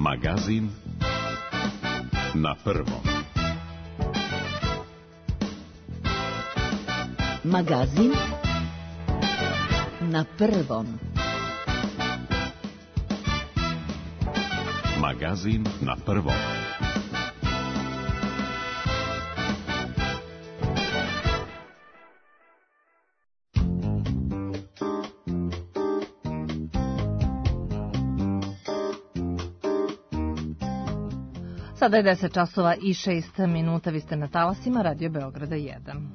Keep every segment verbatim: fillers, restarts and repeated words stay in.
Magazin na prvom. Magazin na prvom. Magazin na prvom. Sada je deset časova i šest minuta, vi ste na talasima Radio Beograda jedan.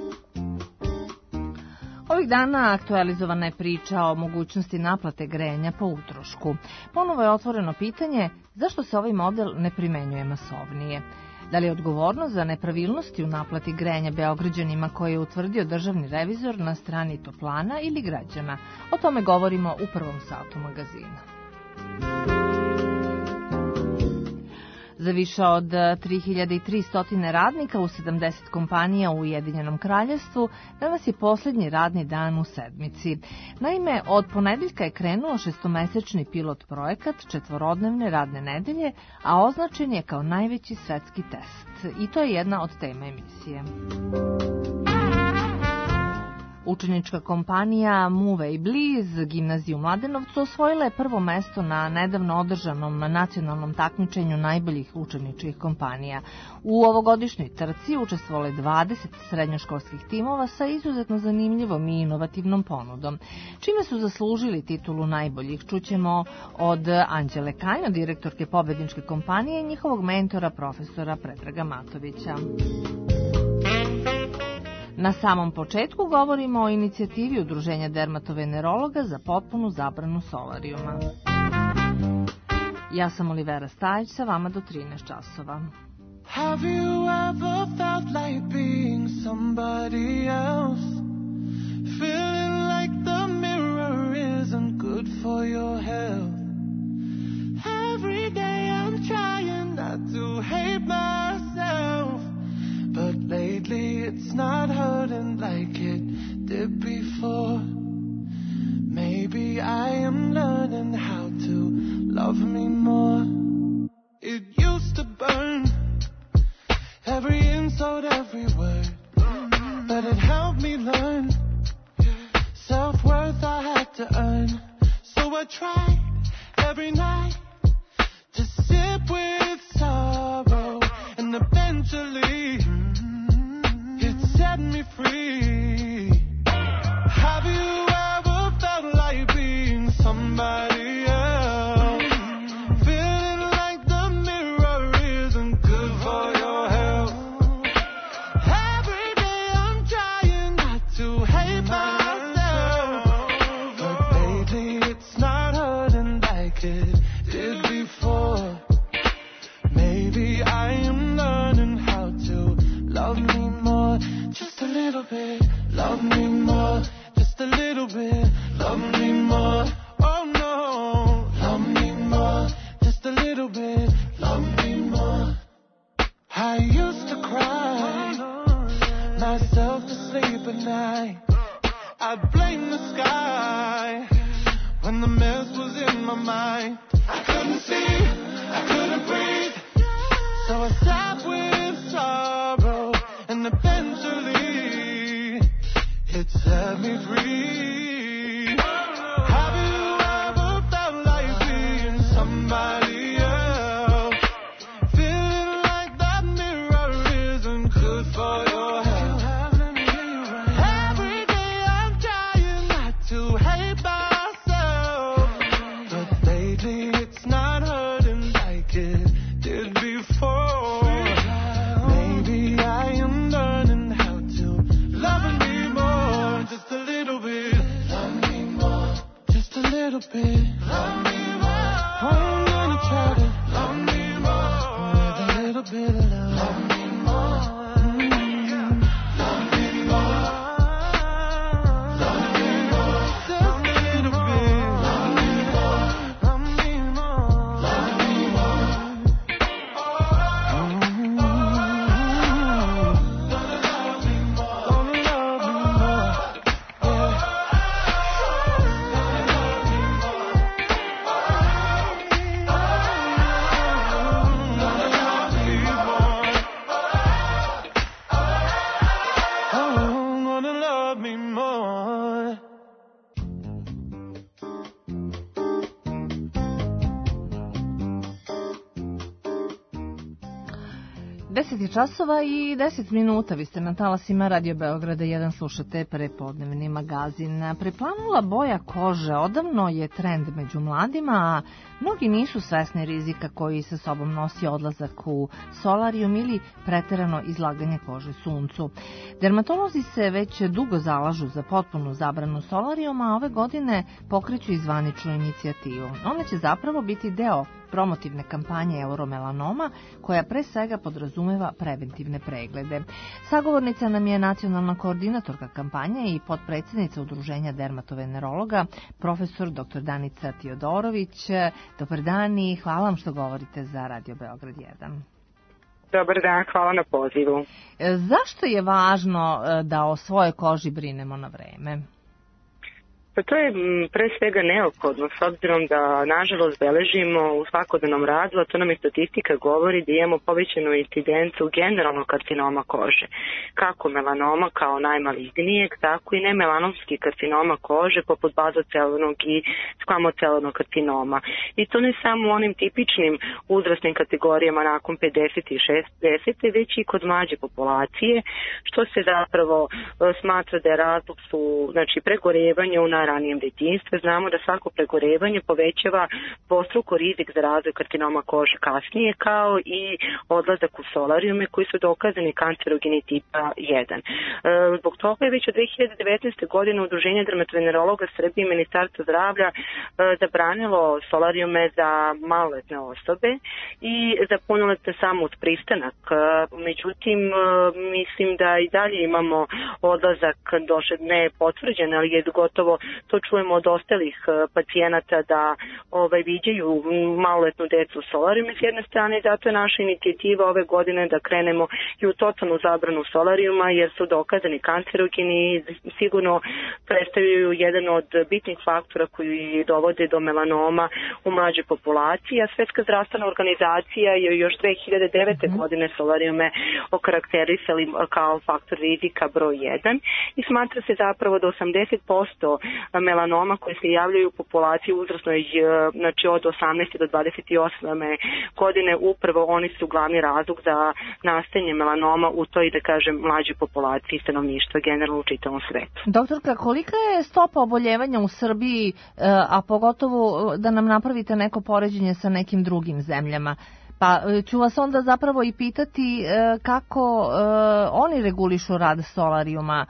Ovih dana aktualizovana je priča o mogućnosti naplate grejanja po utrošku. Ponovo je otvoreno pitanje zašto se ovaj model ne primenjuje masovnije. Da li je odgovornost za nepravilnosti u naplati grejanja Beograđanima koje je utvrdio državni revizor na strani toplana ili građana? O tome govorimo u prvom satu magazina. Za više od tri hiljade tristo radnika u sedamdeset kompanija u Ujedinjenom kraljevstvu danas je posljednji radni dan u sedmici. Naime, od ponedeljka je krenuo šestomesečni pilot projekat četvorodnevne radne nedelje, a označen je kao najveći svetski test. I to je jedna od tema emisije. Učenička kompanija Muve i Bliz gimnazije u Mladenovcu osvojila je prvo mesto na nedavno održanom nacionalnom takmičenju najboljih učeničkih kompanija. U ovogodišnjoj trci učestvovalo je dvadeset srednjoškolskih timova sa izuzetno zanimljivom i inovativnom ponudom. Čime su zaslužili titulu najboljih, čućemo od Anđele Kajno, direktorke pobedničke kompanije, i njihovog mentora, profesora Predraga Matovića. Na samom početku govorimo o inicijativi Udruženja dermatovenerologa za potpunu zabranu solarijuma. Ja sam Olivera Stajić, sa vama do trinaest časova. Have you ever felt like being somebody else? Feeling like the mirror isn't good for your health. Every day I'm trying not to hate myself, but lately it's not hurting like it did before. Maybe I am learning how to love me more. It used to burn, every insult, every word, but it helped me learn self-worth I had to earn. So I tried every night to sip with sorrow, and eventually set me free. Have you ever felt like being somebody else? Feeling like the mirror isn't good for your health. Every day I'm trying not to hate myself, but lately it's not hurting like it did before. Maybe I am learning how to love me more. Just a little bit, love me more. Just a little bit, love me more. Oh no, love me more. Just a little bit, love me more. I used to cry myself to sleep at night. I'd blame the sky when the mess was in my mind. I couldn't see, I couldn't breathe, so I sat with sorrow, and eventually it set me free. Have you ever felt like being somebody else? Feeling like that mirror isn't good for your health. Every day I'm trying not to hate myself, but lately it's not hurting like it did before. Maybe I am learning how to love me more. Just a little bit, love me more. Just a little bit, love me more. I'm gonna try to love me more with a little bit of love. Love me more. Mm-hmm. Love me more. Love me more. Just a little bit, love me more. Love me more. Love me more. Mm-hmm. Gonna love me more. Gonna love me more. Yeah. Gonna love me more. love me more. deset je časova i deset minuta. Vi ste na talasima Radio Beograda jedan, slušate prepodnevni magazin. Preplanula boja kože odavno je trend među mladima, a mnogi nisu svesni rizika koji sa sobom nosi odlazak u solarijum ili preterano izlaganje kože suncu. Dermatolozi se već dugo zalažu za potpunu zabranu solarijuma, a ove godine pokreću i zvaničnu inicijativu. Ona će zapravo biti deo promotivne kampanje Euromelanoma, koja pre svega podrazumeva preventivne preglede. Sagovornica nam je nacionalna koordinatorka kampanje i potpredsjednica Udruženja dermatovenerologa, profesor doktor Danica Tiodorović. Dobar dan i hvala vam što govorite za Radio Beograd jedan. Dobar dan, hvala na pozivu. Zašto je važno da o svojoj koži brinemo na vreme? Pa to je pre svega neophodno, s obzirom da nažalost beležimo u svakodnevnom radu, a to nam i statistika govori da imamo povećanu incidencu generalno karcinoma kože. Kako melanoma kao najmalignijeg, tako i nemelanomski karcinoma kože poput bazocelularnog i skvamocelularnog karcinoma. I to ne samo u onim tipičnim uzrasnim kategorijama nakon pedeset i šezdeset, već i kod mlađe populacije, što se zapravo smatra da je razlog su, znači, pregorevanje u ranijem detinjstvu. Znamo da svako pregorevanje povećava dvostruko rizik za razvoj karcinoma kože kasnije, kao i odlazak u solarijume koji su dokazani kancerogeni tipa jedan. E, zbog toga je već od dve hiljade devetnaeste. godine Udruženje dermatovenerologa Srbije i Ministarstvo zdravlja e, zabranilo solarijume za maloletne osobe i za punoletne samo uz pristanak. E, međutim, e, mislim da i dalje imamo odlazak, došle ne potvrđen, ali je gotovo to čujemo od ostalih pacijenata da ovaj, viđaju maloletnu decu u solarijume s jedne strane, zato je naša inicijativa ove godine da krenemo i u totalnu zabranu solarijuma, jer su dokazani kancerogeni i sigurno predstavljaju jedan od bitnih faktora koji dovode do melanoma u mlađoj populaciji, a Svetska zdravstvena organizacija je još dve hiljade devete. Mm-hmm. godine solarijume okarakterisali kao faktor rizika broj jedan i smatra se zapravo da osamdeset posto melanoma koje se javljaju u populaciji uzrasnoj, znači od osamnaeste do dvadeset osme. godine, upravo oni su glavni razlog za nastajanje melanoma u toj, da kažem, mlađoj populaciji stanovništva generalno u čitavom svetu. Doktorka, kolika je stopa oboljevanja u Srbiji, a pogotovo da nam napravite neko poređenje sa nekim drugim zemljama? Pa ću vas onda zapravo i pitati kako oni regulišu rad solarijuma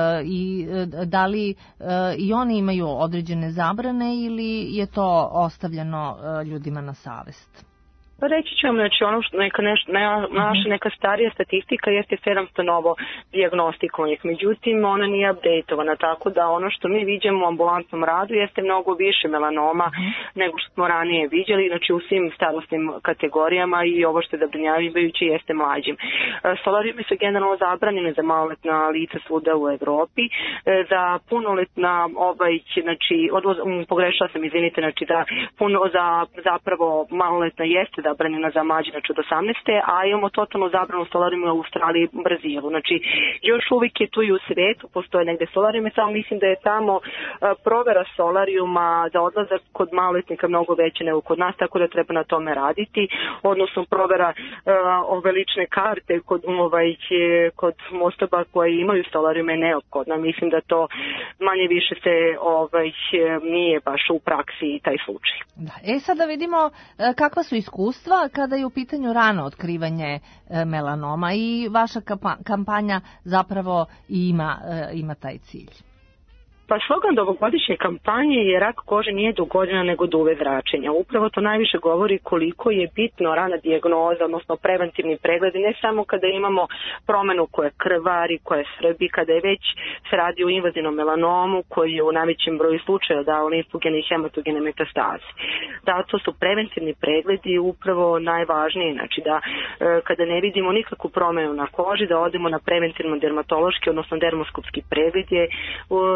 i da li i oni imaju određene zabrane ili je to ostavljeno ljudima na savest? Pa reći ću vam, znači ono što neka, neš, ne, naša neka starija statistika jeste sedamsto novo dijagnostikovanih, međutim ona nije updateovana, tako da ono što mi viđamo u ambulantnom radu jeste mnogo više melanoma mm-hmm. nego što smo ranije viđali, znači u svim starostnim kategorijama i ovo što je zabrinjavajuće jeste mlađim. Solarijumi su generalno zabranjene za maloletna lica svuda u Evropi, za punoletna, ovaj, znači, odvoz, um, pogrešala sam, izvinite, znači da puno za zapravo maloletna jeste zabranjena za mlađe, znači od osamnaeste. a imamo totalnu zabranu solarijuma u Australiji i Brazilu. Znači, još uvijek je tu i u svetu, postoje negde solarijume, samo mislim da je tamo uh, provera solarijuma za odlazak kod maloletnika mnogo veća nego kod nas, tako da treba na tome raditi, odnosno provera uh, ove lične karte kod, ovaj, kod osoba koje imaju solarijume neophodna. Mislim da to manje više se ovaj, nije baš u praksi taj slučaj. Da. E sad da vidimo kakva su iskustva kada je u pitanju rano otkrivanje melanoma i vaša kampanja zapravo ima, ima taj cilj. Pa slogan ovogodišnje kampanje je rak kože nije do godina nego do uve zračenja. Upravo to najviše govori koliko je bitno rana dijagnoza, odnosno preventivni pregledi, ne samo kada imamo promenu koja krvari, koja srbi, kada je već se radi o invazivnom melanomu koji je u najvećem broju slučaja dao limfogene i hematogene metastaze. Zato su preventivni pregledi upravo najvažniji, znači da e, kada ne vidimo nikakvu promenu na koži, da odemo na preventivno dermatološki, odnosno dermoskopski pregled je e, naj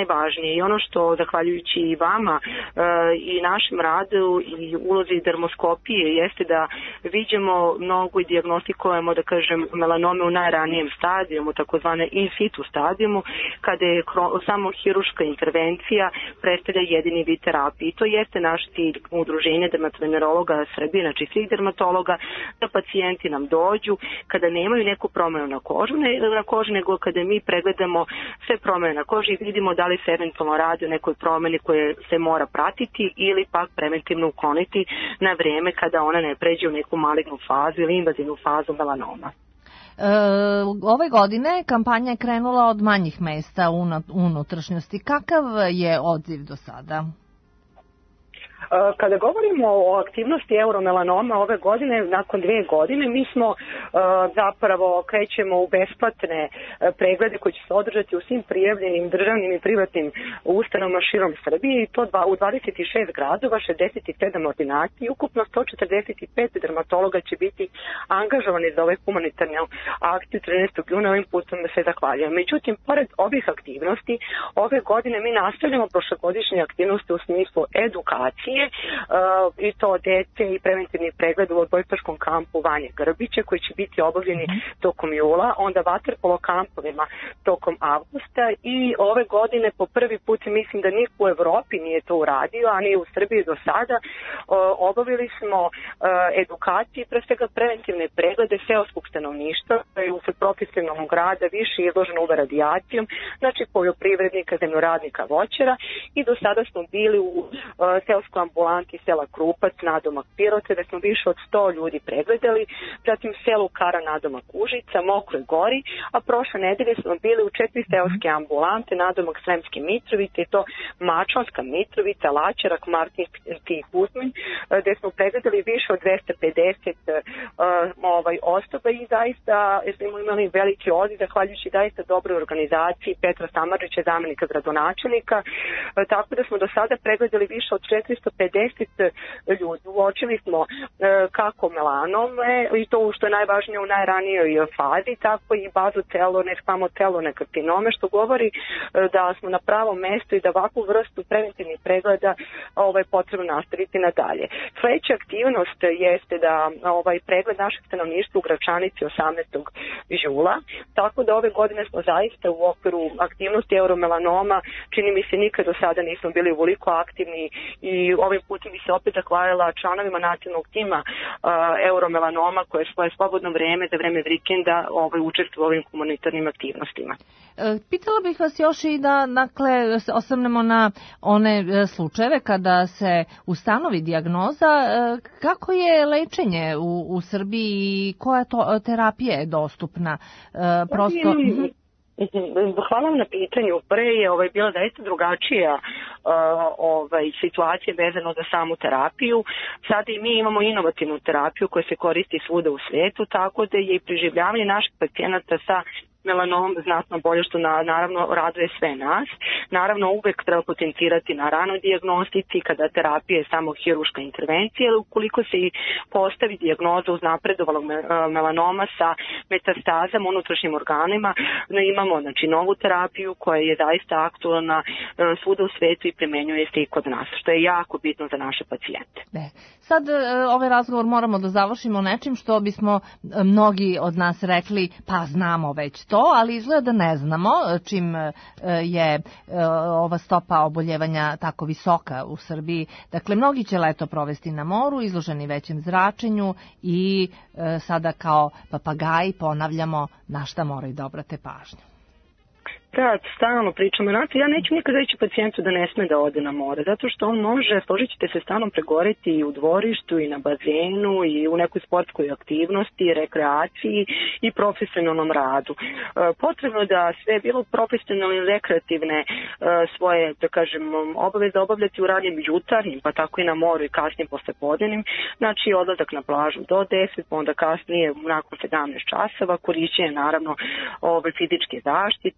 najvažnije i ono što, zahvaljujući i vama i našem radu i ulozi dermoskopije, jeste da vidimo mnogo i dijagnostikujemo, da kažem, melanome u najranijem stadijumu, takozvane in situ stadijumu, kada je samo hiruška intervencija predstavlja jedini vid terapije. I to jeste naš cilj udruženja dermatovenerologa Srbije, znači svih dermatologa, da pacijenti nam dođu kada nemaju neku promjenu na kožu, ne na koži, nego kada mi pregledamo sve promjene na koži i vidimo da li se eventualno radi o nekoj promjeni koje se mora pratiti ili pak preventivno ukloniti na vrijeme kada ona ne pređe u neku malignu fazu ili invazivnu fazu melanoma. E, ove godine kampanja je krenula od manjih mesta u unutrašnjosti. Kakav je odziv do sada? Kada govorimo o aktivnosti euromelanoma ove godine, nakon dve godine, mi smo zapravo krećemo u besplatne preglede koji će se održati u svim prijavljenim državnim i privatnim ustanovama širom Srbije i to u dvadeset šest gradova, šezdeset sedam ordinacija i ukupno sto četrdeset pet dermatologa će biti angažovani za ove humanitarne akcije trinaestog juna. Ovim putem se zahvaljujem. Međutim, pored ovih aktivnosti, ove godine mi nastavljamo prošlogodišnje aktivnosti u smislu edukacije i to dece i preventivni pregled u odbojkaškom kampu Vanje Grbića koji će biti obavljeni tokom jula, onda vaterpolo kampovima tokom avgusta i ove godine po prvi put mislim da niko u Evropi nije to uradio, a ni u Srbiji do sada, obavili smo edukacije, pre svega preventivne preglede seoskog stanovništva koje je usled profesionalnog rada više izloženo uve radijacijom, znači poljoprivrednika, zemljoradnika, voćara i do sada smo bili u seoskoj ambulanti sela Krupac, nadomak Pirote, da smo više od sto ljudi pregledali, zatim selu Kara, nadomak Užica, Mokroj Gori, a prošle nedelje smo bili u četiri seoske ambulante, nadomak Sremske Mitrovice, i to Mačvanska Mitrovica, Laćarak, Martinski i Kuzmin, gde smo pregledali više od dvesta pedeset uh, ovaj, osoba i zaista smo imali veliki odziv, zahvaljujući zaista dobroj organizaciji Petra Samarđića, zamenika gradonačelnika, uh, tako da smo do sada pregledali više od četiristo pedeset ljudi. Uočili smo uh, kako melanome i to što je najvažnije u najranijoj fazi, tako i bazotelo, skvamotelo karcinome, što govori uh, da smo na pravom mestu i da ovakvu vrstu preventivnih pregleda ovaj, potrebno nastaviti nadalje. Sledeća aktivnost jeste da ovaj pregled našeg stanovništva u Gračanici osamnaestog jula, tako da ove godine smo zaista u okviru aktivnosti euromelanoma, čini mi se nikad do sada nismo bili ovoliko aktivni i ovim putem bi se opet zahvalila članovima nacionalnog tima uh, euromelanoma koje svoje slobodno vreme za vreme vikenda ovaj, učestvuju u ovim humanitarnim aktivnostima. Pitala bih vas još i da dakle, osvrnemo na one slučajeve kada se ustanovi dijagnoza, kako je lečenje u, u Srbiji i koja to terapija je dostupna? Prosto... Hvala vam na pitanju. Pre je ovaj, bila zaista drugačija uh, ovaj, situacija vezano za samu terapiju. Sada i mi imamo inovativnu terapiju koja se koristi svuda u svetu, tako da je i preživljavanje naših pacijenata sa melanom znatno bolje, što na, naravno raduje sve nas. Naravno uvek treba potencirati na ranoj dijagnostici kada terapija je samo hiruška intervencija, ali ukoliko se i postavi dijagnoza uz napredovalog melanoma sa metastazama unutrašnjim organima, imamo znači novu terapiju koja je zaista aktualna svuda u svetu i primenjuje se i kod nas, što je jako bitno za naše pacijente. Ne. Sad ovaj razgovor moramo da završimo nečim što bismo mnogi od nas rekli, pa znamo već to, ali izgleda da ne znamo čim je ova stopa oboljevanja tako visoka u Srbiji. Dakle, mnogi će leto provesti na moru, izloženi većem zračenju i sada kao papagaji ponavljamo na šta moraju da obrate pažnju. Da, stalno pričamo. Znate, ja neću nikad reći pacijentu da ne sme da ode na more, zato što on može, složit ćete se, stalno pregoreti i u dvorištu, i na bazenu, i u nekoj sportskoj aktivnosti, rekreaciji i profesionalnom radu. E, potrebno da sve, bilo profesionalne ili rekreativne e, svoje, da kažem, obaveze obavljati u radnjem jutarnjim, pa tako i na moru i kasnije poslepodnevnim, znači odlazak na plažu do deset, pa onda kasnije nakon sedamnaest časova, korišćenje naravno ove fizičke zaštite,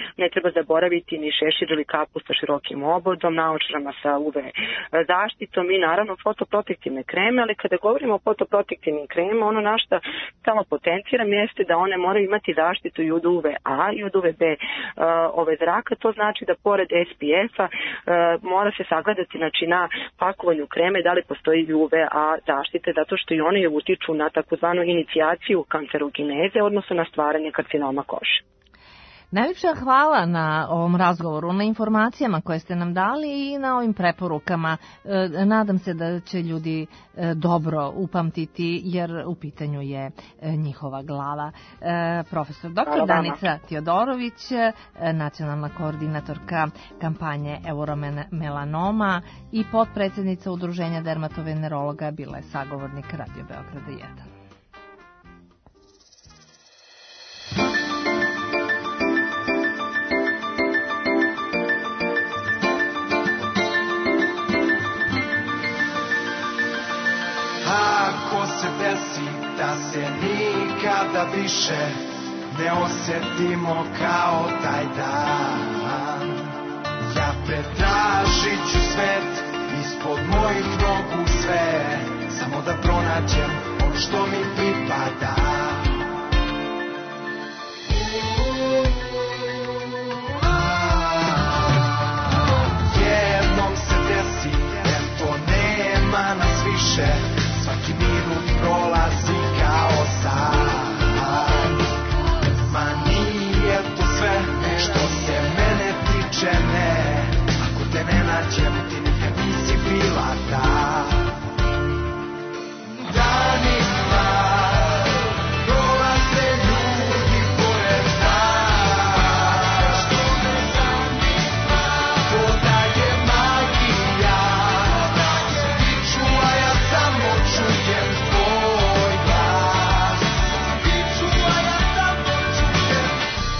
Ne treba zaboraviti ni šešir ili kapu sa širokim obodom, naočarama sa U V zaštitom i naravno fotoprotektivne kreme, ali kada govorimo o fotoprotektivnim kremama, ono na što samo potenciram jeste da one moraju imati zaštitu i od U V A i od U V B ove zraka. To znači da pored S P F-a mora se sagledati znači, na pakovanju kreme da li postoji U V A zaštite, zato što i one utiču na takozvanu inicijaciju kancerogeneze, odnosno na stvaranje karcinoma kože. Najljepša hvala na ovom razgovoru, na informacijama koje ste nam dali i na ovim preporukama. Nadam se da će ljudi dobro upamtiti jer u pitanju je njihova glava. Profesor doktor Danica Tijodorović, nacionalna koordinatorka kampanje Euromelanoma i potpredsjednica Udruženja dermatovenerologa, bila je sagovornik Radio Beograda jedan. Ako se desi da se nikada više ne osjetimo kao taj dan, ja pretražit ću svet ispod mojih nogu sve, samo da pronađem ono što mi pripada. Jednom se desi, eto nema nas više, svaki minut prolazi kao san. Ma nije to sve što se mene tiče, ne. Ako te ne nađem, ti nikad nisi bila ta. Danima prolaze ljudi pored nas, što me zanima, to da je magija. Viču, a ja samo čujem tvoj glas. Viču, a ja samo čujem.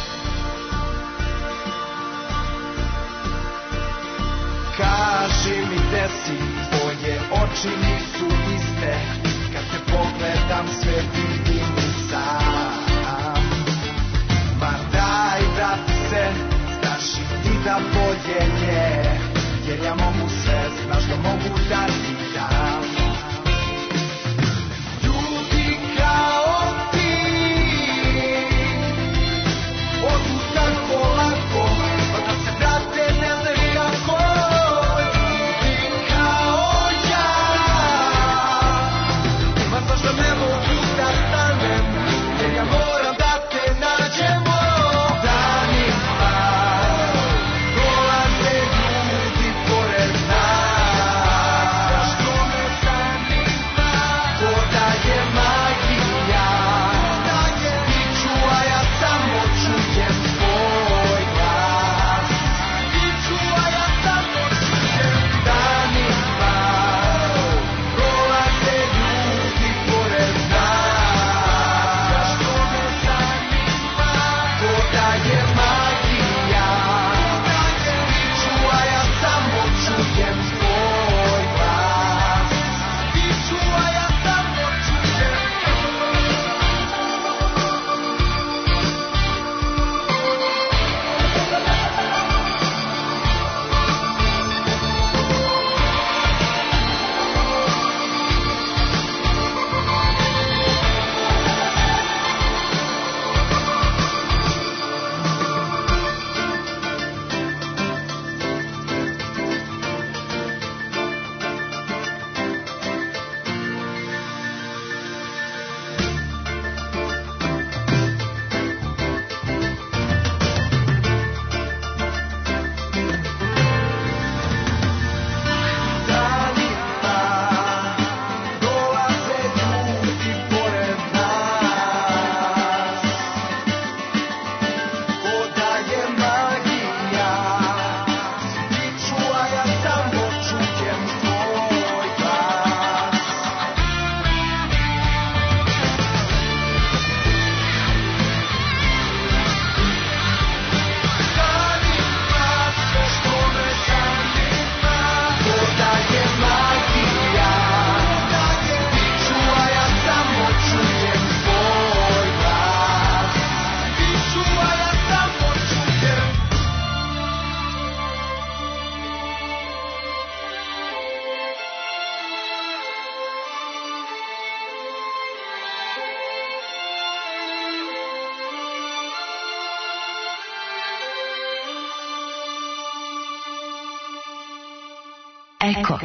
Kaži mi gde si, tvoje oči nisu iste, kad te pogledam sve vidim i sam. Ma daj vrati se, znaš i ti da bolje nje, jer ja mogu sve, znaš da mogu da ti dam. Ljudi kao ti odu tako lako, pa da se vrate ne znaju kako. Ljudi kao ja, ma zašto ne mogu da stanem, jer ja moram da te nađemo. Danima prolaze Eko.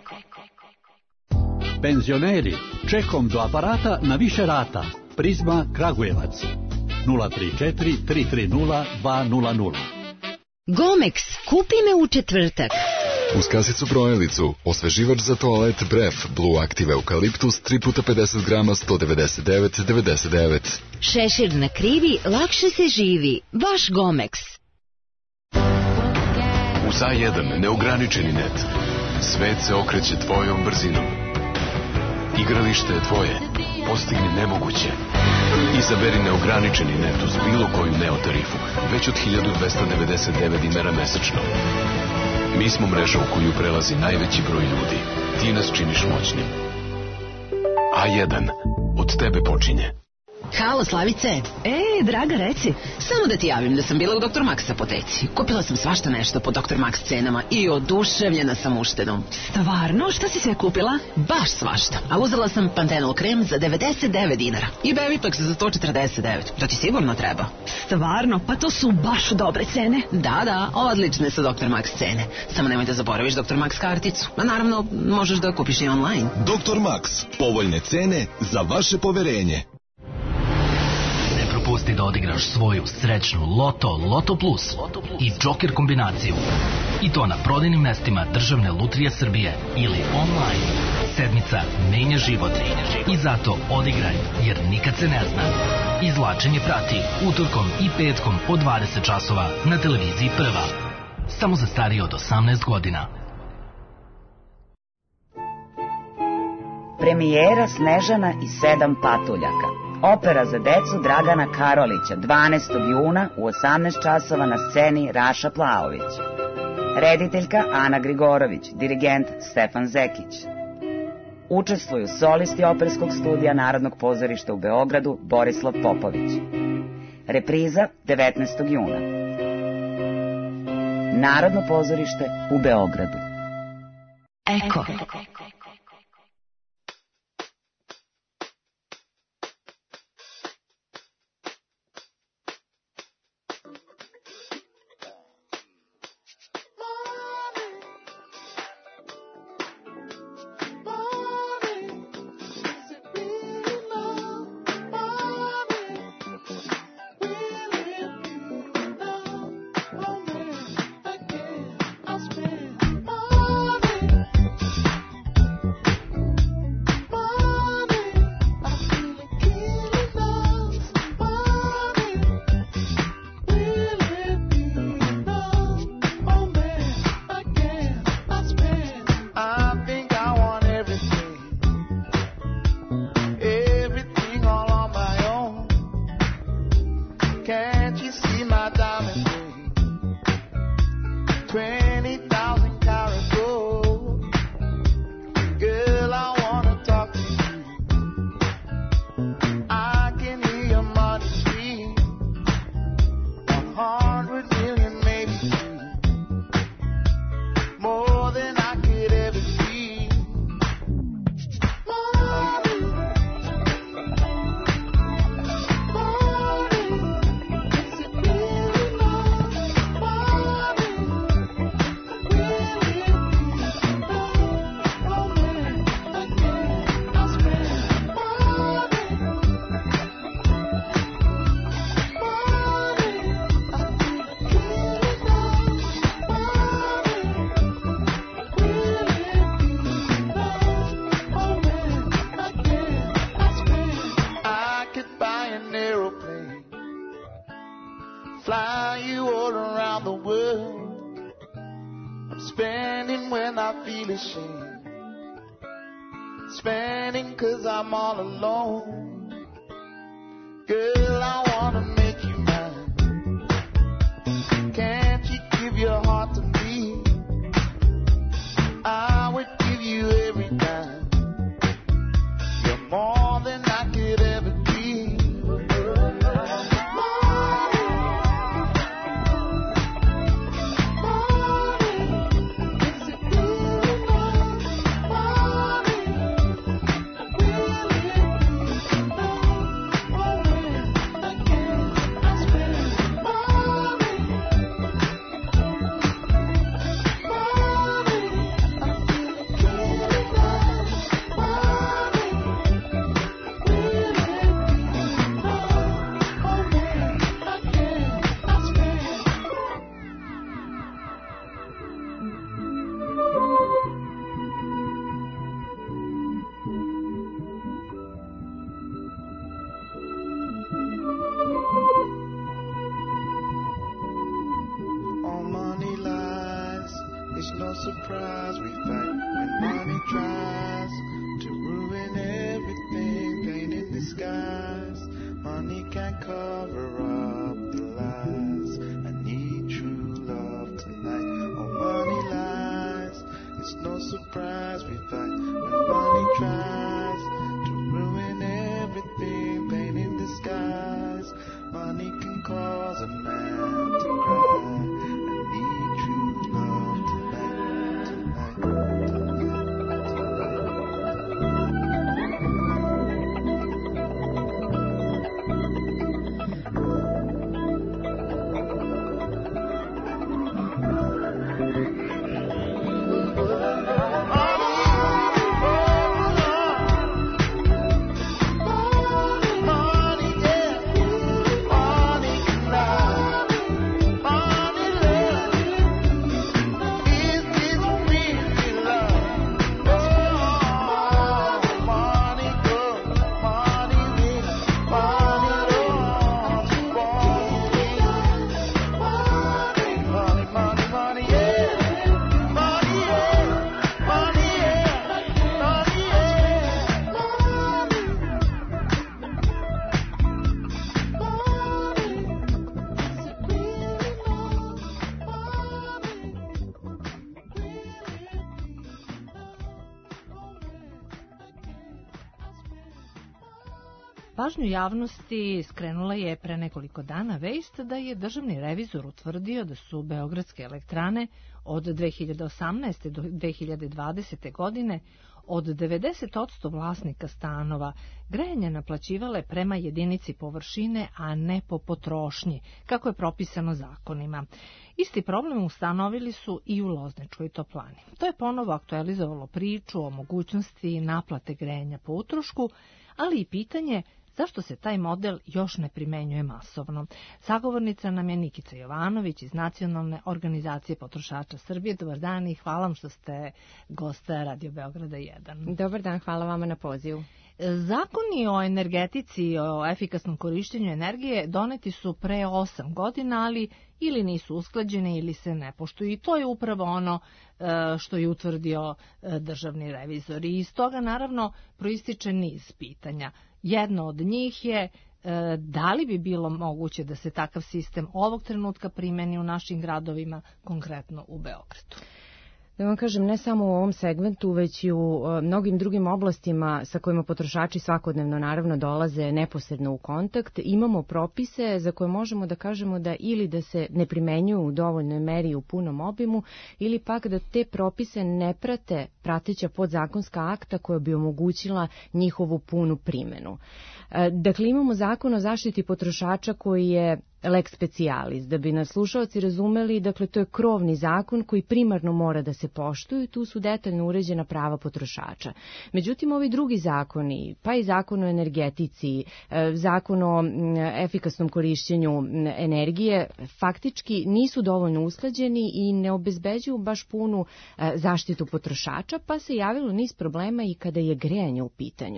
Penzioneri, čekom do aparata na više rata. Prizma Kragujevac. nula tri četiri tri tri nula dva nula nula. Gomex, kupi me u četvrtak. Uz kasicu brojilicu, osveživač za toalet Bref, Blue Active Eukaliptus, tri puta pedeset grama, sto devedeset devet devedeset devet. Šešir na krivi, lakše se živi. Baš Gomex. Uz A jedan neograničeni net. Svet se okreće tvojom brzinom. Igralište je tvoje. Postigni nemoguće. Izaberi neograničeni net uz bilo koju neotarifu. Već od hiljadu dvesta devedeset devet dinara mesečno. Mi smo mreža u koju prelazi najveći broj ljudi. Ti nas činiš moćnim. A jedan. Od tebe počinje. Halo, Slavice. E, draga, reci. Samo da ti javim da sam bila u doktor Max apoteci. Kupila sam svašta nešto po doktor Max cenama i oduševljena sam uštedom. Stvarno? Šta si sve kupila? Baš svašta. A uzela sam Pantenol krem za devedeset devet dinara i Beviplex za sto četrdeset devet. To ti sigurno treba. Stvarno? Pa to su baš dobre cene. Da, da, odlične su doktor Max cene. Samo nemoj da zaboraviš doktor Max karticu. A naravno, možeš da kupiš i online. doktor Max. Povoljne cene za vaše poverenje. Propusti da odigraš svoju srećnu Loto, Loto Plus i Joker kombinaciju. I to na prodajnim mestima Državne lutrije Srbije ili online. Sedmica menja život. I zato odigraj, jer nikad se ne zna. Izvlačenje prati utorkom i petkom od dvadeset časova na televiziji Prva. Samo za starije od osamnaest godina. Premijera Snežana i sedam patuljaka. Opera za decu Dragana Karolića, dvanaestog juna u osamnaest časova na sceni Raša Plaović. Rediteljka Ana Grigorović, dirigent Stefan Zekić. Učestvuju solisti Operskog studija Narodnog pozorišta u Beogradu Borislav Popović. Repriza devetnaestog juna. Narodno pozorište u Beogradu. Eko. Spending 'cause I'm all alone. Girl, I wanna make you mine. Can't you give your heart to me? I would give you every dime. You're more than I could ever be. It's no surprise we fight when money tries to ruin everything, pain in disguise. Money can't cover up the lies. I need true love tonight. Oh, money lies. It's no surprise we fight when money tries to ruin everything, pain in disguise. Money can cause a man to cry. I need true love tonight, tonight, Pažnju javnosti skrenula je pre nekoliko dana vest da je državni revizor utvrdio da su beogradske elektrane od dve hiljade osamnaeste. do dve hiljade dvadesete. godine od devedeset posto vlasnika stanova grejanje naplaćivale prema jedinici površine, a ne po potrošnji, kako je propisano zakonima. Isti problem ustanovili su i u Lozničkoj toplani. To je ponovo aktualizovalo priču o mogućnosti naplate grejanja po utrošku, ali i pitanje zašto se taj model još ne primenjuje masovno. Sagovornica nam je Nikica Jovanović iz Nacionalne organizacije potrošača Srbije. Dobar dan i hvala vam što ste gosta Radio Beograda jedan. Dobar dan, hvala vama na pozivu. Zakoni o energetici i o efikasnom korišćenju energije doneti su pre osam godina, ali ili nisu usklađene ili se ne poštuju. I to je upravo ono što je utvrdio državni revizor. I iz toga naravno proističe niz pitanja. Jedno od njih je da li bi bilo moguće da se takav sistem ovog trenutka primeni u našim gradovima, konkretno u Beogradu. Da vam kažem, ne samo u ovom segmentu, već i u mnogim drugim oblastima sa kojima potrošači svakodnevno naravno dolaze neposredno u kontakt. Imamo propise za koje možemo da kažemo da ili da se ne primenjuju u dovoljnoj meri u punom obimu, ili pak da te propise ne prate prateća podzakonska akta koja bi omogućila njihovu punu primenu. Dakle, imamo Zakon o zaštiti potrošača koji je lex specialis. Da bi nas slušaoci razumeli, dakle, to je krovni zakon koji primarno mora da se poštuje i tu su detaljno uređena prava potrošača. Međutim, ovi drugi zakoni, pa i zakon o energetici, zakon o efikasnom korišćenju energije, faktički nisu dovoljno usklađeni i ne obezbeđuju baš punu zaštitu potrošača, pa se javilo niz problema i kada je grejanje u pitanju.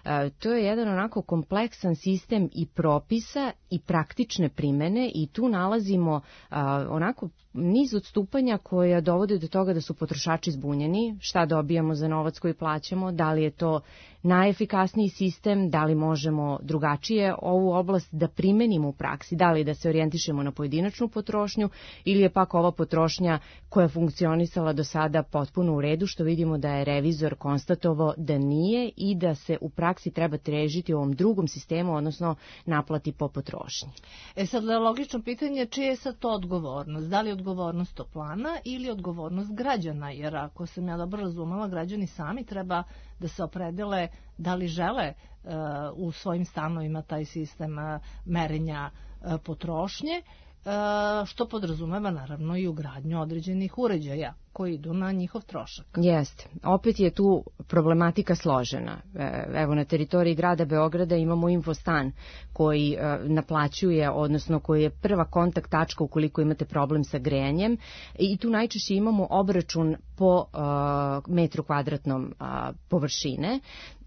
To je jedan onako kompleksan sistem i propisa i praktične primene i tu nalazimo a, onako niz odstupanja koja dovode do toga da su potrošači zbunjeni, šta dobijamo za novac koji plaćamo, da li je to najefikasniji sistem, da li možemo drugačije ovu oblast da primenimo u praksi, da li da se orijentišemo na pojedinačnu potrošnju ili je pak ova potrošnja koja je funkcionisala do sada potpuno u redu, što vidimo da je revizor konstatovao da nije i da se u praksi treba težiti u ovom drugom sistemu, odnosno naplati po potrošnji. E sad, logično pitanje, čije je sad to odgovornost? Da li je odgovornost toplana ili odgovornost građana? Jer ako sam ja dobro razumela, građani sami treba da se opredele da li žele uh, u svojim stanovima taj sistem uh, merenja uh, potrošnje, uh, što podrazumeva naravno i ugradnju određenih uređaja koji idu na njihov trošak. Jeste. Opet je tu problematika složena. Evo, na teritoriji grada Beograda imamo Infostan koji naplaćuje, odnosno koji je prva kontakt tačka ukoliko imate problem sa grejanjem i tu najčešće imamo obračun po uh, metru kvadratnom uh, površine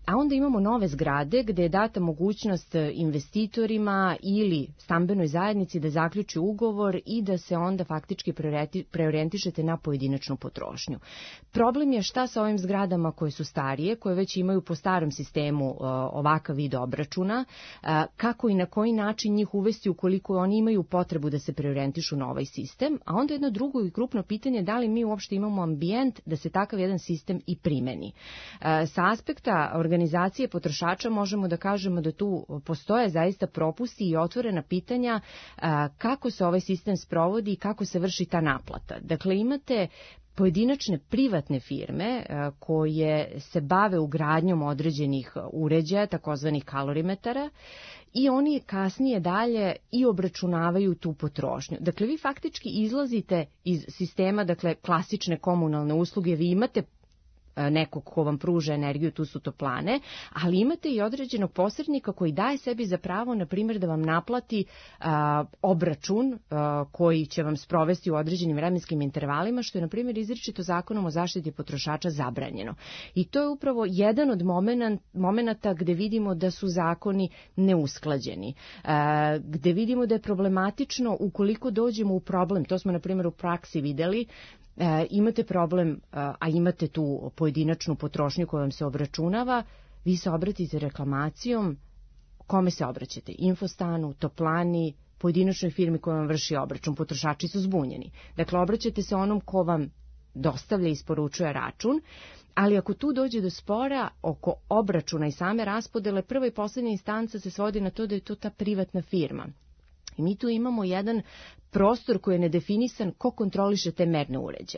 A onda imamo nove zgrade gde je data mogućnost investitorima ili stambenoj zajednici da zaključi ugovor i da se onda faktički preorijentišete na pojedinačnu potrošnju. Problem je šta sa ovim zgradama koje su starije, koje već imaju po starom sistemu ovakav vid obračuna, kako i na koji način njih uvesti ukoliko oni imaju potrebu da se preorijentišu na ovaj sistem, a onda jedno drugo i krupno pitanje je da li mi uopšte imamo ambijent da se takav jedan sistem i primeni. Sa aspekta organizacije potrošača možemo da kažemo da tu postoje zaista propusti i otvorena pitanja kako se ovaj sistem sprovodi i kako se vrši ta naplata. Dakle, imate pojedinačne privatne firme koje se bave ugradnjom određenih uređaja, takozvanih kalorimetara, i oni kasnije dalje i obračunavaju tu potrošnju. Dakle, vi faktički izlazite iz sistema, dakle, klasične komunalne usluge, vi imate nekog ko vam pruža energiju, tu su toplane, ali imate i određenog posrednika koji daje sebi za pravo, na primjer, da vam naplati a, obračun a, koji će vam sprovesti u određenim vremenskim intervalima, što je, na primjer, izričito zakonom o zaštiti potrošača zabranjeno. I to je upravo jedan od momenata gde vidimo da su zakoni neusklađeni, a, gde vidimo da je problematično ukoliko dođemo u problem, to smo, na primjer, u praksi videli. E, imate problem, a imate tu pojedinačnu potrošnju koja vam se obračunava, vi se obratite reklamacijom, kome se obraćate? Infostanu, toplani, pojedinačnoj firmi koja vam vrši obračun, potrošači su zbunjeni. Dakle, obraćate se onom ko vam dostavlja i isporučuje račun, ali ako tu dođe do spora oko obračuna i same raspodele, prva i poslednja instanca se svodi na to da je to ta privatna firma. I mi tu imamo jedan prostor koji je nedefinisan ko kontroliše te merne uređaje.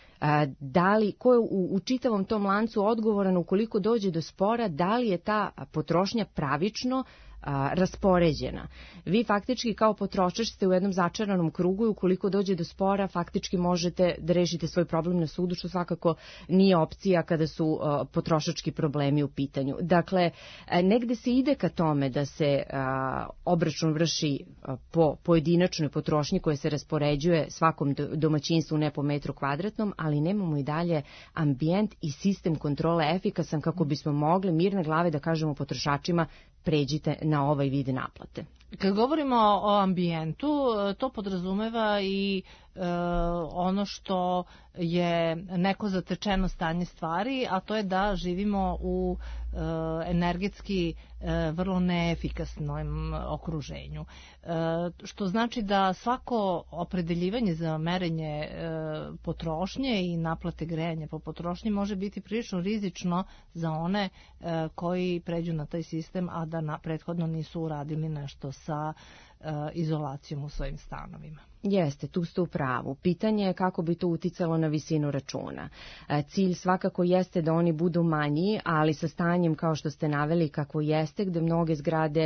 Da li, ko je u, u čitavom tom lancu odgovoran ukoliko dođe do spora, da li je ta potrošnja pravično a, raspoređena. Vi faktički kao potrošač ste u jednom začaranom krugu i ukoliko dođe do spora faktički možete da rešite svoj problem na sudu, što svakako nije opcija kada su a, potrošački problemi u pitanju. Dakle, a, negde se ide ka tome da se a, obračun vrši a, po pojedinačnoj potrošnji koja se raspoređuje svakom domaćinstvu ne po metru kvadratnom, ali nemamo i dalje ambijent i sistem kontrole efikasan kako bismo mogli mirne glave da kažemo potrošačima pređite na ovaj vid naplate. Kad govorimo o ambijentu, to podrazumeva i e, ono što je neko zatečeno stanje stvari, a to je da živimo u e, energetski e, vrlo neefikasnom okruženju. E, što znači da svako opredeljivanje za merenje e, potrošnje i naplate grejanja po potrošnji može biti prilično rizično za one e, koji pređu na taj sistem, a da na, prethodno nisu uradili nešto sa e, izolacijom u svojim stanovima. Jeste, tu ste u pravu. Pitanje je kako bi to uticalo na visinu računa. Cilj svakako jeste da oni budu manji, ali sa stanjem kao što ste naveli kako jeste, gde mnoge zgrade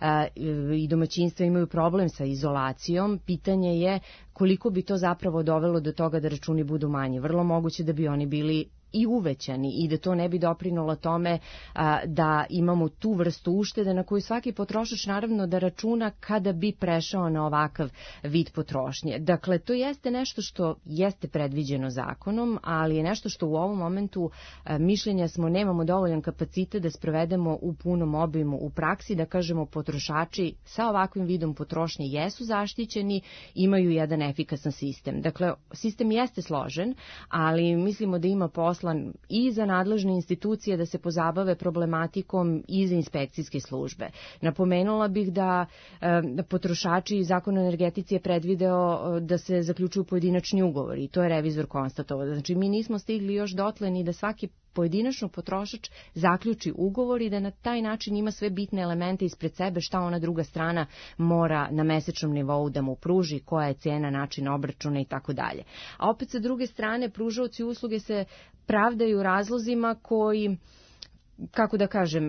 i domaćinstva imaju problem sa izolacijom, pitanje je koliko bi to zapravo dovelo do toga da računi budu manji. Vrlo moguće da bi oni bili i uvećani i da to ne bi doprinulo tome a, da imamo tu vrstu uštede na koju svaki potrošač naravno da računa kada bi prešao na ovakav vid potrošnje. Dakle, to jeste nešto što jeste predviđeno zakonom, ali je nešto što u ovom momentu a, mišljenja smo nemamo dovoljan kapacitet da sprovedemo u punom obimu u praksi, da kažemo potrošači sa ovakvim vidom potrošnje jesu zaštićeni, imaju jedan efikasan sistem. Dakle, sistem jeste složen, ali mislimo da ima posla i za nadležne institucije da se pozabave problematikom i za inspekcijske službe. Napomenula bih da e, potrošači Zakon o energetici je predvideo da se zaključuju pojedinačni ugovori i to je revizor konstatovao. Znači mi nismo stigli još dotle ni da svaki pojedinačno potrošač zaključi ugovor i da na taj način ima sve bitne elemente ispred sebe šta ona druga strana mora na mesečnom nivou da mu pruži, koja je cena, način obračuna i tako dalje. A opet sa druge strane pružaoci usluge se pravdaju razlozima koji, kako da kažem,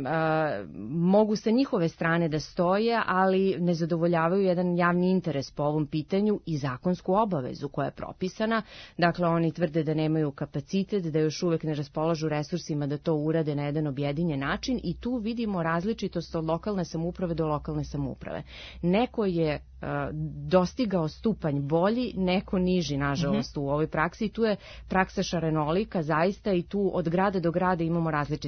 mogu sa njihove strane da stoje, ali ne zadovoljavaju jedan javni interes po ovom pitanju i zakonsku obavezu koja je propisana. Dakle, oni tvrde da nemaju kapacitet, da još uvek ne raspolažu resursima da to urade na jedan objedinjen način i tu vidimo različitost od lokalne samouprave do lokalne samouprave. Neko je dostigao stupanj bolji, neko niži, nažalost, mm-hmm. u ovoj praksi i tu je praksa šarenolika zaista i tu od grada do grada imamo različite situacije.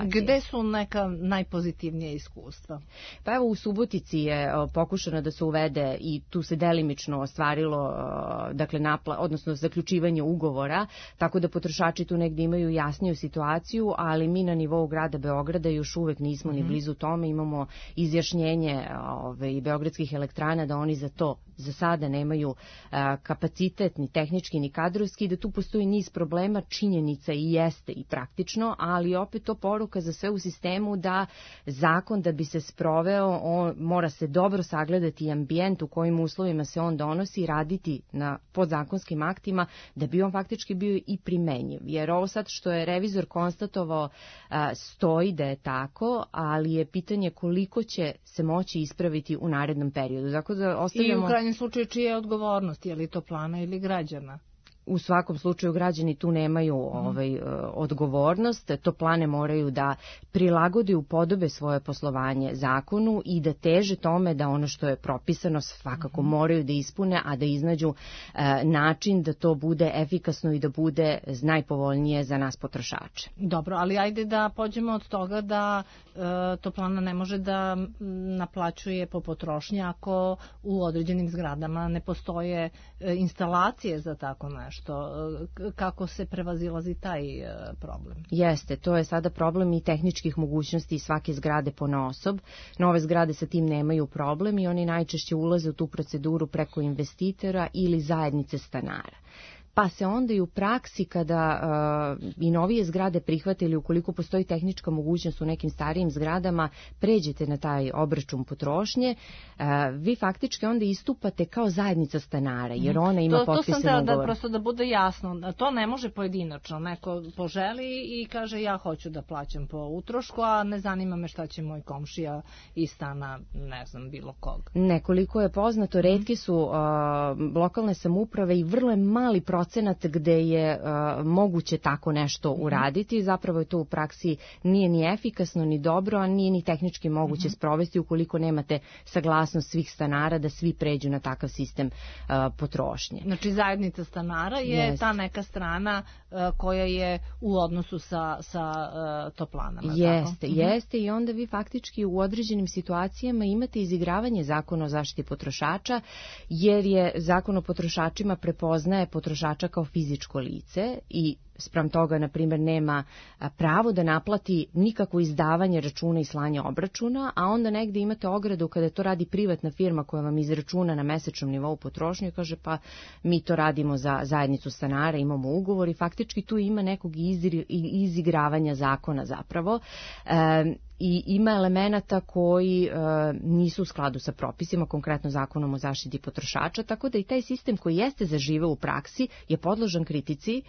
situacije. Gde su neka najpozitivnija iskustva? Pa evo u Subotici je pokušano da se uvede i tu se delimično ostvarilo dakle napla, odnosno zaključivanje ugovora, tako da potrošači tu negdje imaju jasniju situaciju, ali mi na nivou grada Beograda još uvek nismo ni blizu tome. Imamo izjašnjenje ove, beogradskih elektrana da oni za to za sada nemaju a, kapacitet ni tehnički ni kadrovski, da tu postoji niz problema, činjenica i jeste i praktično, ali opet to poruka za sve u sistemu da zakon da bi se sproveo, on mora se dobro sagledati ambijent u kojim uslovima se on donosi i raditi na podzakonskim aktima da bi on faktički bio i primenjiv. Jer ovo sad što je revizor konstatovao a, stoji da je tako, ali je pitanje koliko će se moći ispraviti u narednom periodu. Dakle, da ostavljamo... I u krajnjem slučaju čija je odgovornost, je li to plana ili građana? U svakom slučaju građani tu nemaju ovaj, odgovornost, to plane moraju da prilagode i upodobe svoje poslovanje zakonu i da teže tome da ono što je propisano svakako moraju da ispune, a da iznađu e, način da to bude efikasno i da bude najpovoljnije za nas potrošače. Dobro, ali ajde da pođemo od toga da e, toplana ne može da naplaćuje po potrošnji ako u određenim zgradama ne postoje e, instalacije za tako nešto. Što, kako se prevazilazi taj problem? Jeste, to je sada problem i tehničkih mogućnosti svake zgrade ponaosob. Nove zgrade sa tim nemaju problem i oni najčešće ulaze u tu proceduru preko investitora ili zajednice stanara. Pa se onda i u praksi kada uh, i novije zgrade prihvate ili ukoliko postoji tehnička mogućnost u nekim starijim zgradama, pređete na taj obračun potrošnje, uh, vi faktički onda istupate kao zajednica stanara, jer ona ima potpisan ugovor. To sam da, da prosto da bude jasno, to ne može pojedinačno, neko poželi i kaže ja hoću da plaćam po utrošku, a ne zanima me šta će moj komšija iz stana, ne znam, bilo kog. Nekoliko je poznato, retki su uh, lokalne samouprave i vrlo je mali proces gde je uh, moguće tako nešto uraditi. Zapravo je to u praksi nije ni efikasno ni dobro, a nije ni tehnički moguće mm-hmm. sprovesti ukoliko nemate saglasnost svih stanara da svi pređu na takav sistem uh, potrošnje. Znači zajednica stanara je yes. ta neka strana uh, koja je u odnosu sa, sa uh, toplanama. Jeste, tako? jeste i onda vi faktički u određenim situacijama imate izigravanje zakona o zaštiti potrošača, jer je zakon o potrošačima prepoznaje potrošača kao fizičko lice i spram toga, na primjer, nema pravo da naplati nikakvo izdavanje računa i slanje obračuna, a onda negde imate ogradu kada to radi privatna firma koja vam izračuna na mesečnom nivou potrošnju i kaže pa mi to radimo za zajednicu stanara, imamo ugovor i faktički tu ima nekog izigravanja zakona zapravo. E, i ima elemenata koji e, nisu u skladu sa propisima, konkretno zakonom o zaštiti potrošača, tako da i taj sistem koji jeste zaživeo u praksi je podložan kritici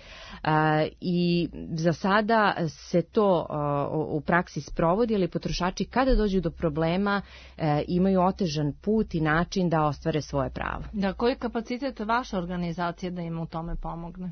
e, i za sada se to e, u praksi sprovodi, ali potrošači kada dođu do problema e, imaju otežan put i način da ostvare svoje pravo. Da, koji je kapacitet vaše organizacije da im u tome pomogne?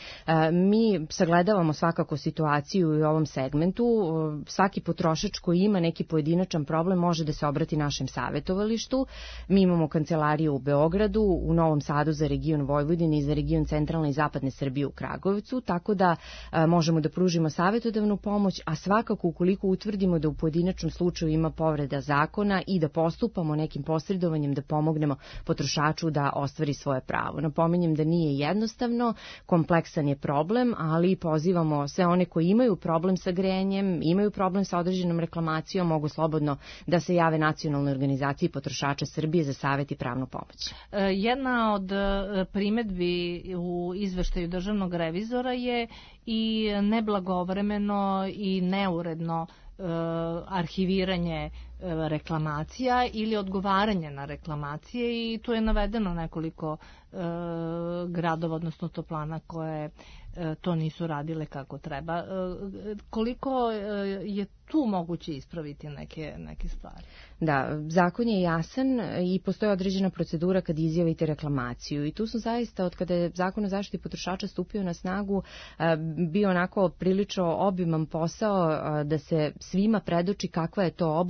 Mi sagledavamo svakako situaciju u ovom segmentu. Svaki potrošač koji ima neki pojedinačan problem može da se obrati našem savjetovalištu. Mi imamo kancelariju u Beogradu, u Novom Sadu za region Vojvodine i za region centralne i zapadne Srbije u Kragujevcu, tako da možemo da pružimo savjetodavnu pomoć, a svakako ukoliko utvrdimo da u pojedinačnom slučaju ima povreda zakona i da postupamo nekim posredovanjem da pomognemo potrošaču da ostvari svoje pravo. Napominjem da nije jednostavno, kompleksan je problem, ali pozivamo sve one koji imaju problem sa grejanjem, imaju problem sa određenom reklamacijom, mogu slobodno da se jave Nacionalnoj organizaciji potrošača Srbije za savjet i pravnu pomoć. Jedna od primedbi u izveštaju državnog revizora je i neblagovremeno i neuredno arhiviranje reklamacija ili odgovaranje na reklamacije i tu je navedeno nekoliko e, gradova, odnosno toplana koje e, to nisu radile kako treba. E, koliko e, je tu moguće ispraviti neke, neke stvari? Da, zakon je jasan i postoji određena procedura kad izjavite reklamaciju i tu su zaista, od kada je zakon o zaštiti potrošača stupio na snagu, bio onako prilično obiman posao da se svima predoči kakva je to obaveza u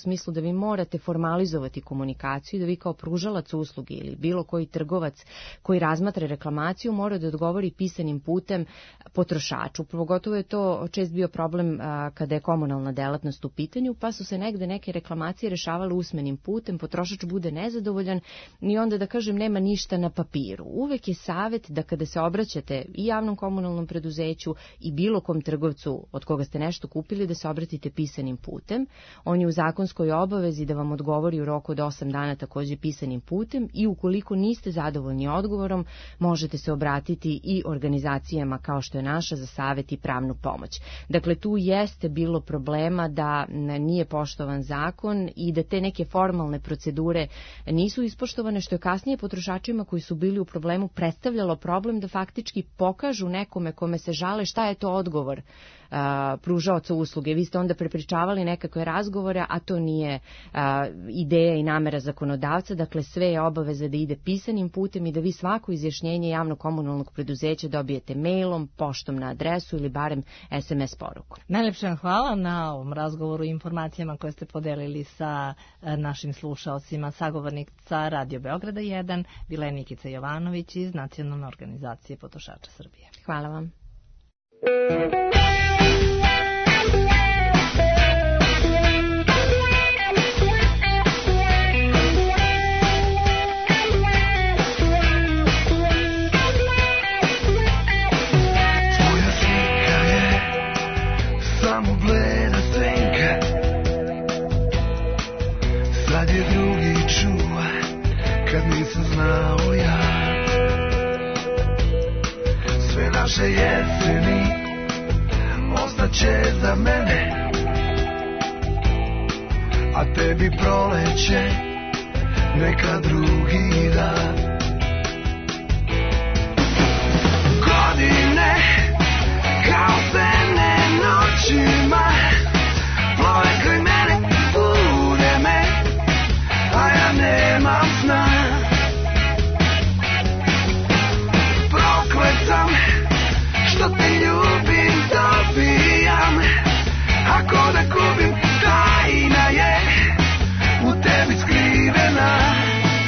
smislu da vi morate formalizovati komunikaciju, da vi kao pružalac usluge ili bilo koji trgovac koji razmatra reklamaciju mora da odgovori pisanim putem potrošaču. Pogotovo je to čest bio problem a, kada je komunalna delatnost u pitanju, pa su se negde neke reklamacije rešavale usmenim putem, potrošač bude nezadovoljan i onda, da kažem, nema ništa na papiru. Uvek je savet da kada se obraćate i javnom komunalnom preduzeću i bilo kom trgovcu od koga ste nešto kupili, da se obratite pisanim putem. On je u zakonskoj obavezi da vam odgovori u roku od osam dana takođe pisanim putem i ukoliko niste zadovoljni odgovorom, možete se obratiti i organizacijama kao što je naša za savet i pravnu pomoć. Dakle, tu jeste bilo problema da nije poštovan zakon i da te neke formalne procedure nisu ispoštovane, što je kasnije potrošačima koji su bili u problemu predstavljalo problem da faktički pokažu nekome kome se žale šta je to odgovor uh, pružaoca usluge. Vi ste onda prepričavali nekakve razgovore, a to nije uh, ideja i namera zakonodavca. Dakle, sve je obaveza da ide pisanim putem i da vi svako izjašnjenje javnog komunalnog preduzeća dobijete mailom, poštom na adresu ili barem es em es poruku. Najlepše vam hvala na ovom razgovoru i informacijama koje ste podelili sa našim slušaocima. Sagovornica Radio Beograda jedan bila je Nikica Jovanović iz Nacionalne organizacije potrošača Srbije. Hvala vam. Tvoja slika je samo bleda senka, sad je drugi čuva kad nisam znao ja. Sve naše jeseni ostaće za mene, a tebi proleće neka drugi dan. Godine kao sene noćima plove kraj mene, bude me, a ja nemam sna. Prokletam što te ljubim, dobijam, ako da kubim, tajna je u tebi skrivena.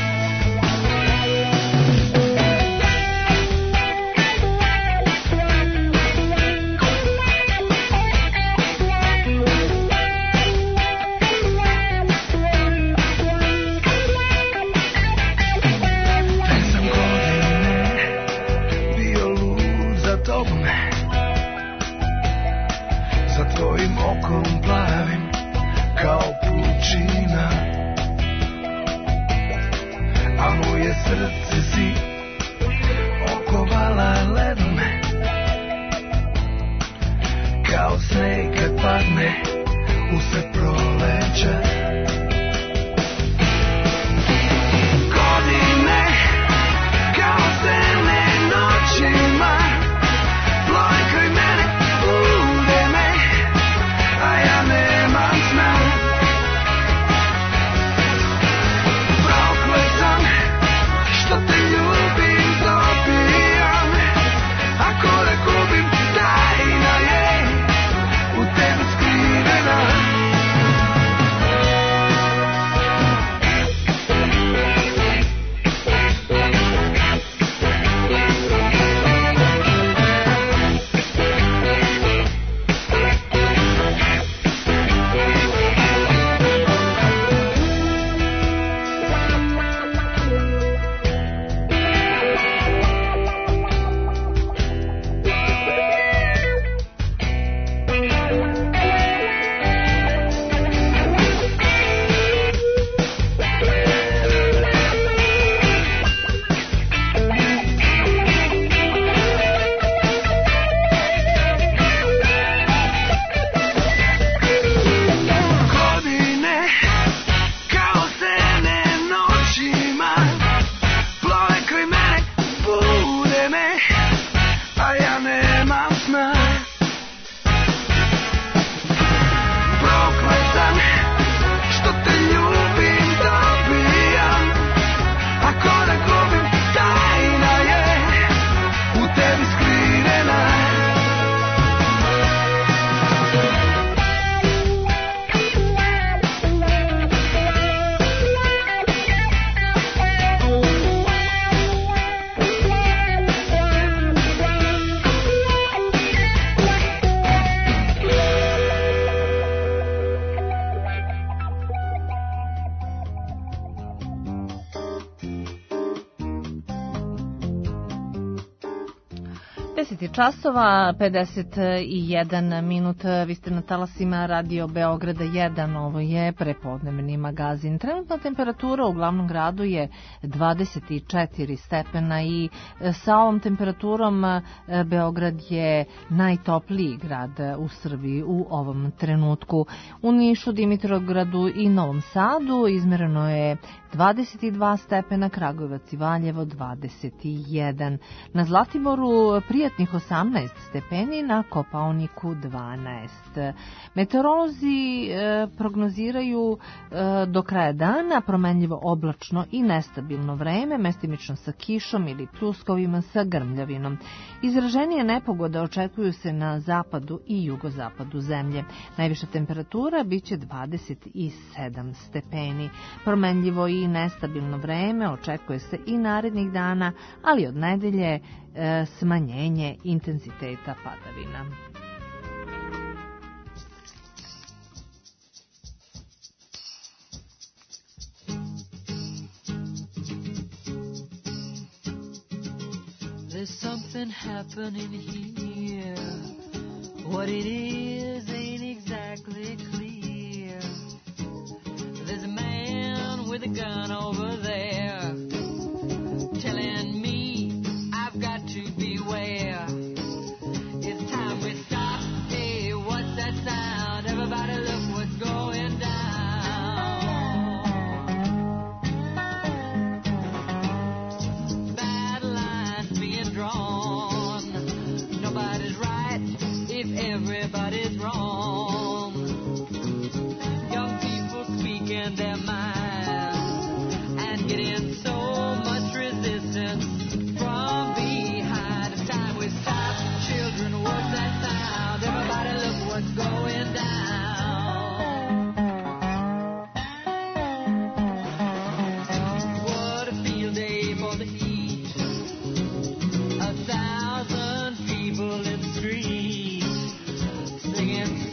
Tvojim okom plavim kao pučina, a moje srce si okovala ledom, kao sneg kad padne usred proleća. Godine kao sene noćima plove kraj mene, bude me, a ja nemam sna. Prokletam što te ljubim, dobijam, ako da gubim, tajna je u tebi skrivena. je časova, pedeset jedan minut, vi ste na talasima Radio Beograda jedan, ovo je prepodnevni magazin. Trenutna temperatura u glavnom gradu je dvadeset četiri stepena i sa ovom temperaturom Beograd je najtopliji grad u Srbiji u ovom trenutku. U Nišu, Dimitrovgradu i Novom Sadu izmereno je dvadeset dva stepena, Kragujevac i Valjevo dvadeset jedan. Na Zlatiboru prijatnih osamnaest stepeni, na Kopaoniku dvanaest. Meteorolozi e, prognoziraju e, do kraja dana promenljivo oblačno i nestabilno vreme, mestimično sa kišom ili pljuskovima sa grmljavinom. Izraženije nepogode očekuju se na zapadu i jugozapadu zemlje. Najviša temperatura biće dvadeset sedam stepeni. Promenljivo i nestabilno vreme očekuje se i narednih dana, ali od nedelje e, smanjenje intenziteta padavina. There's something happening here. What it is ain't exactly clear. There's a man with a gun over there telling me I've got to beware. It's time we stop. Hey, what's that sound? Everybody look what's going down. Bad lines being drawn. Nobody's right if everybody's wrong. Young people speaking their minds and getting so much resistance from behind. It's time we stop. Children, what's that sound? Everybody look what's going down. What a field day for the heat. A thousand people in the street singing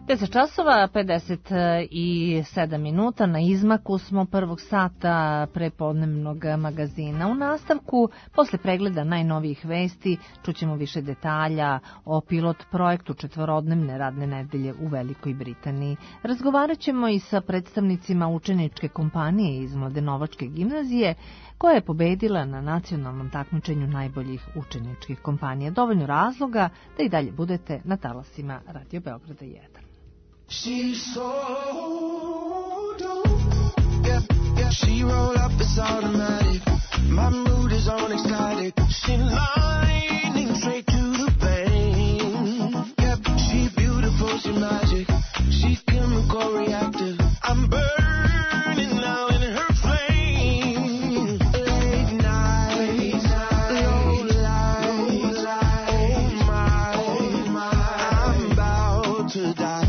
deset časova, pedeset sedam minuta, na izmaku smo prvog sata prepodnevnog magazina. U nastavku, posle pregleda najnovijih vesti, čućemo više detalja o pilot projektu četvorodnevne radne nedelje u Velikoj Britaniji. Razgovarat ćemo i sa predstavnicima učeničke kompanije iz Mladenovačke gimnazije, koja je pobedila na nacionalnom takmičenju najboljih učeničkih kompanija. Dovoljno razloga da i dalje budete na talasima Radio Beograda jedan. She's so dope. Yeah, yeah. She roll up, it's automatic. My mood is on exotic. She lightning straight to the vein. Yeah, she beautiful, she magic. She chemical reactive. I'm burning now in her flame. Late night, low light. Oh my, I'm about to die.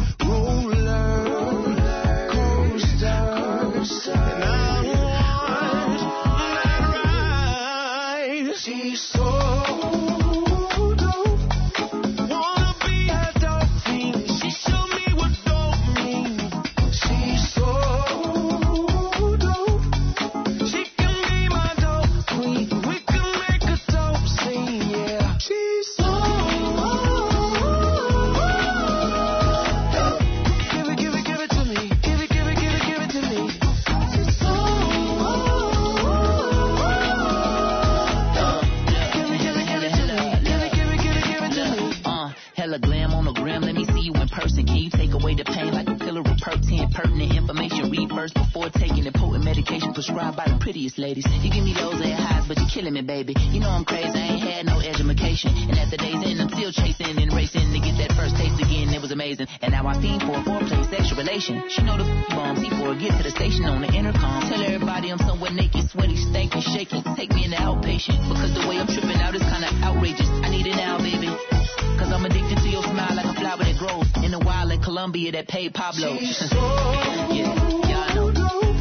Prescribed by the prettiest ladies. You give me lows and highs, but you're killing me, baby. You know I'm crazy, I ain't had no education. And at the day's end, I'm still chasing and racing to get that first taste again. It was amazing. And now I fiend for a foreplay sexual relation. She know the bombs, he for get to the station on the intercom. Tell everybody I'm somewhere naked, sweaty, stanky, shaking. Take me in the outpatient, because the way I'm tripping out is kinda outrageous. I need it now, baby. Cause I'm addicted to your smile like a flower that grows in the wild in Colombia that paid Pablo. Yeah, yeah, I know.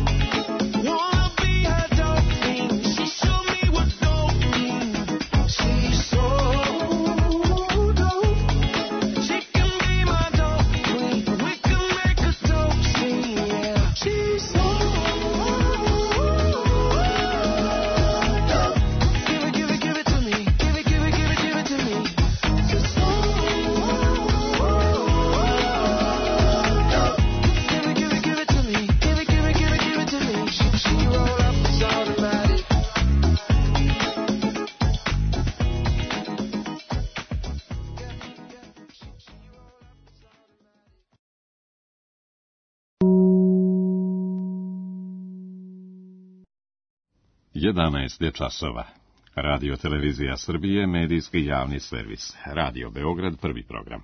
jedanaest je časova. Radio Televizija Srbije, medijski javni servis. Radio Beograd, prvi program.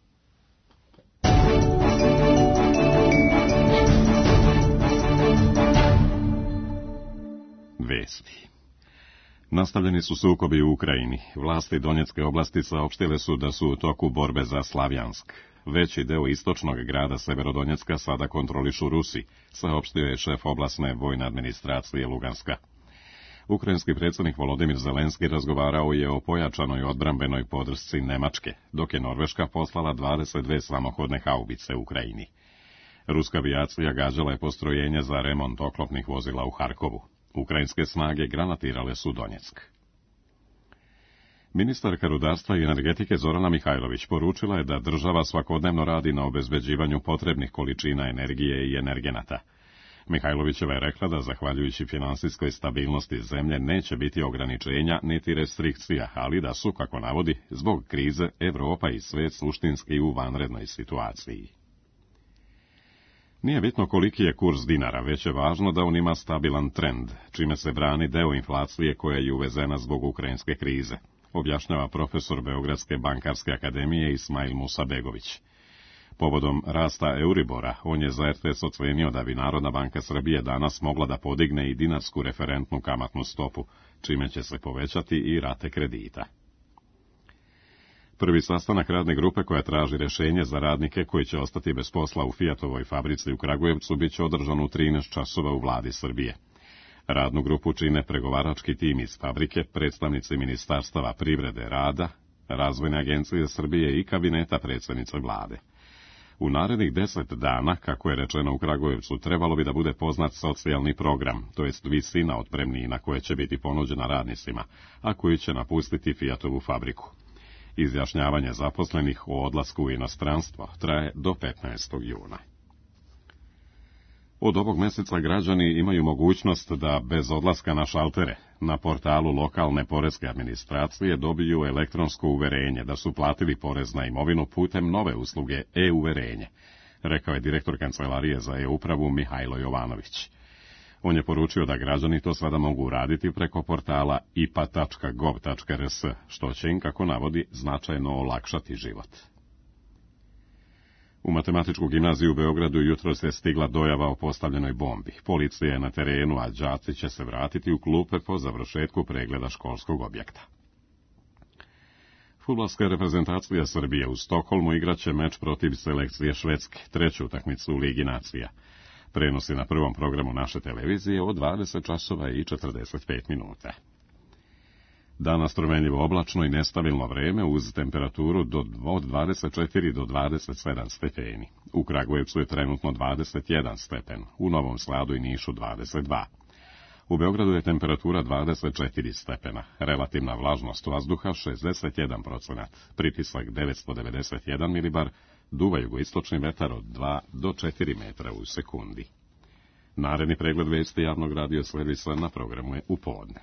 Vesti. Nastavljeni su sukobi u Ukrajini. Vlasti Donjecke oblasti saopštile su da su u toku borbe za Slavjansk. Veći deo istočnog grada Severodonjecka sada kontrolišu Rusi, saopštio je šef oblasne vojne administracije Luganska. Ukrajinski predsjednik Volodimir Zelenski razgovarao je o pojačanoj odbrambenoj podršci Nemačke, dok je Norveška poslala dvadeset dve samohodne haubice Ukrajini. Ruska avijacija gađala je postrojenje za remont oklopnih vozila u Harkovu. Ukrajinske snage granatirale su Donjeck. Ministarka rudarstva i energetike Zorana Mihajlović poručila je da država svakodnevno radi na obezbeđivanju potrebnih količina energije i energenata. Mihajlovićeva je rekla da, zahvaljujući finansijskoj stabilnosti zemlje, neće biti ograničenja niti restrikcija, ali da su, kako navodi, zbog krize Evropa i svet suštinski u vanrednoj situaciji. Nije bitno koliki je kurs dinara, već je važno da on ima stabilan trend, čime se brani deo inflacije koja je uvezena zbog ukrajinske krize, objašnjava profesor Beogradske bankarske akademije Ismail Musabegović. Povodom rasta Euribora, on je za er te es ocenio da bi Narodna banka Srbije danas mogla da podigne i dinarsku referentnu kamatnu stopu, čime će se povećati i rate kredita. Prvi sastanak radne grupe koja traži rešenje za radnike koji će ostati bez posla u Fiatovoj fabrici u Kragujevcu biće održan u trinaest časova u vladi Srbije. Radnu grupu čine pregovarački tim iz fabrike, predstavnici ministarstava privrede, rada, Razvojne agencije Srbije i kabineta predsjednice vlade. U narednih deset dana, kako je rečeno u Kragujevcu, trebalo bi da bude poznat socijalni program, to jest visina otpremnina koje će biti ponuđena radnicima, a koji će napustiti Fijatovu fabriku. Izjašnjavanje zaposlenih o odlasku u inostranstvo traje do petnaestog juna. Od ovog meseca građani imaju mogućnost da bez odlaska na šaltere na portalu lokalne poreske administracije dobiju elektronsko uverenje da su platili porez na imovinu putem nove usluge e-uverenje, rekao je direktor Kancelarije za e-upravu Mihajlo Jovanović. On je poručio da građani to sada mogu uraditi preko portala i p a tačka gov tačka r s, što će im, kako navodi, značajno olakšati život. U Matematičku gimnaziju u Beogradu jutros je stigla dojava o postavljenoj bombi. Policija je na terenu, a đaci će se vratiti u klupe po završetku pregleda školskog objekta. Fudbalska reprezentacija Srbije u Stokholmu igraće meč protiv selekcije Švedske, treću utakmicu u Ligi nacija. Prenos je na prvom programu naše televizije od dvadeset časova i četrdeset pet minuta. Danas promenljivo oblačno i nestabilno vreme uz temperaturu do, od dvadeset četiri do dvadeset sedam stepeni. U Kragujevcu je trenutno dvadeset jedan stepen, u Novom Sadu i Nišu dvadeset dva. U Beogradu je temperatura dvadeset četiri stepena, relativna vlažnost vazduha šezdeset jedan procenat, pritisak devetsto devedeset jedan milibar, duva jugoistočni vetar od dva do četiri metra u sekundi. Naredni pregled vesti javnog radio servisa na programu je u podne.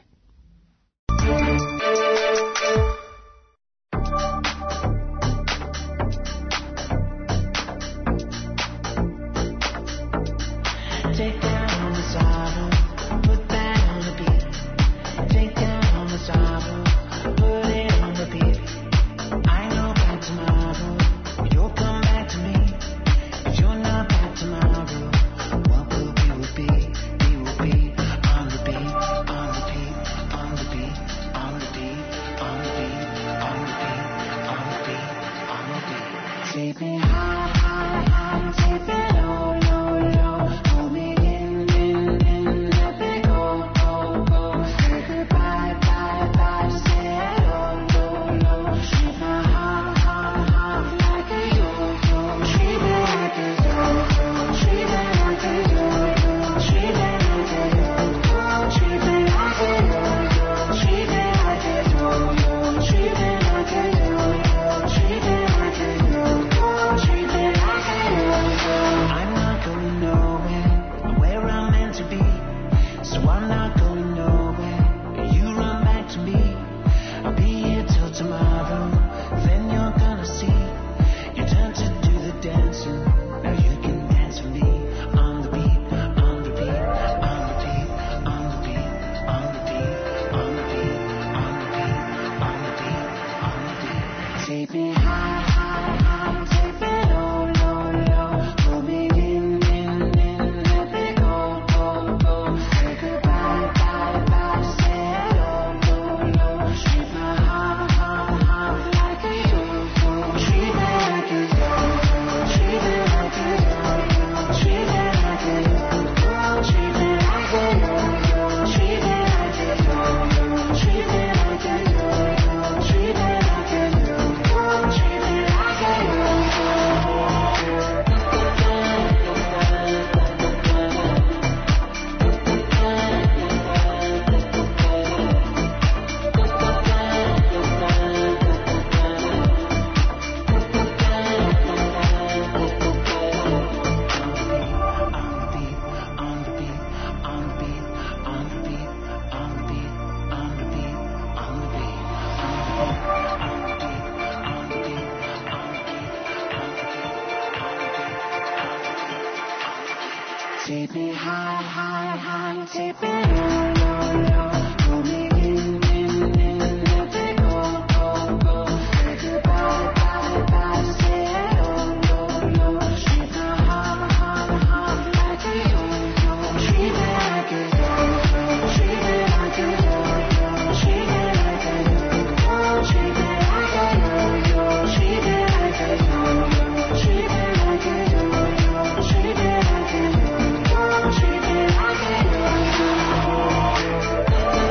Take me high, high, high, take me low, low, low. Pull me in, in, in, let me go, go, go. Say goodbye, bye, bye, say hello, low, low. Treat me high, high, high, like a yo-yo. Treat me like a yo-yo. Treat me like a yo-yo. Treat me like a yo-yo. Treat me like a yo-yo. Treat me like a yo-yo. Treat me like a yo-yo. Treat me like a yo-yo. Treat me like a yo-yo.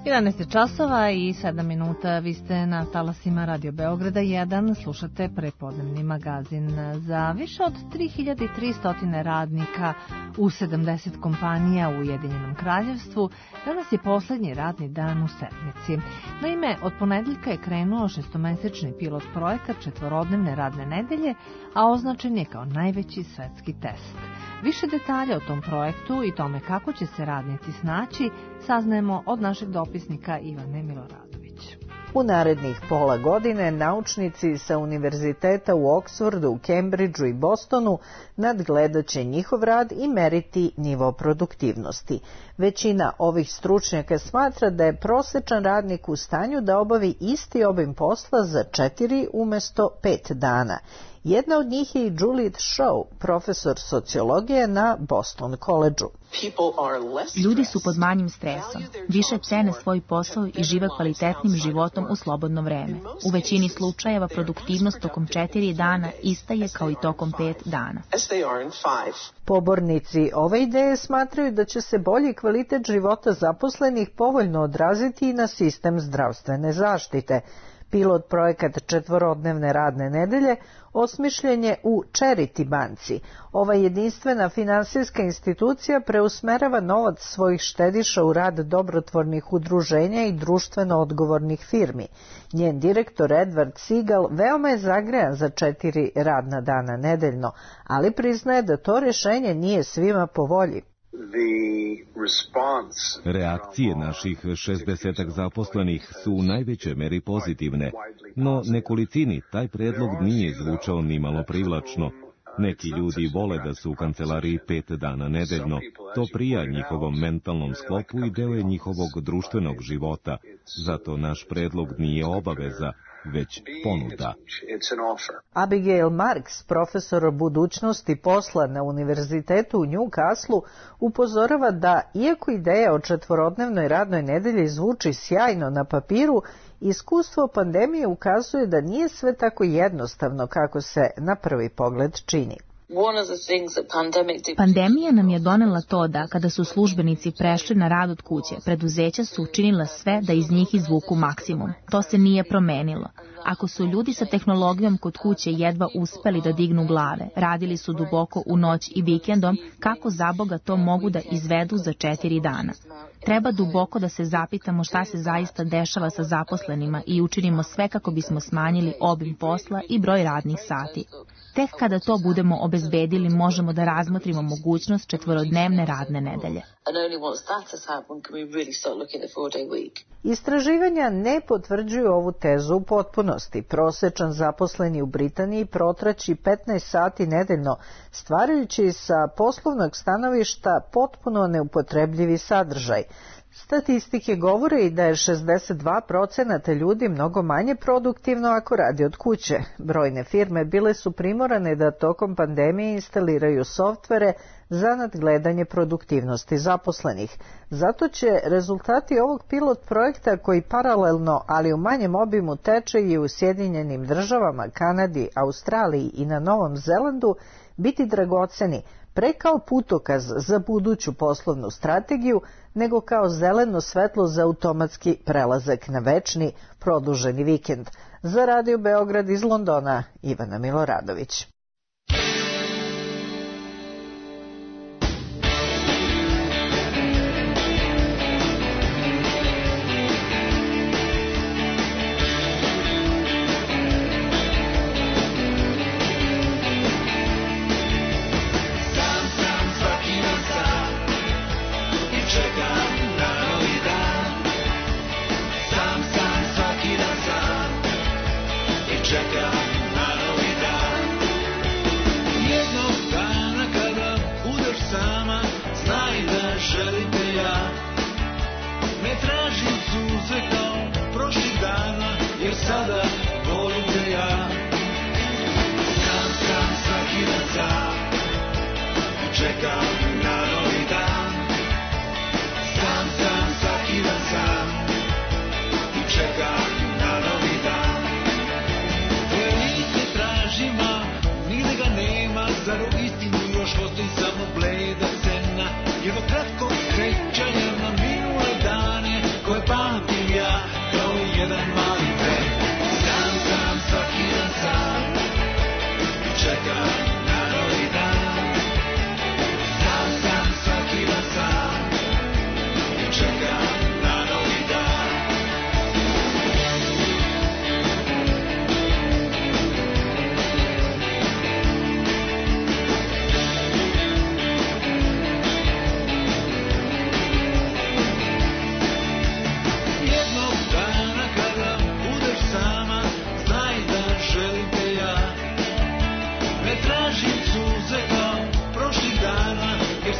jedanaest časova i sedam minuta, vi ste na talasima Radio Beograda jedan, slušate prepodnevni magazin. Za više od tri hiljade tristo radnika u sedamdeset kompanija u Ujedinjenom kraljevstvu danas je poslednji radni dan u sedmici. Naime, od ponedeljka je krenuo šestomesečni pilot projekat četvorodnevne radne nedelje, a označen je kao najveći svetski test. Više detalja o tom projektu i tome kako će se radnici snaći saznajemo od našeg dopisnika Ivane Miloradović. U narednih pola godine naučnici sa univerziteta u Oksfordu, Cambridgeu i Bostonu nadgledaće njihov rad i meriti nivo produktivnosti. Većina ovih stručnjaka smatra da je prosečan radnik u stanju da obavi isti obim posla za četiri umesto pet dana. Jedna od njih je i Juliet Shaw, profesor sociologije na Boston College-u. Ljudi su pod manjim stresom, više cene svoj posao i žive kvalitetnim životom u slobodno vreme. U većini slučajeva produktivnost tokom četiri dana ista je kao i tokom pet dana. Pobornici ove ideje smatraju da će se bolji kvalitet života zaposlenih povoljno odraziti i na sistem zdravstvene zaštite. Pilot projekat četvorodnevne radne nedelje osmišljen je u Charity banci. Ova jedinstvena finansijska institucija preusmerava novac svojih štediša u rad dobrotvornih udruženja i društveno odgovornih firmi. Njen direktor Edward Seagal veoma je zagrejan za četiri radna dana nedeljno, ali priznaje da to rješenje nije svima po volji. Reakcije naših šezdesetak zaposlenih su u najvećoj meri pozitivne, no nekolicini taj predlog nije zvučao nimalo privlačno. Neki ljudi vole da su u kancelariji pet dana nedeljno. To prija njihovom mentalnom sklopu i deo je njihovog društvenog života. Zato naš predlog nije obaveza, već ponuda. Abigail Marks, profesor budućnosti posla na univerzitetu u Newcastle, upozorava da, iako ideja o četvorodnevnoj radnoj nedelji zvuči sjajno na papiru, iskustvo pandemije ukazuje da nije sve tako jednostavno kako se na prvi pogled čini. Pandemija nam je donela to da, kada su službenici prešli na rad od kuće, preduzeća su učinila sve da iz njih izvuku maksimum. To se nije promenilo. Ako su ljudi sa tehnologijom kod kuće jedva uspeli da dignu glave, radili su duboko u noć i vikendom, kako zaboga to mogu da izvedu za četiri dana. Treba duboko da se zapitamo šta se zaista dešava sa zaposlenima i učinimo sve kako bismo smanjili obim posla i broj radnih sati. Tek kada to budemo obezbedili, možemo da razmotrimo mogućnost četvorodnevne radne nedelje. Istraživanja ne potvrđuju ovu tezu u potpunosti. Prosečan zaposleni u Britaniji protraći petnaest sati nedeljno, stvarajući sa poslovnog stanovišta potpuno neupotrebljivi sadržaj. Statistike govore i da je šezdeset dva procenata ljudi mnogo manje produktivno ako radi od kuće. Brojne firme bile su primorane da tokom pandemije instaliraju softvere za nadgledanje produktivnosti zaposlenih. Zato će rezultati ovog pilot projekta, koji paralelno, ali u manjem obimu, teče i u Sjedinjenim državama, Kanadi, Australiji i na Novom Zelandu, biti dragoceni, pre kao putokaz za buduću poslovnu strategiju, nego kao zeleno svetlo za automatski prelazak na večni, produženi vikend. Za Radio Beograd iz Londona, Ivana Miloradović. Jedno kratko sećanje na minule dane koje pamtim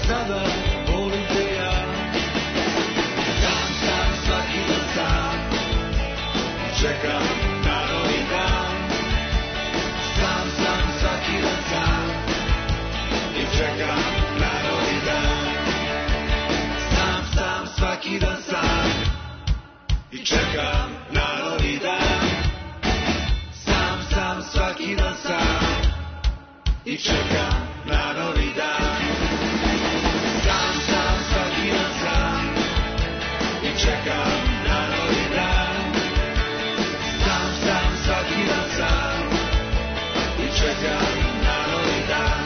sada volim te ja. Sam, sam, svaki dan sam, čekam na novi dan. Sam, sam, svaki dan sam, i čekam na novi dan. Sam, sam, svaki dan sam, i čekam na novi dan. Sam, sam, svaki dan sam, i čekam na novi dan. Sam, sam, svaki dan sam, i čekam na novi dan. Sam, sam, svaki dan sam, i čekam na novi dan.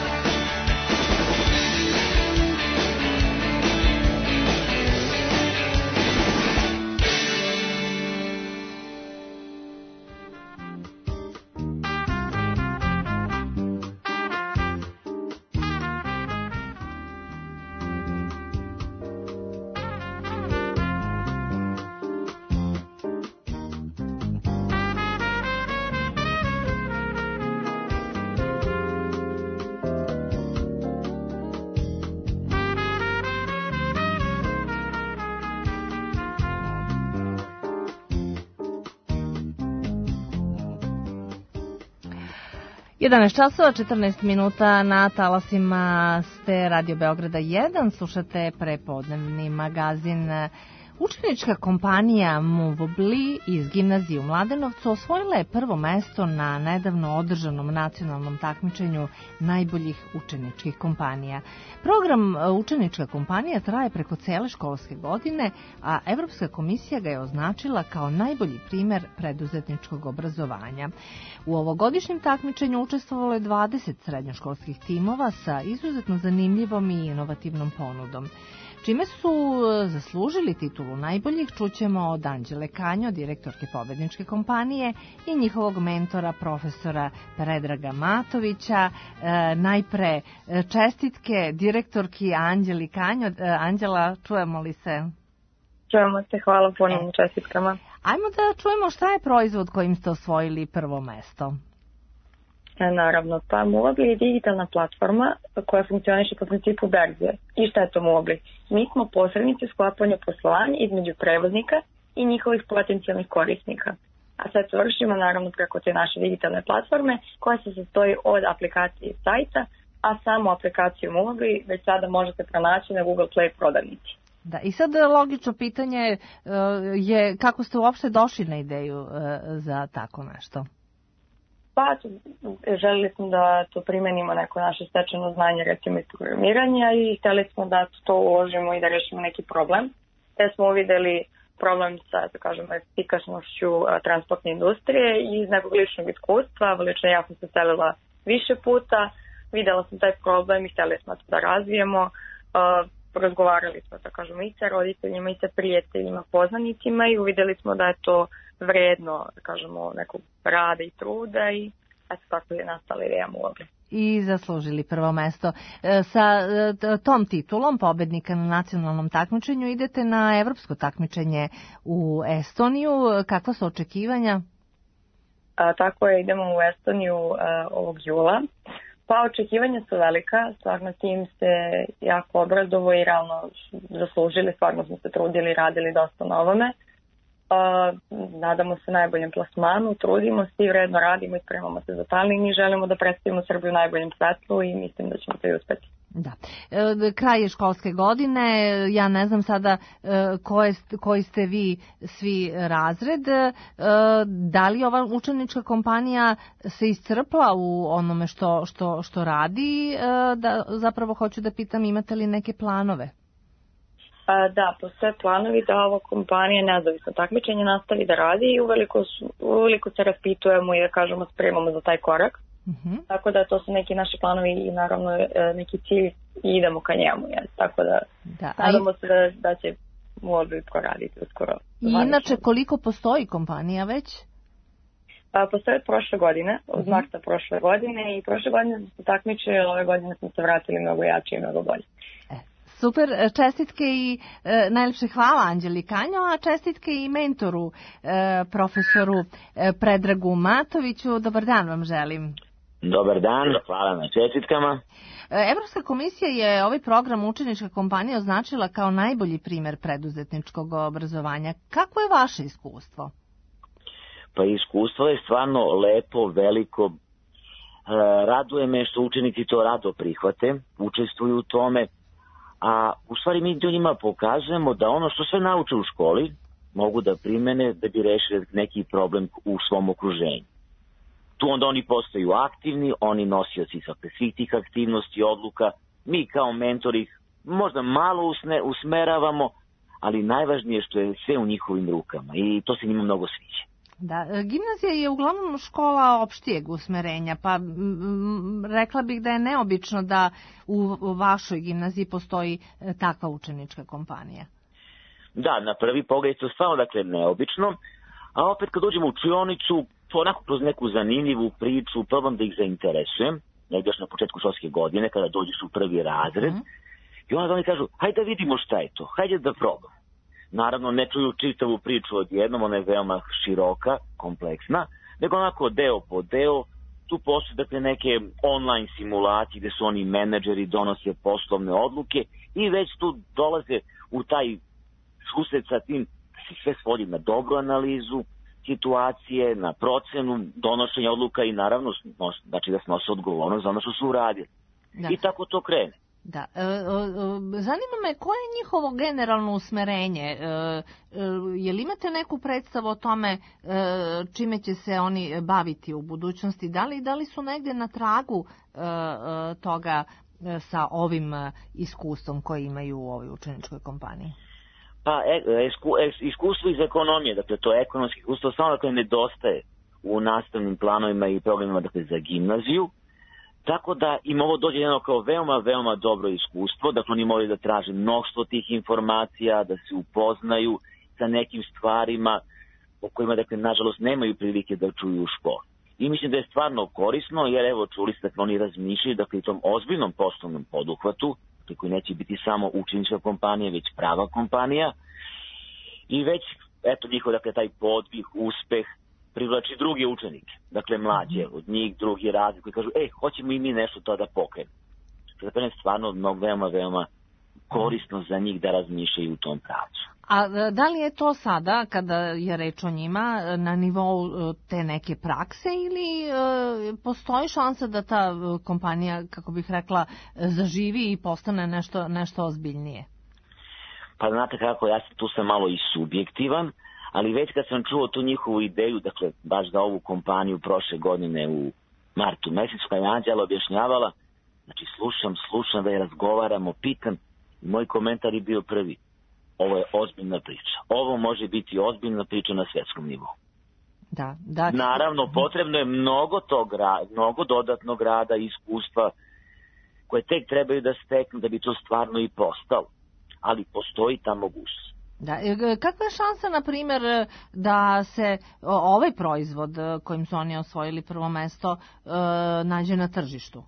jedanaest časova četrnaest minuta na talasima ste Radio Beograda jedan, slušate prepodnevni magazin. Učenička kompanija Movably iz gimnazije u Mladenovcu osvojila je prvo mesto na nedavno održanom nacionalnom takmičenju najboljih učeničkih kompanija. Program Učenička kompanija traje preko cele školske godine, a Evropska komisija ga je označila kao najbolji primer preduzetničkog obrazovanja. U ovogodišnjem takmičenju učestvovalo je dvadeset srednjoškolskih timova sa izuzetno zanimljivom i inovativnom ponudom. Čime su zaslužili titulu najboljih, čućemo od Anđele Kanjo, direktorke pobedničke kompanije, i njihovog mentora, profesora Predraga Matovića. E, najpre čestitke direktorki Anđeli Kanjo. E, Anđela, čujemo li se? Čujemo se, hvala ponovno čestitkama. Ajmo da čujemo šta je proizvod kojim ste osvojili prvo mesto. Naravno, pa Movably je digitalna platforma koja funkcioniše po principu berze. I šta je to Movably? Mi smo posrednici u sklapanju poslovanja između prevoznika i njihovih potencijalnih korisnika. A sve to vršimo naravno preko te naše digitalne platforme koja se sastoji od aplikacije i sajta, a samu aplikaciju Movably već sada možete pronaći na Google Play prodavnici. Da, i sad logično pitanje je kako ste uopšte došli na ideju za tako nešto? Pa, želili smo da to primenimo neko naše stečeno znanje, recimo iz programiranja, i htjeli smo da to uložimo i da rešimo neki problem. Te smo uvideli problem sa, da kažemo, efikasnošću transportne industrije i iz nekog ličnog iskustva. Lično ja sam se selila više puta, videla sam taj problem i htjeli smo to da razvijemo. Uh, razgovarali smo, da kažemo, i sa roditeljima i sa prijateljima, poznanicima, i uvideli smo da je to vredno, da kažemo, nekog rada i truda, i eto tako je nastala ideja Movably. I zaslužili prvo mesto. Sa tom titulom pobednika na nacionalnom takmičenju idete na evropsko takmičenje u Estoniju. Kakva su očekivanja? A, tako je, idemo u Estoniju a, ovog jula. Pa očekivanja su velika, stvarno tim se jako obradovo i realno zaslužili, stvarno smo se trudili, radili dosta na ovome. Uh, nadamo se najboljem plasmanu, trudimo se i vredno radimo i spremamo se za Talin i želimo da predstavimo Srbiju u najboljem svetlu i mislim da ćemo to i uspeti. Da. E, kraj je školske godine, ja ne znam sada e, koje, koji ste vi svi razred, e, da li ova učenička kompanija se iscrpla u onome što, što, što radi, e, da, zapravo hoću da pitam imate li neke planove? Da, postoje planovi da ova kompanija nezavisno takmičenje nastavi da radi i uveliko, su, uveliko se raspitujemo i da kažemo spremamo za taj korak. Uh-huh. Tako da to su neki naši planovi i naravno neki cilj i idemo ka njemu. Jel? Tako da, da nadamo se da, da će Movably proraditi uskoro. I inače koliko postoji kompanija već? A, postoje od prošle godine, od uh-huh. marta prošle godine i prošle godine smo se takmičili, ove godine smo se vratili mnogo jače i mnogo bolje. Super, čestitke i e, najljepše hvala Anđeli Kanjo, a čestitke i mentoru, e, profesoru e, Predragu Matoviću. Dobar dan vam želim. Dobar dan, hvala na čestitkama. Evropska komisija je ovaj program Učenička kompanija označila kao najbolji primer preduzetničkog obrazovanja. Kako je vaše iskustvo? Pa iskustvo je stvarno lepo, veliko. Raduje me što učenici to rado prihvate, učestvuju u tome, a u stvari mi njima pokazujemo da ono što sve nauče u školi mogu da primene da bi rešili neki problem u svom okruženju. Tu onda oni postaju aktivni, oni nosioci svih tih aktivnosti, odluka. Mi kao mentori možda malo usne, usmeravamo, ali najvažnije je što je sve u njihovim rukama i to se njima mnogo sviđa. Da, gimnazija je uglavnom škola opštijeg usmerenja, pa m, rekla bih da je neobično da u vašoj gimnaziji postoji takva učenička kompanija. Da, na prvi pogled to stvarno dakle neobično, a opet kad uđemo u učionicu, onako kroz neku zanimljivu priču, probam da ih zainteresujem, negdje još na početku školske godine, kada dođeš u prvi razred, mm. i onda oni kažu, hajde da vidimo šta je to, hajde da probam. Naravno, ne čuju čitavu priču odjednom, ona je veoma široka, kompleksna, nego onako deo po deo, tu postoje dakle neke online simulacije gde su oni menadžeri, donose poslovne odluke i već tu dolaze u taj susret sa tim da se sve svodi na dobru analizu situacije, na procenu donošenja odluka i naravno znači da snose odgovornost za ono što su uradili. Da. I tako to krene. Da. E, e, zanima me koje je njihovo generalno usmerenje? E, e, je li imate neku predstavu o tome e, čime će se oni baviti u budućnosti? Da li, da li su negde na tragu e, e, toga e, sa ovim iskustvom koje imaju u ovoj učeničkoj kompaniji? Pa e, isku, iskustvo iz ekonomije, dakle to je ekonomski iskustvo, samo dakle nedostaje u nastavnim planovima i programima dakle, za gimnaziju. Tako da im ovo dođe jedno kao veoma, veoma dobro iskustvo, dakle oni moraju da traže mnoštvo tih informacija, da se upoznaju sa nekim stvarima o kojima, dakle, nažalost, nemaju prilike da čuju u školi. I mislim da je stvarno korisno, jer evo čuli ste da oni razmišljaju, dakle, i tom ozbiljnom poslovnom poduhvatu, koji neće biti samo učenička kompanija, već prava kompanija, i već, eto, njihov, dakle, taj podvih, uspeh, privlači druge učenike, dakle mlađe, od njih drugi razred koji kažu, ej, hoćemo i mi nešto to da pokrenemo. Dakle, je stvarno mnogo veoma, veoma korisno za njih da razmišljaju u tom pravcu. A da li je to sada, kada je reč o njima, na nivou te neke prakse ili e, postoji šansa da ta kompanija, kako bih rekla, zaživi i postane nešto, nešto ozbiljnije? Pa znate kako, ja sam tu sam malo i subjektivan, ali već kad sam čuo tu njihovu ideju, dakle, baš za ovu kompaniju prošle godine u martu mesecu, kada je Anđela objašnjavala, znači slušam, slušam da je razgovaramo, pitam, i moj komentar je bio prvi. Ovo je ozbiljna priča. Ovo može biti ozbiljna priča na svetskom nivou. Da, da. Naravno, potrebno je mnogo tog, mnogo dodatnog rada i iskustva koje tek trebaju da steknu da bi to stvarno i postalo. Ali postoji ta mogućnost. Da, kakva je šansa, na primjer, da se ovaj proizvod kojim su oni osvojili prvo mesto nađe na tržištu?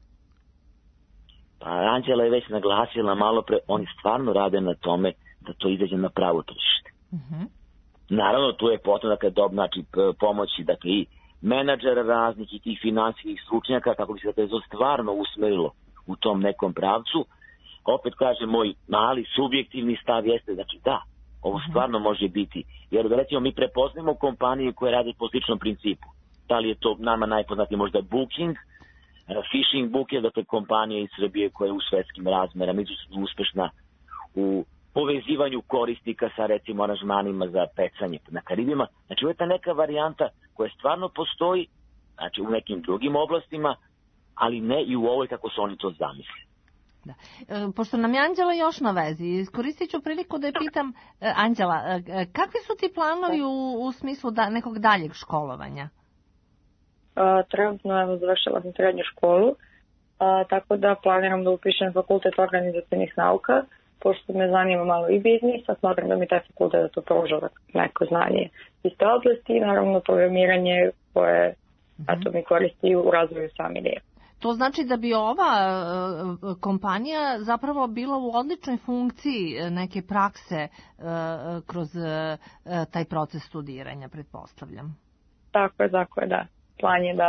Pa Anđela je već naglasila malo pre, oni stvarno rade na tome da to izađe na pravo tržište. Uh-huh. Naravno, tu je potrebno dakle, dob, znači, pomoći dakle, i menadžera raznih i tih finansijskih stručnjaka kako bi se dakle, to stvarno usmerilo u tom nekom pravcu. Opet kaže, moj mali subjektivni stav jeste, znači da, ovo stvarno može biti. Jer recimo mi prepoznamo kompanije koje rade po sličnom principu. Da li je to nama najpoznatiji možda Booking, Fishing Book je dakle kompanija iz Srbije koja je u svetskim razmerama izuzetno uspešna u povezivanju korisnika sa recimo aranžmanima za pecanje na Karibima. Znači ovo je ta neka varijanta koja stvarno postoji, znači u nekim drugim oblastima, ali ne i u ovoj kako su oni to zamislili. Da. E, pošto nam je Anđela još na vezi, iskoristit ću priliku da je pitam, e, Anđela, e, kakvi su ti planovi u, u smislu da, nekog daljeg školovanja? A, trenutno evo završila sam srednju školu, a, tako da planiram da upišem fakultet organizacijnih nauka, pošto me zanima malo i biznis, a smatram da mi taj fakultet da to pruža neko znanje iz te oblasti i naravno programiranje koje mm-hmm. to mi koristi u razvoju same ideje. To znači da bi ova uh, kompanija zapravo bila u odličnoj funkciji neke prakse uh, kroz uh, taj proces studiranja, pretpostavljam. Tako je, tako je, da. Plan je da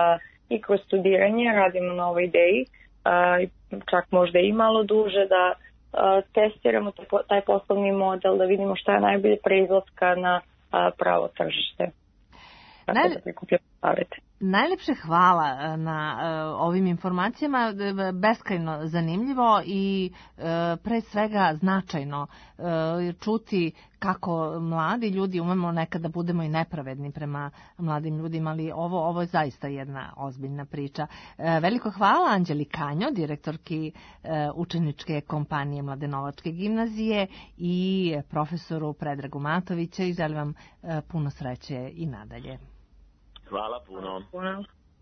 i kroz studiranje radimo na ovoj ideji, čak možda i malo duže, da testiramo taj poslovni model, da vidimo šta je najbolje pre izlaska na pravo tržište. Tako Najle... da prikupljamo savete. Najlepše hvala na uh, ovim informacijama, beskrajno zanimljivo i uh, pre svega značajno uh, čuti kako mladi ljudi umemo nekada budemo i nepravedni prema mladim ljudima, ali ovo, ovo je zaista jedna ozbiljna priča. Uh, veliko hvala Anđeli Kanjo, direktorki uh, učeničke kompanije Mladenovačke gimnazije i profesoru Predragu Matovića i želim vam uh, puno sreće i nadalje. Hvala puno. Hvala.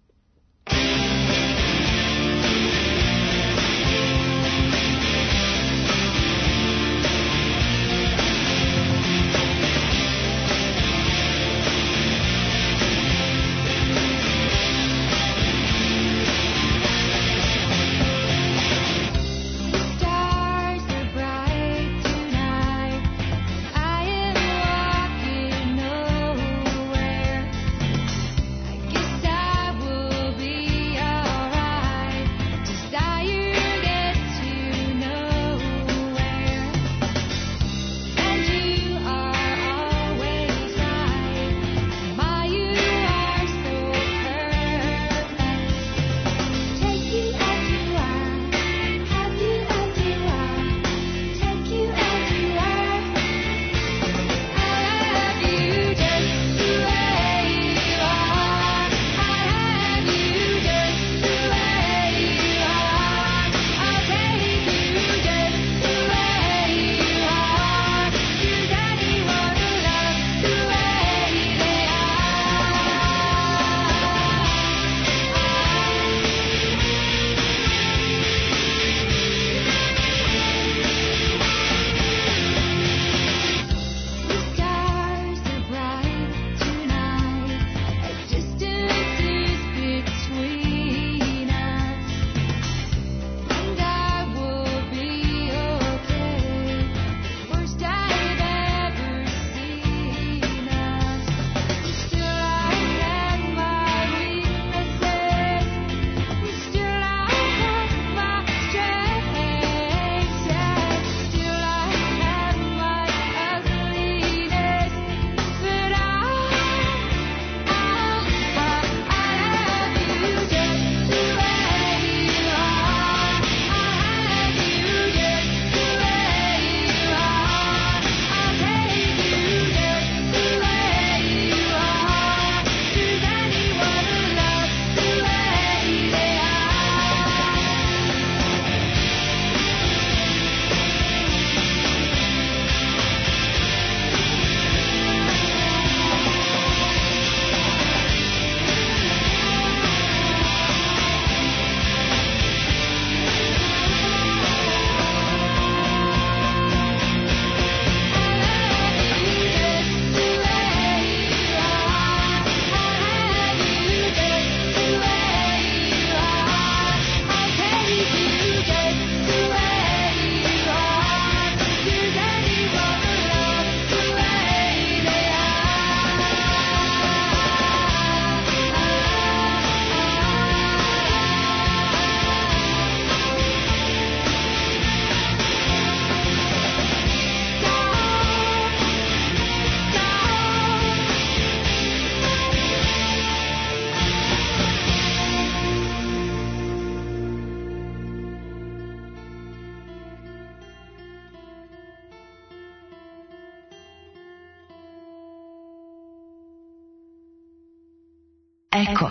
Eko.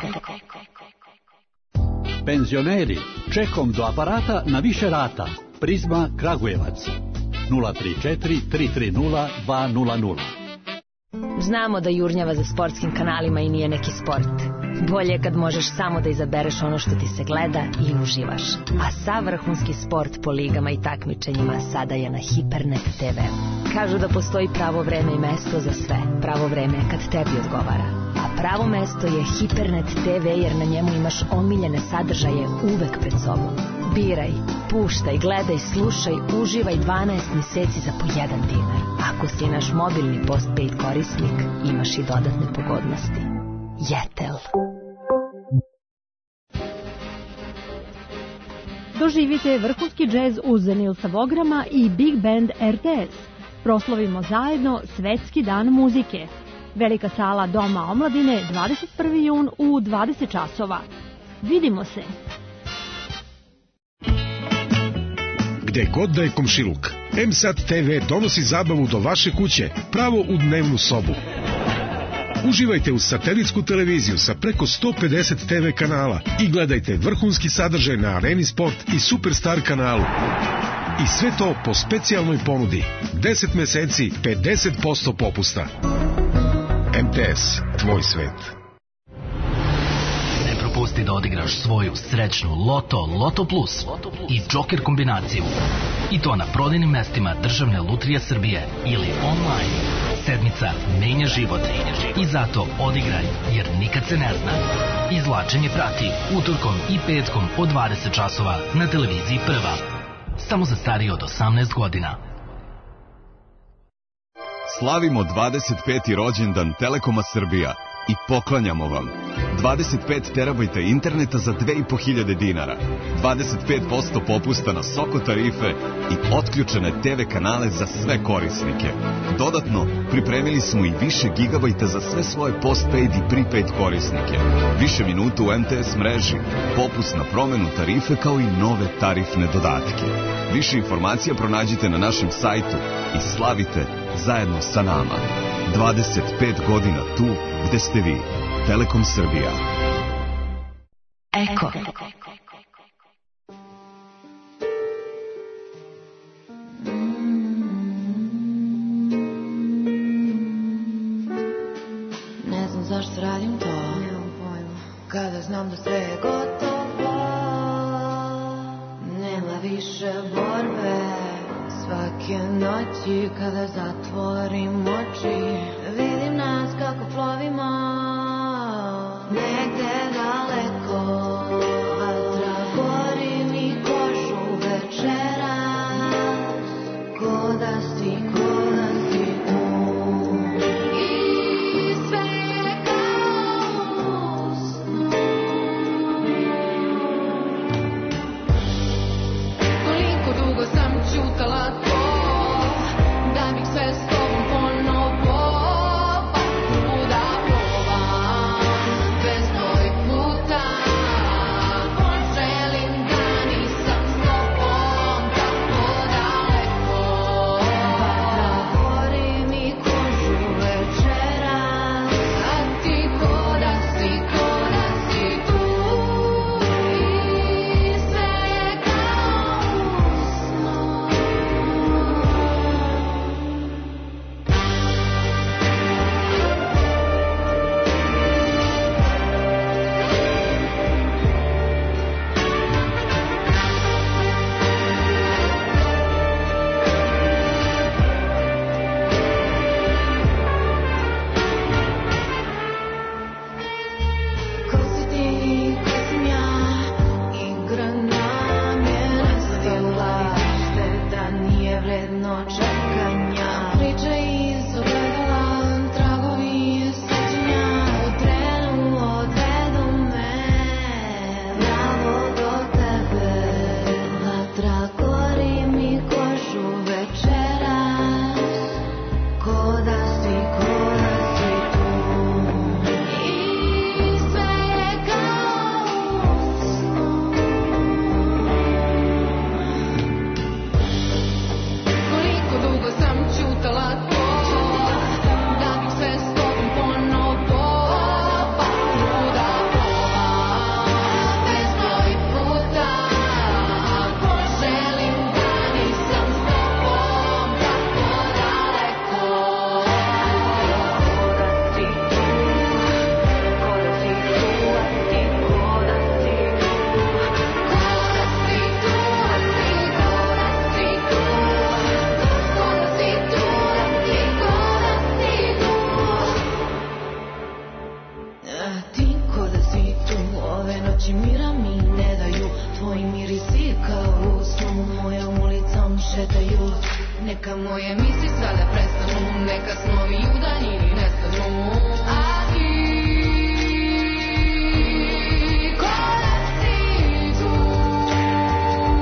Penzioneri, čekom do aparata na više rata. Prizma Kragujevac. nula tri četiri tri tri nula dva nula nula. Znamo da jurnjava za sportskim kanalima i nije neki sport. Bolje je kad možeš samo da izabereš ono što ti se gleda i uživaš. A sav vrhunski sport po ligama i takmičenjima sada je na Hipernet te ve. Kažu da postoji pravo vreme i mesto za sve. Pravo vreme je kad tebi odgovara. A pravo mesto je Hipernet te ve jer na njemu imaš omiljene sadržaje uvek pred sobom. Biraj, puštaj, gledaj, slušaj, uživaj dvanaest meseci za po jedan dinar. Ako si naš mobilni postpaid korisnik, imaš i dodatne pogodnosti. Jetel. Doživite vrhunski džez uz Nilsa Vograma i Big Band R T S. Proslavimo zajedno Svetski dan muzike. Velika sala Doma omladine, dvadeset prvi jun u dvadeset časova. Vidimo se! Gde god da je komšiluk, M S A T T V donosi zabavu do vaše kuće, pravo u dnevnu sobu. Uživajte uz satelitsku televiziju sa preko sto pedeset te ve kanala i gledajte vrhunski sadržaj na Areni Sport i Superstar kanalu. I sve to po specijalnoj ponudi. deset meseci, pedeset posto popusta. M T S, tvoj svet. Ne propusti da odigraš svoju srećnu Loto, Loto Plus i Joker kombinaciju. I to na prodajnim mestima Državne lutrije Srbije ili online. Sedmica menja život. I zato odigraj, jer nikad se ne zna. Izvlačenje prati utorkom i petkom od dvadeset časova na televiziji Prva. Samo za starije od osamnaest godina. Slavimo dvadeset peti rođendan Telekoma Srbija i poklanjamo vam dvadeset pet terabajta interneta za dve i po hiljade dinara, dvadeset pet posto popusta na Soko tarife i otključene te ve kanale za sve korisnike. Dodatno, pripremili smo i više gigabajta za sve svoje postpaid i prepaid korisnike. Više minuta u M T S mreži, popust na promenu tarife kao i nove tarifne dodatke. Više informacija pronađite na našem sajtu i slavite zajedno sa nama. dvadeset pet godina tu gde ste vi. Telekom Srbija. Eko. Ne znam zašto radim to, kada znam da sve je gotovo. Nema više borbe, svake noći kada zatvorim oči, vidim nas kako plovimo negde daleko. Vatra gori mi kožu večeras, ko da si, ko da si tu. I sve je kao u snu. Koliko dugo sam ćutala to, da bih sve s tobom ponovo da probam bezbroj puta. Poželim da nisam s tobom tako daleko. Vatra gori mi kožu večeras, a ti ko da si, ko da si tu. I sve je kao u snu. Ko si ti, ko sam ja, igra nam je nestala, šteta nije vredno čekanja. Priče iz ogledala, tragovi sećanja, u trenu odvedu me pravo do tebe. Vatra gori mi kožu večeras, ko da si, ko da si tu. I sve je kao u snu. Koliko dugo sam ćutala to, da bih sve s tobom ponovo da probam bezbroj puta. Poželim da nisam s tobom tako daleko. Ko da si tu, ko da si tu, a ti ko da si tu. Ko da si tu, a ti ko da si tu. Ko da si tu, a ti ko da si tu. A ti ko da si tu, ove noći mira mi ne daju. Tvoji mirisi kao u snu, mojom ulicom šetaju. Neka moje misli sada prestanu, neka snovi u daljini nestanu. A ti ko da si tu.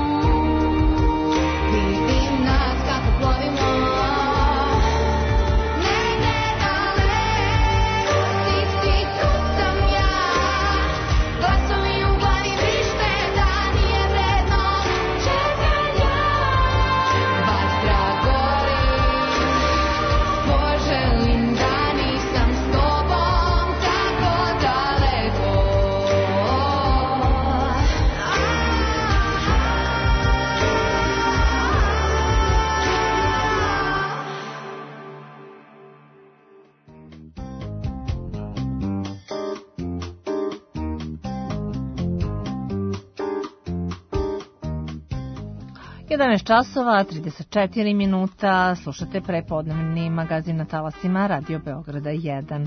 jedanaest časova, trideset četiri minuta, slušate prepodnevni magazin na talasima Radio Beograda jedan.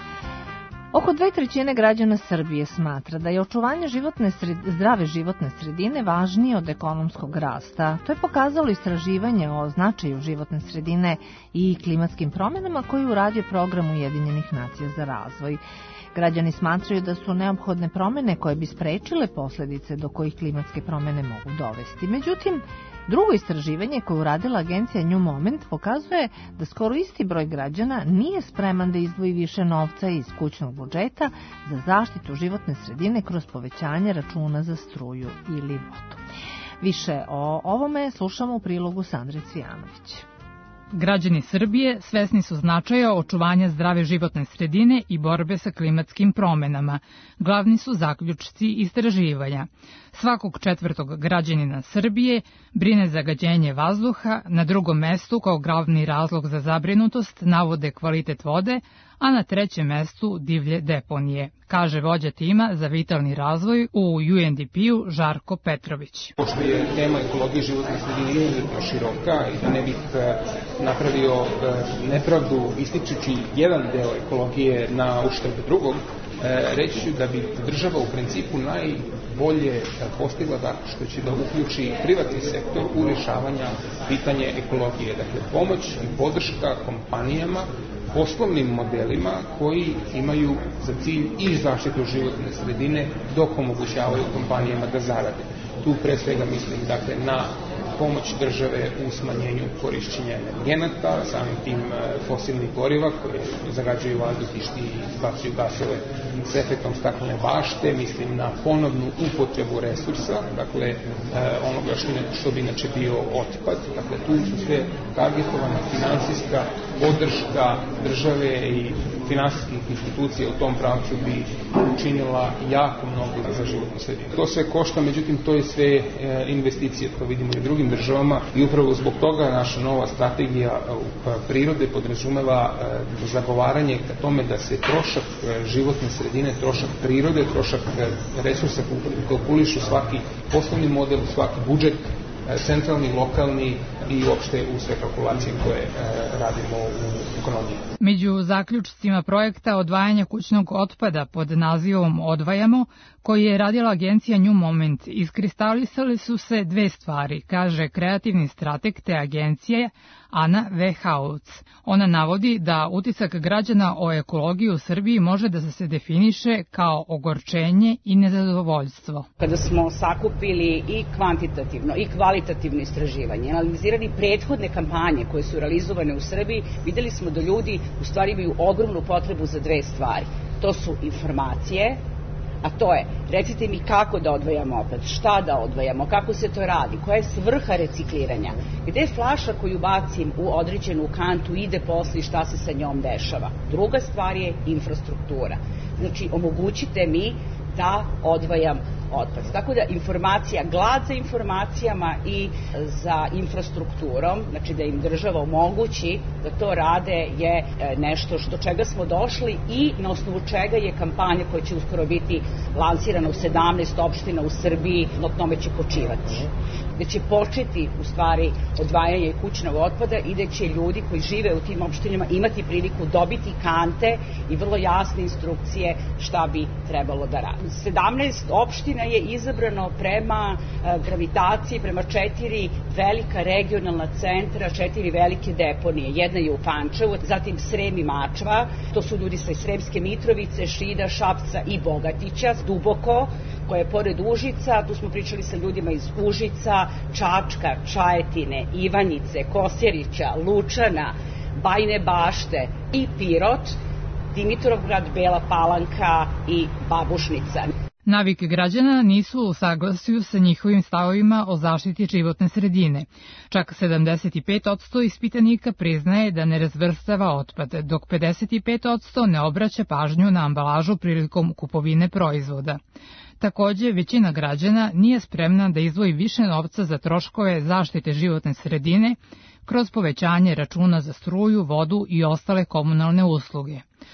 Oko dve trećine građana Srbije smatra da je očuvanje životne sred... zdrave životne sredine važnije od ekonomskog rasta. To je pokazalo istraživanje o značaju životne sredine i klimatskim promjenama koji je uradio program Ujedinjenih nacija za razvoj. Građani smatraju da su neophodne promjene koje bi sprečile posljedice do kojih klimatske promjene mogu dovesti. Međutim, drugo istraživanje koje uradila agencija New Moment pokazuje da skoro isti broj građana nije spreman da izdvoji više novca iz kućnog budžeta za zaštitu životne sredine kroz povećanje računa za struju ili vodu. Više o ovome slušamo u prilogu Sandre Cvijanović. Građani Srbije svesni su značaja očuvanja zdrave životne sredine i borbe sa klimatskim promenama. Glavni su zaključci istraživanja. Svakog četvrtog građanina Srbije brine zagađenje vazduha, na drugom mestu kao glavni razlog za zabrinutost navode kvalitet vode, a na trećem mestu divlje deponije, kaže vođa tima za vitalni razvoj u U N D P-u Žarko Petrović. Pošto je tema ekologije životne sredine izuzetno široka i da ne bih napravio nepravdu ističući jedan deo ekologije na uštrb drugog, reći ću da bi država u principu najbolje postigla tako što će da uključi privatni sektor u rješavanja pitanja ekologije. Dakle, pomoć i podrška kompanijama, poslovnim modelima koji imaju za cilj i zaštitu životne sredine dok omogućavaju kompanijama da zarade. Tu pre svega mislim dakle, na pomoć države u smanjenju korišćenja energenata, samim tim fosilnih goriva koje zagađuju vazduh i izbacuju gasove s efektom staklene bašte, mislim na ponovnu upotrebu resursa, dakle onoga što, što bi inače bio otpad, dakle tu su sve targetovana finansijska podrška države i finansijskih institucija u tom pravcu bi učinila jako mnogo za životnu sredinu. To sve košta, međutim to je sve investicije, to vidimo i u drugim državama i upravo zbog toga naša nova strategija prirode podrazumeva zagovaranje ka tome da se trošak životne sredine, trošak prirode, trošak resursa kalkulišu svaki poslovni model, svaki budžet, centralni, lokalni i uopšte u sve kalkulacije koje e, radimo u ekonomiji. Među zaključcima projekta odvajanja kućnog otpada pod nazivom Odvajamo, koji je radila agencija New Moment, iskristalisali su se dve stvari, kaže kreativni strateg te agencije Ana Vehauc. Ona navodi da utisak građana o ekologiji u Srbiji može da se definiše kao ogorčenje i nezadovoljstvo. Kada smo sakupili i kvantitativno i kvalitativno istraživanje, analizirali prethodne kampanje koje su realizovane u Srbiji, videli smo da ljudi u stvari imaju ogromnu potrebu za dve stvari. To su informacije, a to je, recite mi kako da odvajamo otpad, šta da odvajamo, kako se to radi, koja je svrha recikliranja, gde je flaša koju bacim u određenu kantu ide posle i šta se sa njom dešava. Druga stvar je infrastruktura. Znači, omogućite mi da odvajam otpad. Tako da informacija, glad za informacijama i za infrastrukturom, znači da im država omogući da to rade je nešto do čega smo došli i na osnovu čega je kampanja koja će uskoro biti lansirana u sedamnaest opština u Srbiji, na tome će počivati. Da će početi u stvari odvajanje kućnog otpada i da će ljudi koji žive u tim opštinama imati priliku dobiti kante i vrlo jasne instrukcije šta bi trebalo da radi. sedamnaest opština je izabrano prema gravitaciji, prema četiri velika regionalna centra, četiri velike deponije. Jedna je u Pančevu, zatim Srem i Mačva, to su ljudi sa Sremske Mitrovice, Šida, Šapca i Bogatića, Duboko, koja je pored Užica, tu smo pričali sa ljudima iz Užica, Čačka, Čajetine, Ivanjice, Kosjerića, Lučana, Bajine Bašte i Pirot, Dimitrovgrad, Bela Palanka i Babušnica. Navike građana nisu u saglasju sa njihovim stavovima o zaštiti životne sredine. Čak sedamdeset pet posto ispitanika priznaje da ne razvrstava otpad, dok pedeset pet posto ne obraća pažnju na ambalažu prilikom kupovine proizvoda. Takođe, većina građana nije spremna da izdvoji više novca za troškove zaštite životne sredine kroz povećanje računa za struju, vodu i ostale komunalne usluge.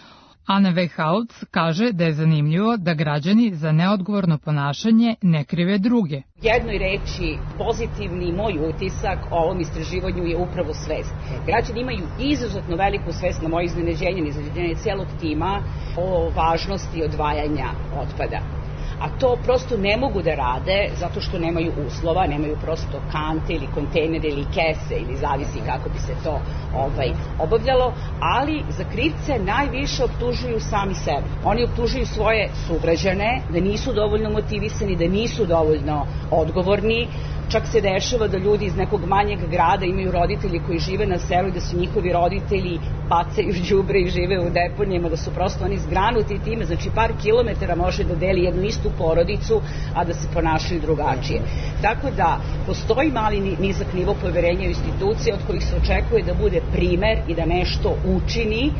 Ana Wehautz kaže da je zanimljivo da građani za neodgovorno ponašanje ne krive druge. Jednoj reči, pozitivni moj utisak o ovom istraživanju je upravo svest. Građani imaju izuzetno veliku svest, na moje iznenađenje, na iznenađenje cijelog tima, o važnosti odvajanja otpada. A to prosto ne mogu da rade zato što nemaju uslova, nemaju prosto kante ili kontejnere ili kese ili zavisi kako bi se to ovaj, obavljalo, ali za krivce najviše optužuju sami sebe. Oni optužuju svoje sugrađane da nisu dovoljno motivisani, da nisu dovoljno odgovorni. Čak se dešava da ljudi iz nekog manjeg grada imaju roditelji koji žive na selu i da su njihovi roditelji bacaju đubre i žive u deponijama, da su prosto oni zgranuti time, znači par kilometara može da deli jednu istu porodicu, a da se ponašaju drugačije. Tako da postoji mali nizak nivo poverenja u institucije od kojih se očekuje da bude primer i da nešto učini,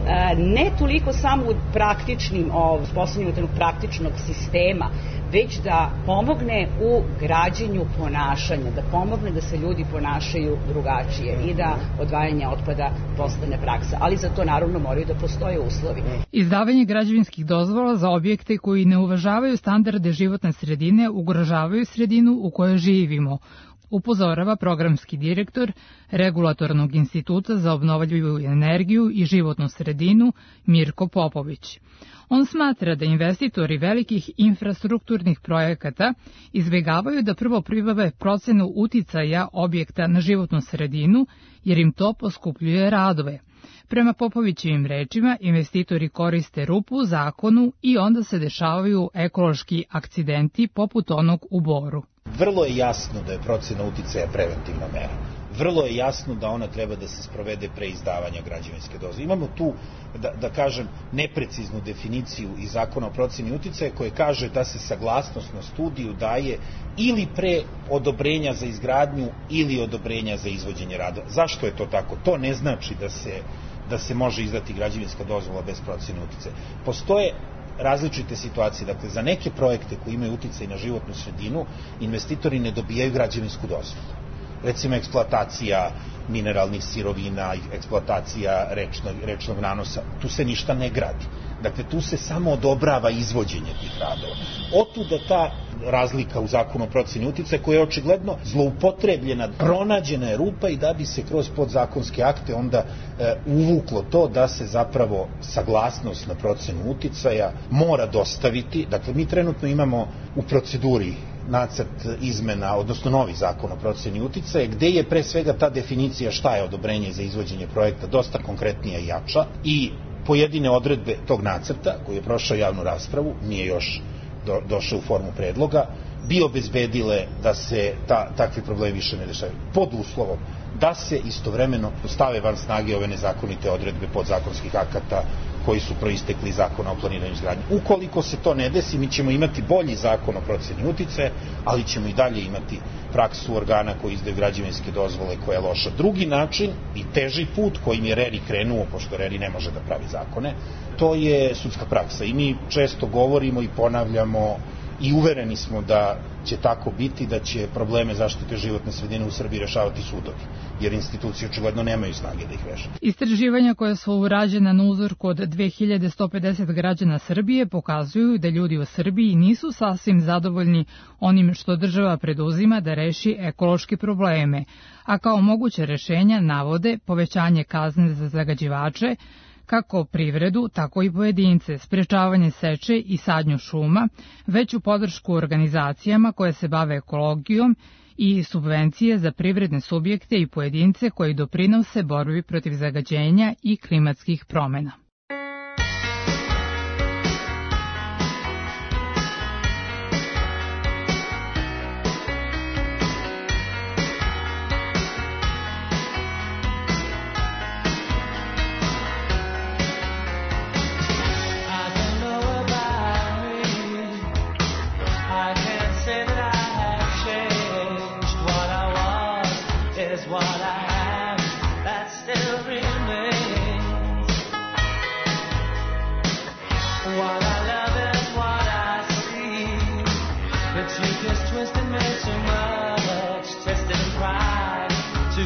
ne toliko samo u praktičnim, uspostavljanju jednog praktičnog sistema, već da pomogne u građenju ponašanja, da pomogne da se ljudi ponašaju drugačije i da odvajanje otpada postane praksa. Ali za to naravno moraju da postoje uslovi. Izdavanje građevinskih dozvola za objekte koji ne uvažavaju standarde životne sredine ugrožavaju sredinu u kojoj živimo, upozorava programski direktor Regulatornog instituta za obnovljivu energiju i životnu sredinu Mirko Popović. On smatra da investitori velikih infrastrukturnih projekata izbjegavaju da prvo pribave procenu uticaja objekta na životnu sredinu, jer im to poskupljuje radove. Prema Popovićevim rečima, investitori koriste rupu u zakonu i onda se dešavaju ekološki akcidenti poput onog u Boru. Vrlo je jasno da je procena uticaja preventivna mera. Vrlo je jasno da ona treba da se sprovede pre izdavanja građevinske dozvole. Imamo tu, da, da kažem, nepreciznu definiciju iz zakona o proceni uticaja koje kaže da se saglasnost na studiju daje ili pre odobrenja za izgradnju ili odobrenja za izvođenje radova. Zašto je to tako? To ne znači da se, da se može izdati građevinska dozvola bez procene uticaja. Postoje različite situacije. Dakle, za neke projekte koji imaju uticaj na životnu sredinu, investitori ne dobijaju građevinsku dozvolu. Recimo, eksploatacija mineralnih sirovina, eksploatacija rečnog, rečnog nanosa, tu se ništa ne gradi. Dakle, tu se samo odobrava izvođenje tih radova. Otuda ta razlika u zakonu o proceni uticaja koja je očigledno zloupotrebljena, pronađena je rupa i da bi se kroz podzakonske akte onda e, uvuklo to da se zapravo saglasnost na procenu uticaja mora dostaviti. Dakle, mi trenutno imamo u proceduri nacrt izmena, odnosno novi zakon o proceni uticaja, gde je pre svega ta definicija šta je odobrenje za izvođenje projekta dosta konkretnija i jača i pojedine odredbe tog nacrta, koji je prošao javnu raspravu, nije još do, došao u formu predloga, bi obezbedile da se ta, takvi problemi više ne dešavaju. Pod uslovom da se istovremeno stave van snage ove nezakonite odredbe podzakonskih akata koji su proistekli iz zakona o planiranju izgradnje. Ukoliko se to ne desi, mi ćemo imati bolji zakon o proceni uticaja, ali ćemo i dalje imati praksu organa koji izdaju građevinske dozvole koja je loša. Drugi način i teži put kojim je RERI krenuo, pošto RERI ne može da pravi zakone, to je sudska praksa. I mi često govorimo i ponavljamo i uvereni smo da će tako biti, da će probleme zaštite životne sredine u Srbiji rešavati sudovi, jer institucije očigledno nemaju snage da ih reše. Istraživanja koja su urađena na uzorku od dve hiljade sto pedeset građana Srbije pokazuju da ljudi u Srbiji nisu sasvim zadovoljni onim što država preduzima da reši ekološke probleme, a kao moguće rešenja navode povećanje kazne za zagađivače, kako privredu, tako i pojedince, sprečavanje seče i sadnju šuma, veću podršku organizacijama koje se bave ekologijom i subvencije za privredne subjekte i pojedince koji doprinose borbi protiv zagađenja i klimatskih promena.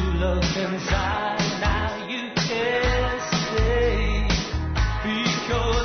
Inside, now you can't stay because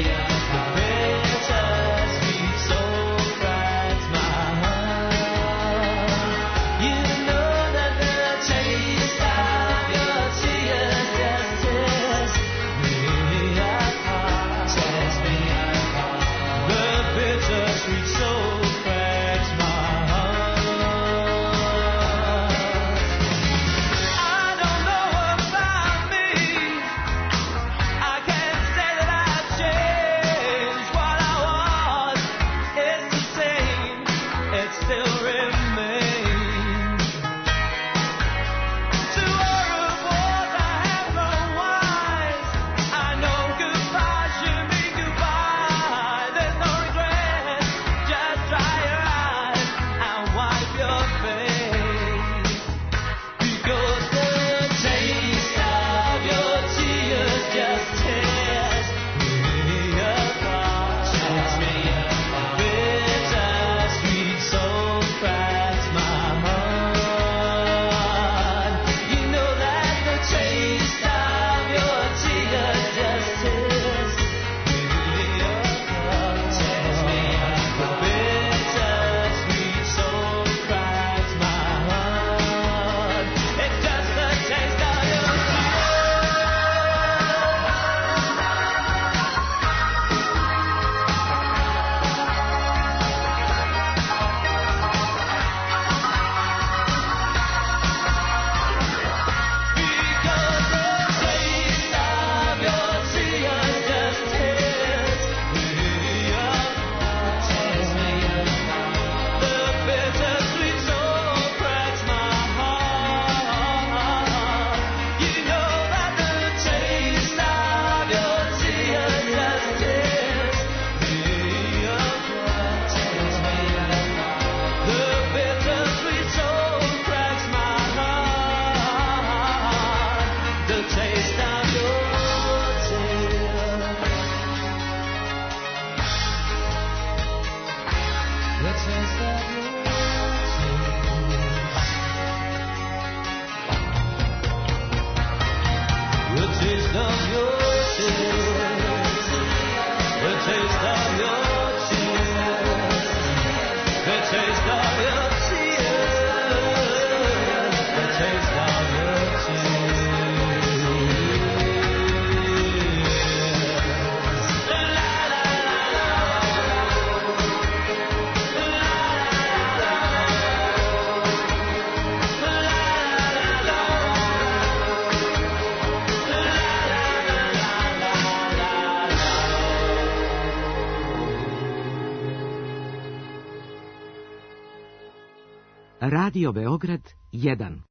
Radio Beograd jedan.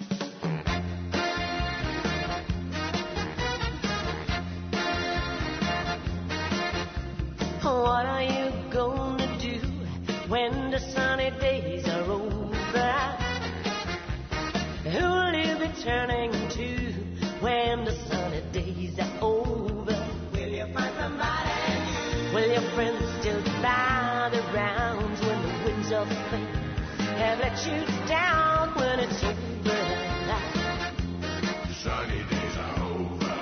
What are you gonna do when the sunny days are over? Who will you be turning to when the sunny days are over? Will you find somebody new? Will your friends still buy the rounds when the winds of fate have let you down when it's over? Sunny days are over.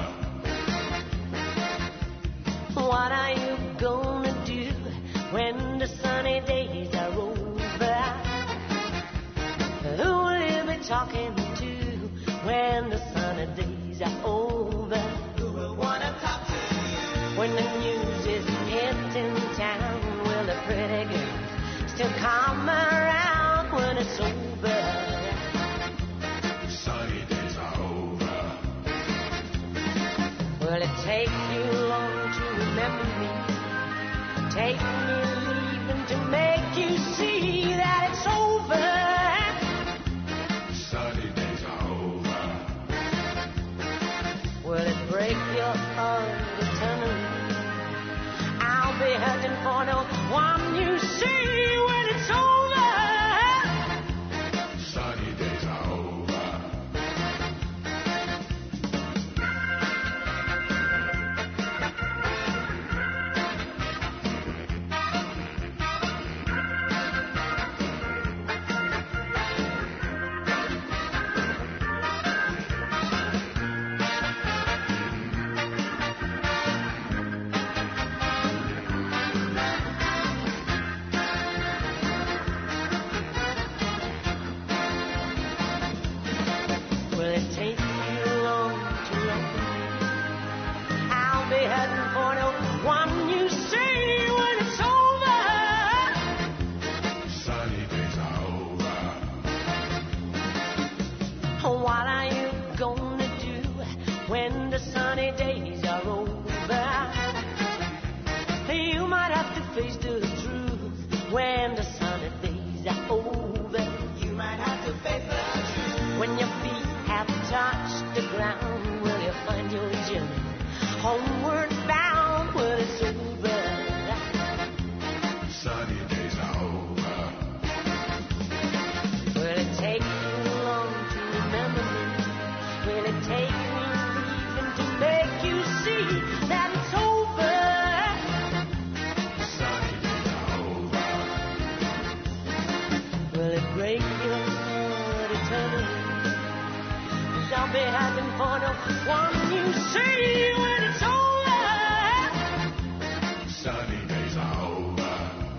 What are you gonna do when the sunny days are over? Who will you be talking to when the sunny days are over? Who will wanna talk to you when the news is hitting town? Will the pretty girls still come around when it's over? Sunny days are over. Will it take you long to remember me? Take me leaving to make you see that it's over? Sunny days are over. Will it break your heart eternally? I'll be hurting for no one you see when it's over. Sunny days are over. face the truth when the sunny days are over. You might have to face the truth when your feet have touched the ground. Will you find your journey homeward bound? Well, it's over. Sunny days are over. Will it take you long to remember me? Will it take me leaving to make you see that it's over? Sunny days are over. Will it break your heart eternally? 'Cause I'll be having for the one you see when it's over. Sunny days are over.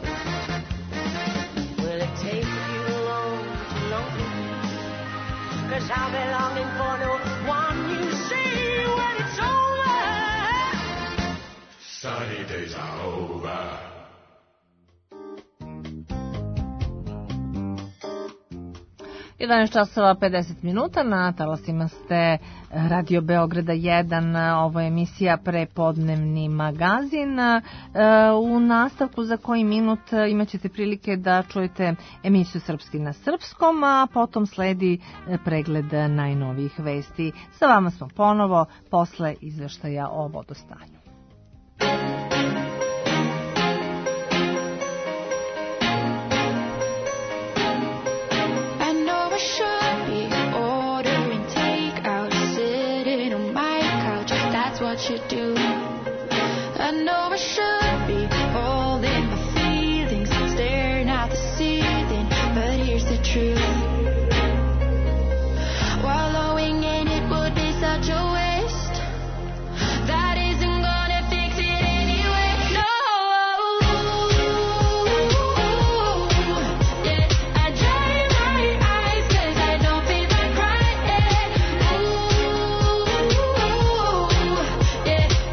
Will it take you long to long for me? 'Cause I'll be longing for the one you see when it's over. Sunny days are over. jedanaest časova pedeset minuta, na talasima ste Radio Beograda jedan, ovo je emisija Prepodnevni magazin. U nastavku za koji minut imat ćete prilike da čujete emisiju Srpski na srpskom, a potom sledi pregled najnovijih vesti. Sa vama smo ponovo posle izveštaja o vodostanju. Should be ordering takeout, sitting on my couch. That's what you do. I know I should be holding my feelings, staring at the ceiling, but here's the truth. Wallowing in it would be such a waste. That isn't gonna fix it anyway. No. Yeah.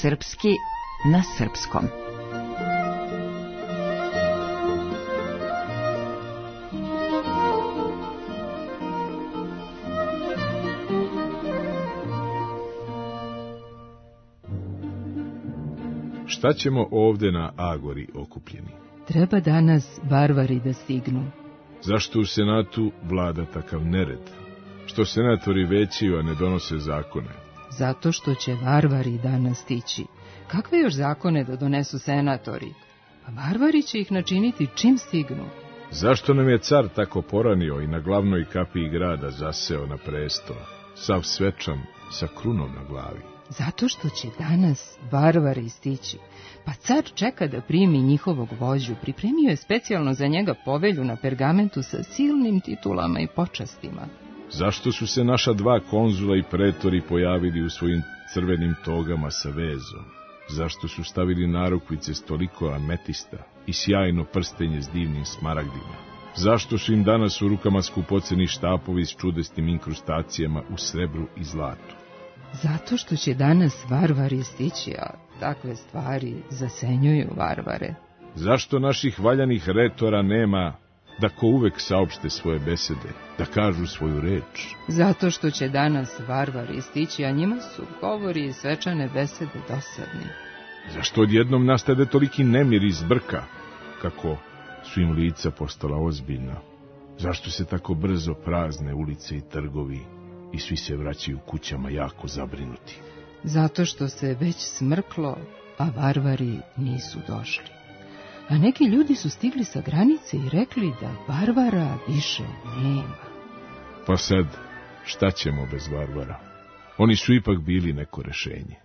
Srpski na srpskom. Šta ćemo ovde na Agori okupljeni? Treba danas varvari da stignu. Zašto u Senatu vlada takav nered? Što senatori većiju, a ne donose zakone? Zato što će varvari danas stići. Kakve još zakone da donesu senatori? A varvari će ih načiniti čim stignu. Zašto nam je car tako poranio i na glavnoj kapiji grada zaseo na presto, sav svečan sa krunom na glavi? Zato što će danas varvari stići. Pa car čeka da primi njihovog vođu, pripremio je specijalno za njega povelju na pergamentu sa silnim titulama i počastima. Zašto su se naša dva konzula i pretori pojavili u svojim crvenim togama sa vezom? Zašto su stavili narukvice s toliko ametista i sjajno prstenje s divnim smaragdima? Zašto su im danas u rukama skupoceni štapovi s čudesnim inkrustacijama u srebru i zlatu? Zato što će danas varvari stići, a takve stvari zasenjuju varvare. Zašto naših valjanih retora nema da ko uvek saopšte svoje besede, da kažu svoju reč? Zato što će danas varvari stići, a njima su govori i svečane besede dosadni. Zašto odjednom nastade toliki nemir i zbrka, kako su im lica postala ozbiljna? Zašto se tako brzo prazne ulice i trgovi i svi se vraćaju kućama jako zabrinuti? Zato što se već smrklo, a varvari nisu došli. A neki ljudi su stigli sa granice i rekli da varvara više nema. Pa sad, šta ćemo bez varvara? Oni su ipak bili neko rešenje.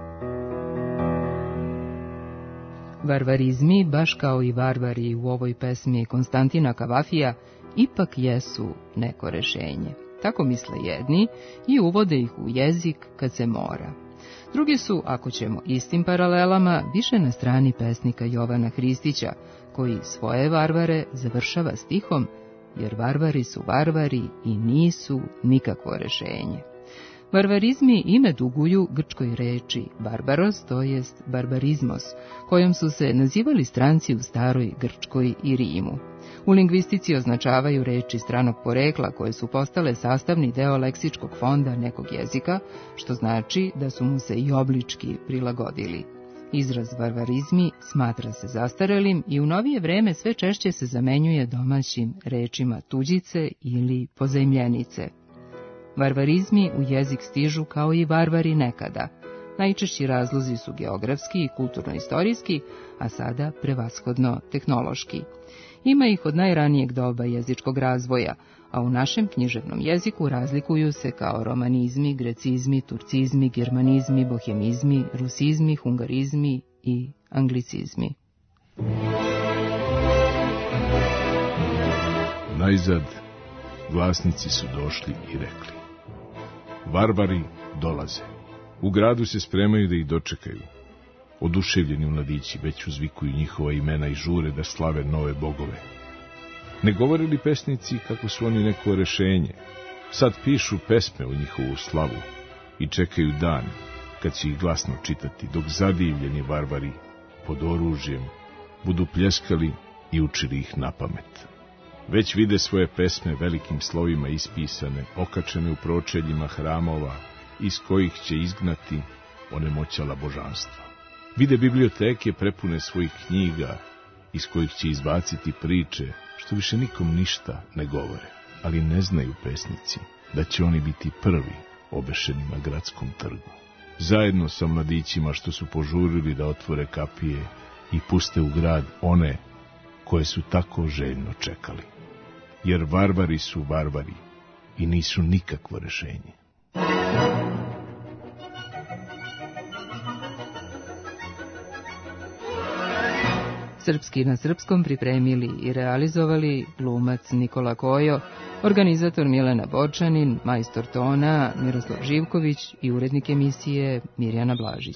Varvarizmi, baš kao i varvari u ovoj pesmi Konstantina Kavafija, ipak jesu neko rešenje. Tako misle jedni i uvode ih u jezik kad se mora. Drugi su, ako ćemo istim paralelama, više na strani pesnika Jovana Hristića, koji svoje varvare završava stihom, jer varvari su varvari i nisu nikakvo rešenje. Varvarizmi ime duguju grčkoj reči barbaros, to jest barbarizmos, kojom su se nazivali stranci u staroj Grčkoj i Rimu. U lingvistici označavaju reči stranog porekla koje su postale sastavni deo leksičkog fonda nekog jezika, što znači da su mu se i oblički prilagodili. Izraz varvarizmi smatra se zastarelim i u novije vreme sve češće se zamenjuje domaćim rečima tuđice ili pozajmljenice. Varvarizmi u jezik stižu kao i varvari nekada. Najčešći razlozi su geografski i kulturno-istorijski, a sada prevashodno tehnološki. Ima ih od najranijeg doba jezičkog razvoja, a u našem književnom jeziku razlikuju se kao romanizmi, grecizmi, turcizmi, germanizmi, bohemizmi, rusizmi, hungarizmi i anglicizmi. Najzad glasnici su došli i rekli: varvari dolaze. U gradu se spremaju da ih dočekaju. Oduševljeni mladići već uzvikuju njihova imena i žure da slave nove bogove. Ne govore li pesnici kako su oni neko rešenje? Sad pišu pesme u njihovu slavu i čekaju dan kad će ih glasno čitati, dok zadivljeni varvari pod oružjem budu pljeskali i učili ih na pamet. Već vide svoje pesme velikim slovima ispisane, okačene u pročeljima hramova, iz kojih će izgnati onemoćala božanstva. Vide biblioteke prepune svojih knjiga, iz kojih će izbaciti priče, što više nikom ništa ne govore, ali ne znaju pesnici da će oni biti prvi obešeni na gradskom trgu. Zajedno sa mladićima što su požurili da otvore kapije i puste u grad one koje su tako željno čekali. Jer varvari su varvari i nisu nikakvo rešenje. Srpski na srpskom pripremili i realizovali glumac Nikola Kojo, organizator Milena Bočanin, majstor tona Miroslav Živković i urednik emisije Mirjana Blažić.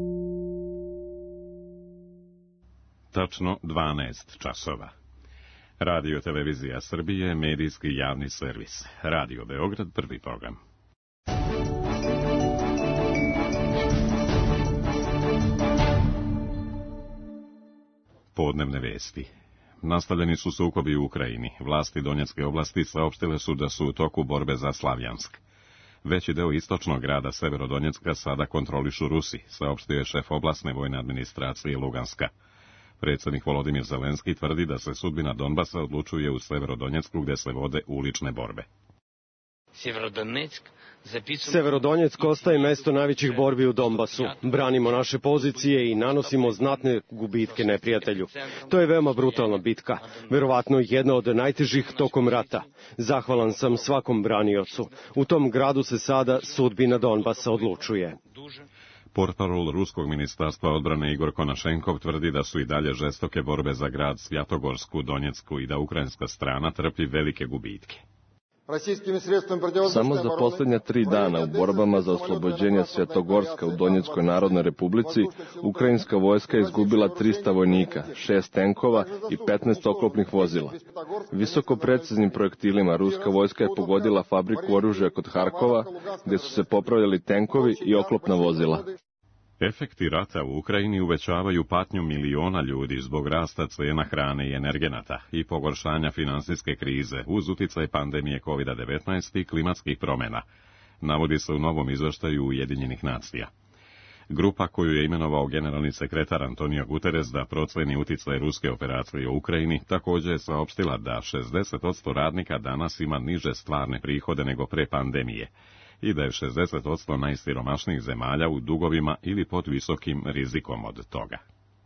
Tačno dvanaest časova. Radio Televizija Srbije, medijski javni servis. Radio Beograd, prvi program. Podnevne vesti. Nastavljeni su sukobi u Ukrajini. Vlasti Donjecke oblasti saopštile su da su u toku borbe za Slavjansk. Veći deo istočnog grada Severodonjecka sada kontrolišu Rusi, saopštio je šef oblasne vojne administracije Luganska. Predsjednik Volodimir Zelenski tvrdi da se sudbina Donbasa odlučuje u Severodonjecku gde se vode ulične borbe. Severodonjeck ostaje mesto najvećih borbi u Donbasu. Branimo naše pozicije i nanosimo znatne gubitke neprijatelju. To je veoma brutalna bitka, verovatno jedna od najtežih tokom rata. Zahvalan sam svakom braniocu. U tom gradu se sada sudbina Donbasa odlučuje. Portparol Ruskog ministarstva odbrane Igor Konašenkov tvrdi da su i dalje žestoke borbe za grad Svjatogorsku, Donjecku i da ukrajinska strana trpi velike gubitke. Samo za posljednja tri dana u borbama za oslobođenje Svjetogorska u Donjeckoj narodnoj republici, ukrajinska vojska je izgubila trista vojnika, šest tenkova i petnaest oklopnih vozila. Visoko preciznim projektilima ruska vojska je pogodila fabriku oružja kod Harkova, gdje su se popravljali tenkovi i oklopna vozila. Efekti rata u Ukrajini uvećavaju patnju miliona ljudi zbog rasta cena hrane i energenata i pogoršanja finansijske krize uz uticaj pandemije kovid devetnaest i klimatskih promjena, navodi se u novom izveštaju Ujedinjenih nacija. Grupa koju je imenovao generalni sekretar Antonio Guterres da proceni uticaj ruske operacije u Ukrajini također je saopštila da šezdeset posto radnika danas ima niže stvarne prihode nego pre pandemije i da je šezdeset posto najsiromašnijih zemalja u dugovima ili pod visokim rizikom od toga.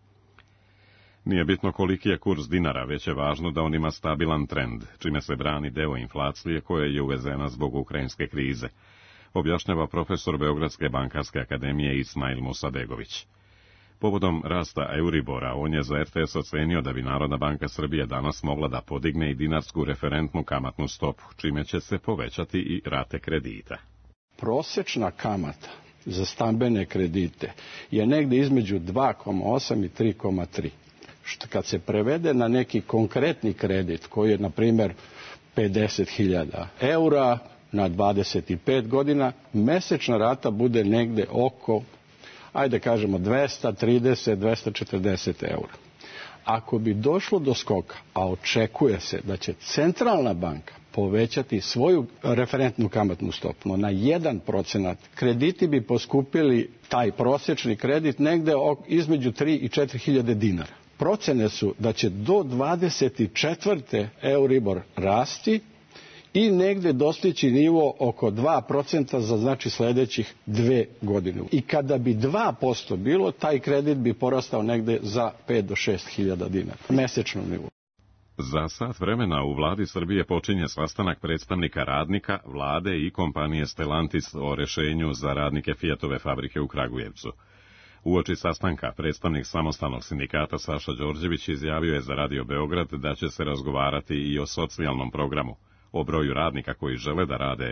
Nije bitno koliki je kurs dinara, već je važno da on ima stabilan trend, čime se brani deo inflacije koja je uvezena zbog ukrajinske krize, objašnjava profesor Beogradske bankarske akademije Ismail Musabegović. Povodom rasta Euribora, on je za er te es ocenio da bi Narodna banka Srbije danas mogla da podigne i dinarsku referentnu kamatnu stopu, čime će se povećati i rate kredita. Prosečna kamata za stambene kredite je negde između dva zarez osam i tri zarez tri. Što kad se prevede na neki konkretni kredit, koji je, na primjer, pedeset hiljada eura na dvadeset pet godina, mesečna rata bude negde oko, ajde kažemo, dvesta trideset do dvesta četrdeset eura. Ako bi došlo do skoka, a očekuje se da će centralna banka povećati svoju referentnu kamatnu stopu na jedan procenat, krediti bi poskupili taj prosječni kredit negde između tri i četiri hiljade dinara. Procene su da će do dvadeset četvrte Euribor rasti i negde dostići nivo oko dva procenta za znači sljedećih dve godine. I kada bi dva posto bilo, taj kredit bi porastao negde za pet do šest hiljada dinara, mesečnom nivou. Za sat vremena u vladi Srbije počinje sastanak predstavnika radnika, vlade i kompanije Stellantis o rešenju za radnike Fiatove fabrike u Kragujevcu. Uoči sastanka predstavnik samostalnog sindikata Saša Đorđević izjavio je za Radio Beograd da će se razgovarati i o socijalnom programu, o broju radnika koji žele da rade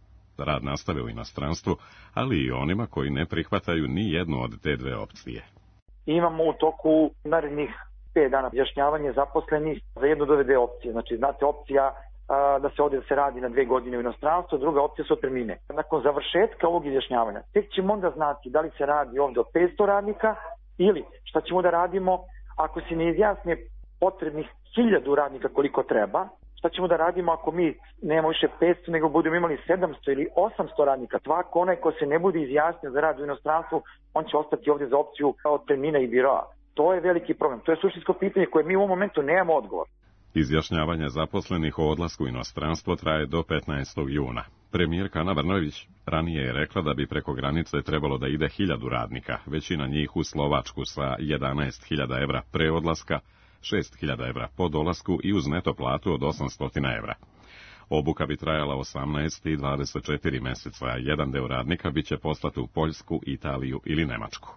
rad nastave u inostranstvu, ali i onima koji ne prihvataju ni jednu od te dve opcije. Imamo u toku narednih pet dana objašnjavanje zaposlenih za jednu od ove dve opcije. Znači, znate, opcija a, da se ode da se radi na dve godine u inostranstvu, druga opcija su otpremnine. Nakon završetka ovog izjašnjavanja, tek ćemo onda znati da li se radi ovde o petsto radnika ili šta ćemo da radimo ako se ne izjasne potrebnih hiljadu radnika koliko treba. Šta ćemo da radimo ako mi nemamo više petsto, nego budemo imali sedamsto ili osamsto radnika? Tvako onaj ko se ne bude izjasnio za rad u inostranstvu, on će ostati ovdje za opciju otpremnina i biroa. To je veliki problem. To je suštinsko pitanje koje mi u ovom momentu nemamo odgovor. Izjašnjavanje zaposlenih o odlasku u inostranstvo traje do petnaestog juna. Premijerka Ana Brnabić ranije je rekla da bi preko granice trebalo da ide hiljadu radnika, većina njih u Slovačku sa jedanaest hiljada evra pre odlaska, šest hiljada evra po dolasku i uz neto platu od osamsto evra. Obuka bi trajala osamnaest i dvadeset četiri meseca, a jedan deo radnika biće poslat u Poljsku, Italiju ili Nemačku.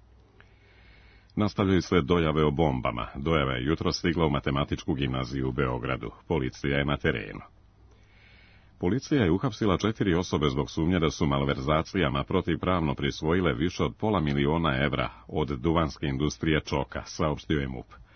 Nastavljaju se dojave o bombama. Dojava je jutro stigla u Matematičku gimnaziju u Beogradu. Policija je na terenu. Policija je uhapsila četiri osobe zbog sumnje da su malverzacijama protivpravno prisvojile više od pola miliona evra od duvanske industrije Čoka, saopštio je MUP.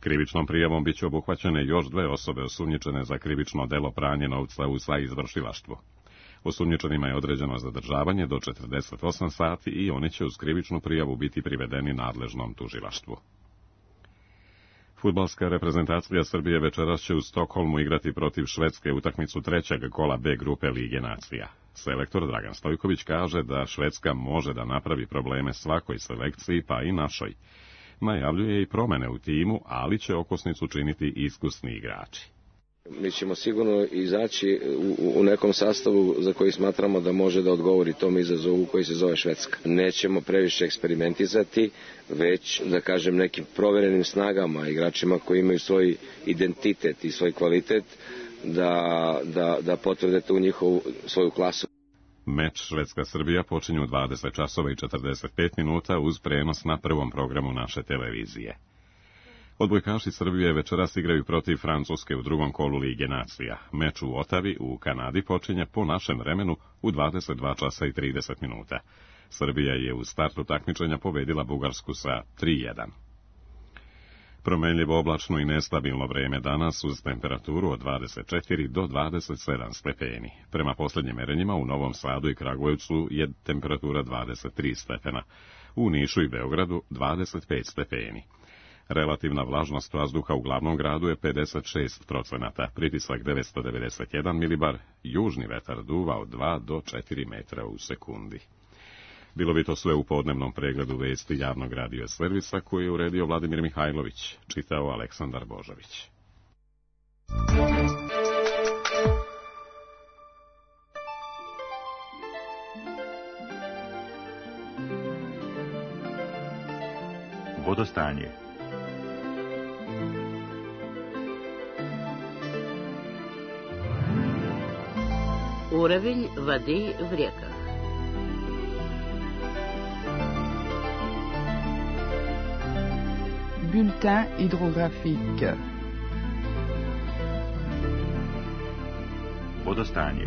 Krivičnom prijavom biće obuhvaćene još dve osobe osumnjičene za krivično delo pranje novca u saizvršilaštvu. Osumnjičenima je određeno zadržavanje do četrdeset osam sati i oni će uz krivičnu prijavu biti privedeni nadležnom tužilaštvu. Fudbalska reprezentacija Srbije večeras će u Stokholmu igrati protiv Švedske utakmicu trećeg kola B grupe Lige nacija. Selektor Dragan Stojković kaže da Švedska može da napravi probleme svakoj selekciji, pa i našoj. Najavljuje i promene u timu, ali će okosnicu činiti iskusni igrači. Mi ćemo sigurno izaći u, u nekom sastavu za koji smatramo da može da odgovori tom izazovu koji se zove Švedska. Nećemo previše eksperimentizati, već da kažem nekim proverenim snagama, igračima koji imaju svoj identitet i svoj kvalitet, da, da, da potvrde tu njihovu svoju klasu. Meč Švedska-Srbija počinje u dvadeset časova i četrdeset pet minuta uz prenos na prvom programu naše televizije. Odbojkaši Srbije večeras igraju protiv Francuske u drugom kolu Lige nacija. Meč u Otavi u Kanadi počinje po našem vremenu u dvadeset dva časa i trideset minuta. Srbija je u startu takmičenja pobedila Bugarsku sa tri jedan. Promenljivo oblačno i nestabilno vreme danas uz temperaturu od dvadeset četiri do dvadeset sedam stepeni. Prema posljednjim merenjima u Novom Sadu i Kragujevcu je temperatura dvadeset tri stepena. U Nišu i Beogradu dvadeset pet stepeni. Relativna vlažnost vazduha u glavnom gradu je pedeset šest procenata, pritisak devetsto devedeset jedan milibar, južni vetar duva od dva do četiri metra u sekundi. Bilo bi to sve u podnevnom pregledu vesti javnog radio servisa koji je uredio Vladimir Mihajlović, čitao Aleksandar Božović. Vodostanje. Уровень воды в реках. Bulletin hydrographique. Vodostanje.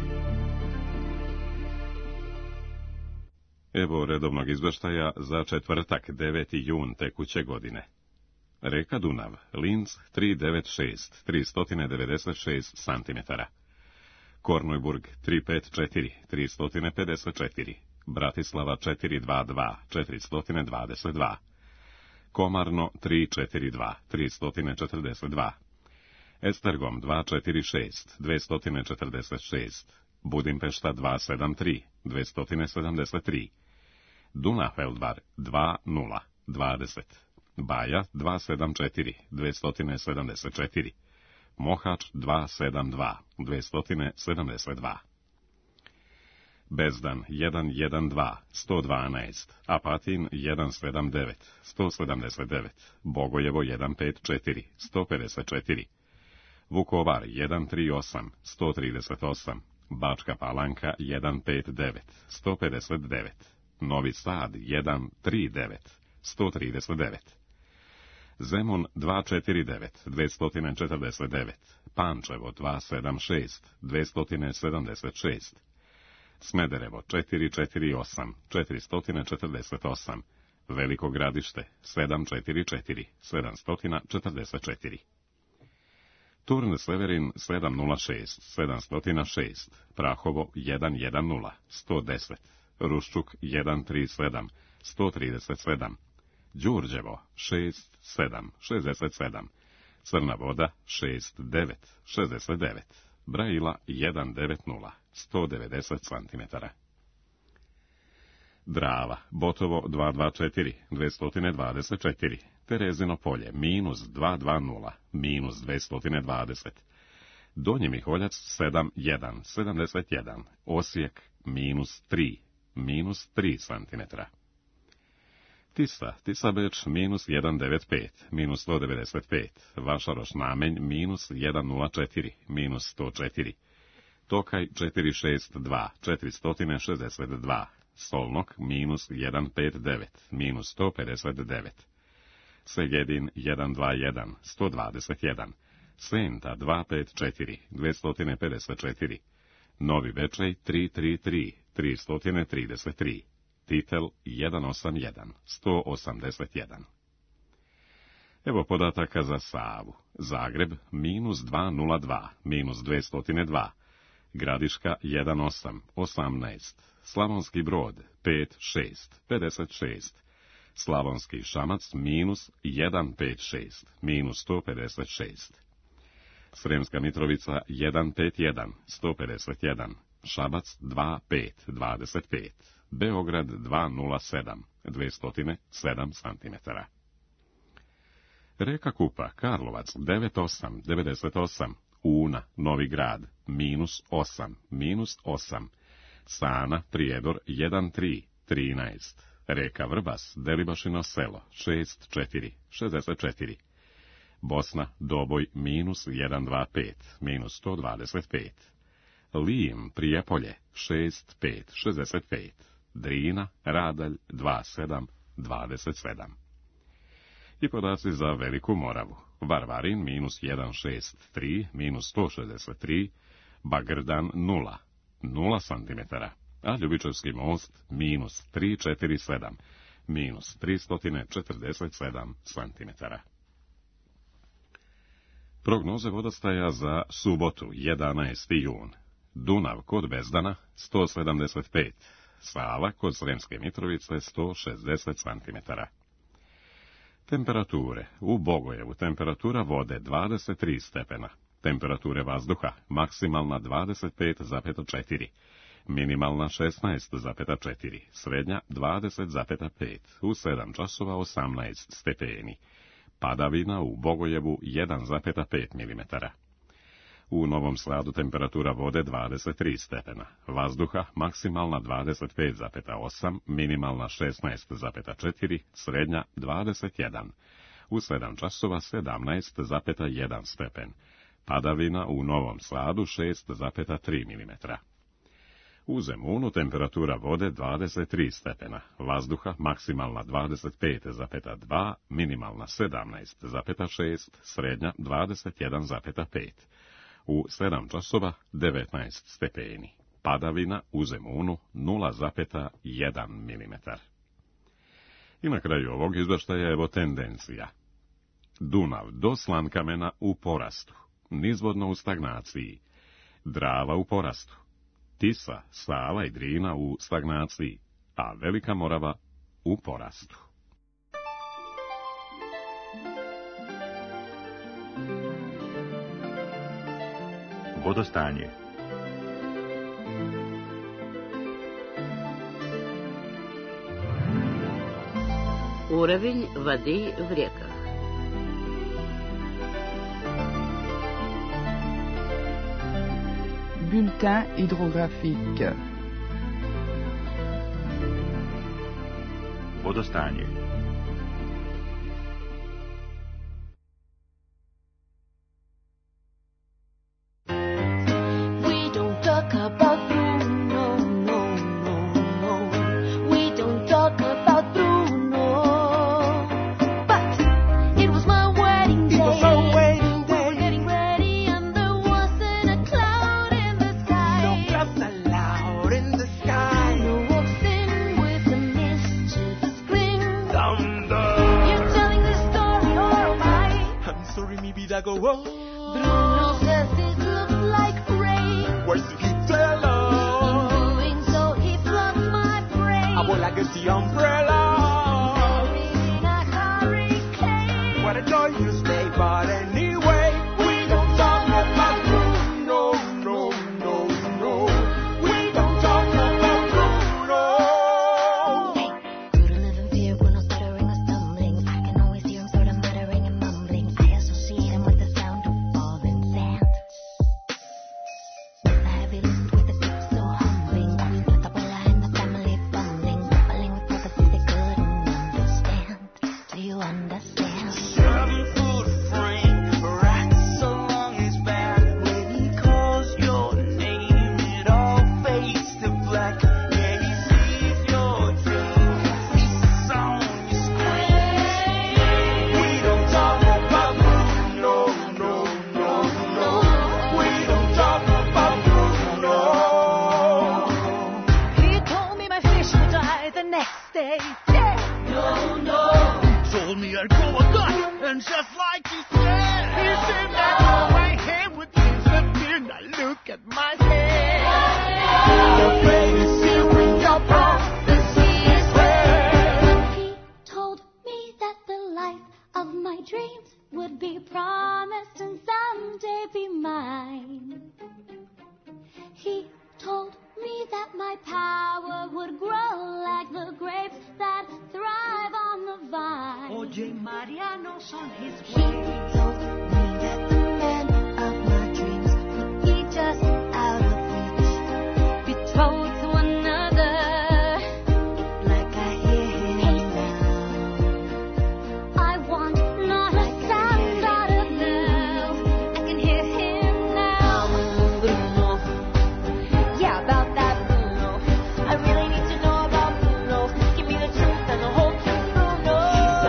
Evo redovnog izveštaja za četvrtak deveti jun tekuće godine. Reka Dunav, Linz tri devet šest, tri devedeset šest santimetara. Kornojburg tri pet četiri, tri pedeset četiri, Bratislava četiri dva dva, četiri dvadeset dva, Komarno tri četiri dva, tri četrdeset dva, Estergom dva četiri šest, dve četrdeset šest, Budimpešta dva sedam tri, dve sedamdeset tri, Dunafeldvar dva nula, dvadeset, Baja dva sedam četiri, dve sedamdeset četiri, Mohač dva sedam dva, dve sedamdeset dva. Bezdan jedan jedan dva, sto dvanaest, Apatin jedan sedam devet, sto sedamdeset devet, Bogojevo jedan pet četiri, sto pedeset četiri, Vukovar jedan tri osam, sto trideset osam, Bačka Palanka jedan pet devet, sto pedeset devet, Novi Sad jedan tri devet, sto trideset devet. Zemun dva četiri devet, dve četrdeset devet, Pančevo dva sedam šest, dve sedamdeset šest, Smederevo četiri četiri osam, četiri četrdeset osam, Veliko Gradište sedam četiri četiri, sedam četrdeset četiri. Turn Severin sedam nula šest, sedam nula šest, Prahovo jedan jedan nula, sto deset, Ruščuk jedan tri sedam, sto trideset sedam, Đurđevo šest sedam, šezdeset sedam, Crna Voda šest devet, šezdeset devet, Brajila jedan devet nula, sto devedeset santimetara. Drava, Botovo dva dva četiri, dve dvadeset četiri, Terezino polje minus dva dva nula, minus dve dvadeset, Donji Miholjac sedam jedan, sedamdeset jedan, Osijek minus tri, minus tri santimetra. Tisa, Tisa Beč minus jedan devet pet, minus sto devedeset pet, Vašaroš Namenj minus jedan nula četiri, minus sto četiri, Tokaj četiri šest dva, četiri šezdeset dva, Solnok minus jedan pet devet, minus sto pedeset devet, Segedin jedan dva jedan, sto dvadeset jedan, Senta dva pet četiri, dve pedeset četiri, Novi Bečej tri tri tri, tri trideset tri, Titel jedan osam jedan, sto osamdeset jedan. Evo podataka za Savu. Zagreb minus dvesta dva, minus dvesta dva. Gradiška jedan osam, osamnaest. Slavonski Brod pet šest, pedeset šest. Slavonski Šamac minus jedan pet šest, minus sto pedeset šest. Sremska Mitrovica jedan pet jedan, sto pedeset jedan. Šabac dva pet, dvadeset pet. Beograd dva nula sedam, dvesta sedam centimetara. Reka Kupa, Karlovac devet osam, devedeset osam. Una, Novi Grad, minus osam, minus osam. Sana, Prijedor, jedan tri, trinaest. Reka Vrbas, Delibašino selo, šest četiri, šezdeset četiri. Bosna, Doboj, minus jedan dva pet, minus sto dvadeset pet. Lijim, Prijepolje, šest pet, šezdeset pet. Drina, Radalj, dva sedam, dvadeset sedam. I podaci za Veliku Moravu. Varvarin, minus jedan šest tri, minus sto šezdeset tri. Bagrdan, nula, nula centimetara. A Ljubičevski most, minus tri četiri sedam, minus tristo četrdeset sedam centimetara. Prognoze vodostaja za subotu, jedanaesti jun. Dunav kod Bezdana, sto sedamdeset pet. Sava kod Sremske Mitrovice, sto šezdeset centimetara. Temperature. U Bogojevu temperatura vode dvadeset tri stepena. Temperature vazduha maksimalna dvadeset pet zarez četiri. Minimalna šesnaest zarez četiri. Srednja dvadeset zarez pet. U sedam časova osamnaest stepeni. Padavina u Bogojevu jedan zarez pet milimetara. U Novom Sadu temperatura vode dvadeset tri stepena. Vazduha maksimalna dvadeset pet zarez osam, minimalna šesnaest zarez četiri, srednja dvadeset jedan. U sedam časova sedamnaest zarez jedan stepen. Padavina u Novom Sadu šest zarez tri milimetra. U Zemunu temperatura vode dvadeset tri stepena. Vazduha maksimalna dvadeset pet zarez dva, minimalna sedamnaest zarez šest, srednja dvadeset jedan zarez pet. U sedam časova devetnaest stepeni. Padavina u Zemunu nula zarez jedan milimetar. I na kraju ovog izveštaja evo tendencija. Dunav do Slankamena u porastu, nizvodno u stagnaciji. Drava u porastu. Tisa, Sava i Drina u stagnaciji, a Velika Morava u porastu. Vodostanje. Уровень воды в реках. Bulletin hydrographique. Vodostanje. We don't talk about Bruno, no, no, no. We don't talk about Bruno. But it was my wedding day. It was my wedding day. We were getting ready and there wasn't a cloud in the sky. No clouds allowed in the sky. Bruno walks in with a mischievous grin. Thunder. You're telling this story or am I? I'm sorry, maybe that go wrong. Bruno says it looks like rain. Where's the he tell us? In doing so, he floods my brain. I will like it's the umbrella. In a hurricane. What a joy you stay, but anyway, we don't talk about Bruno, no, no, no. We don't talk about Bruno. Grew to live in fear, Bruno stuttering or stumbling. I can always hear him sort of muttering and mumbling. I associate him with the sound of falling sand. The heavy lift with the grip so humbling. With the abuela and the family bundling. Grappling with prophecies they couldn't understand. Do you understand? Seven foot frame, right so long his back. When he calls your name, it all fades to black. Yeah, he sees your dreams, he saw you scream. We don't talk about Bruno, no, no, no. We don't talk about Bruno. He told me my fish would die the next day. Yeah. No, no. Told me I'd grow a gut and And just like he said, he said that your right hand would disappear. Now look at my head. Your baby seal with your prophecy is red. He told me that the life of my dreams would be promised and someday be mine. He told me that my power would grow like the grapes that thrive on the vine. Oye, Mariano, son his He told me that the man of my dreams would be just out of reach, betrothed to another, like I hear him now. I want not a sound out of love. I can hear him now. Bruno, yeah, about that Bruno. I really need to know about Bruno. Give me the truth and the whole truth, Bruno.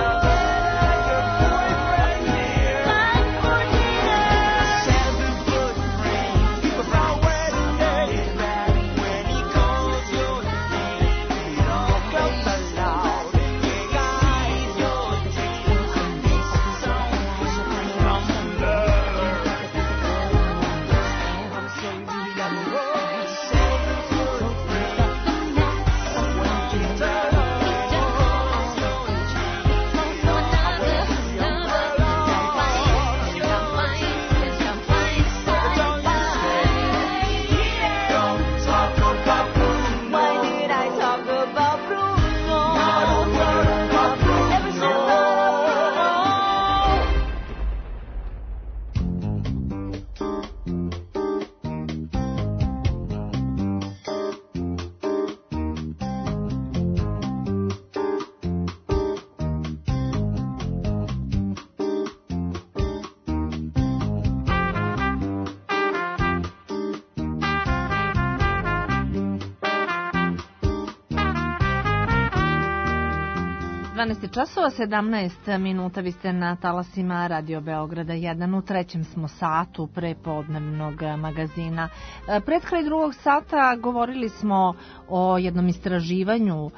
dvanaest časova sedamnaest minuta, vi ste na talasima Radio Beograda jedan, u trećem smo satu prepodnevnog magazina. Pred kraj drugog sata govorili smo o jednom istraživanju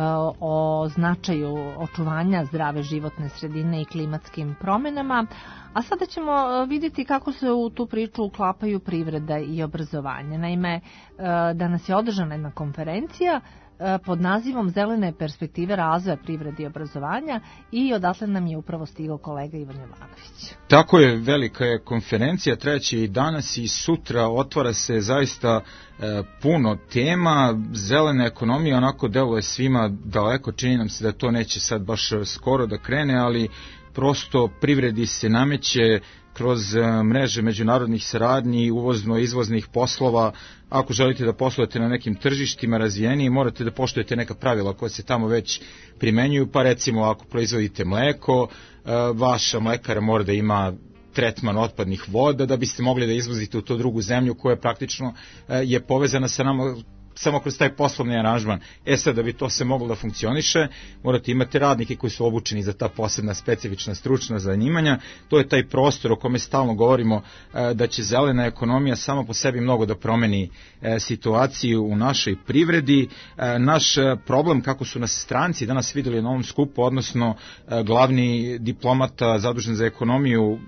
o značaju očuvanja zdrave životne sredine i klimatskim promenama, a sada ćemo vidjeti kako se u tu priču uklapaju privreda i obrazovanje. Naime, danas je održana jedna konferencija pod nazivom Zelene perspektive razvoja privrede i obrazovanja i odatle nam je upravo stigao kolega Ivan Jovanović. Tako je, velika je konferencija, treće i danas i sutra, otvara se zaista e, puno tema. Zelena ekonomija onako deluje svima daleko, čini nam se da to neće sad baš skoro da krene, ali prosto privredi se nameće kroz mreže međunarodnih saradnji i uvozno-izvoznih poslova. Ako želite da poslujete na nekim tržištima razvijeniji, morate da poštujete neka pravila koja se tamo već primenjuju, pa recimo ako proizvodite mleko, vaša mlekara mora da ima tretman otpadnih voda da biste mogli da izvozite u tu drugu zemlju koja praktično je povezana sa nama samo kroz taj poslovni aranžman. E sad, da bi to se moglo da funkcioniše, morate imati radnike koji su obučeni za ta posebna, specifična, stručna zanimanja. To je taj prostor o kome stalno govorimo da će zelena ekonomija samo po sebi mnogo da promeni situaciju u našoj privredi. Naš problem, kako su nas stranci danas videli na ovom skupu, odnosno glavni diplomata zadužen za ekonomiju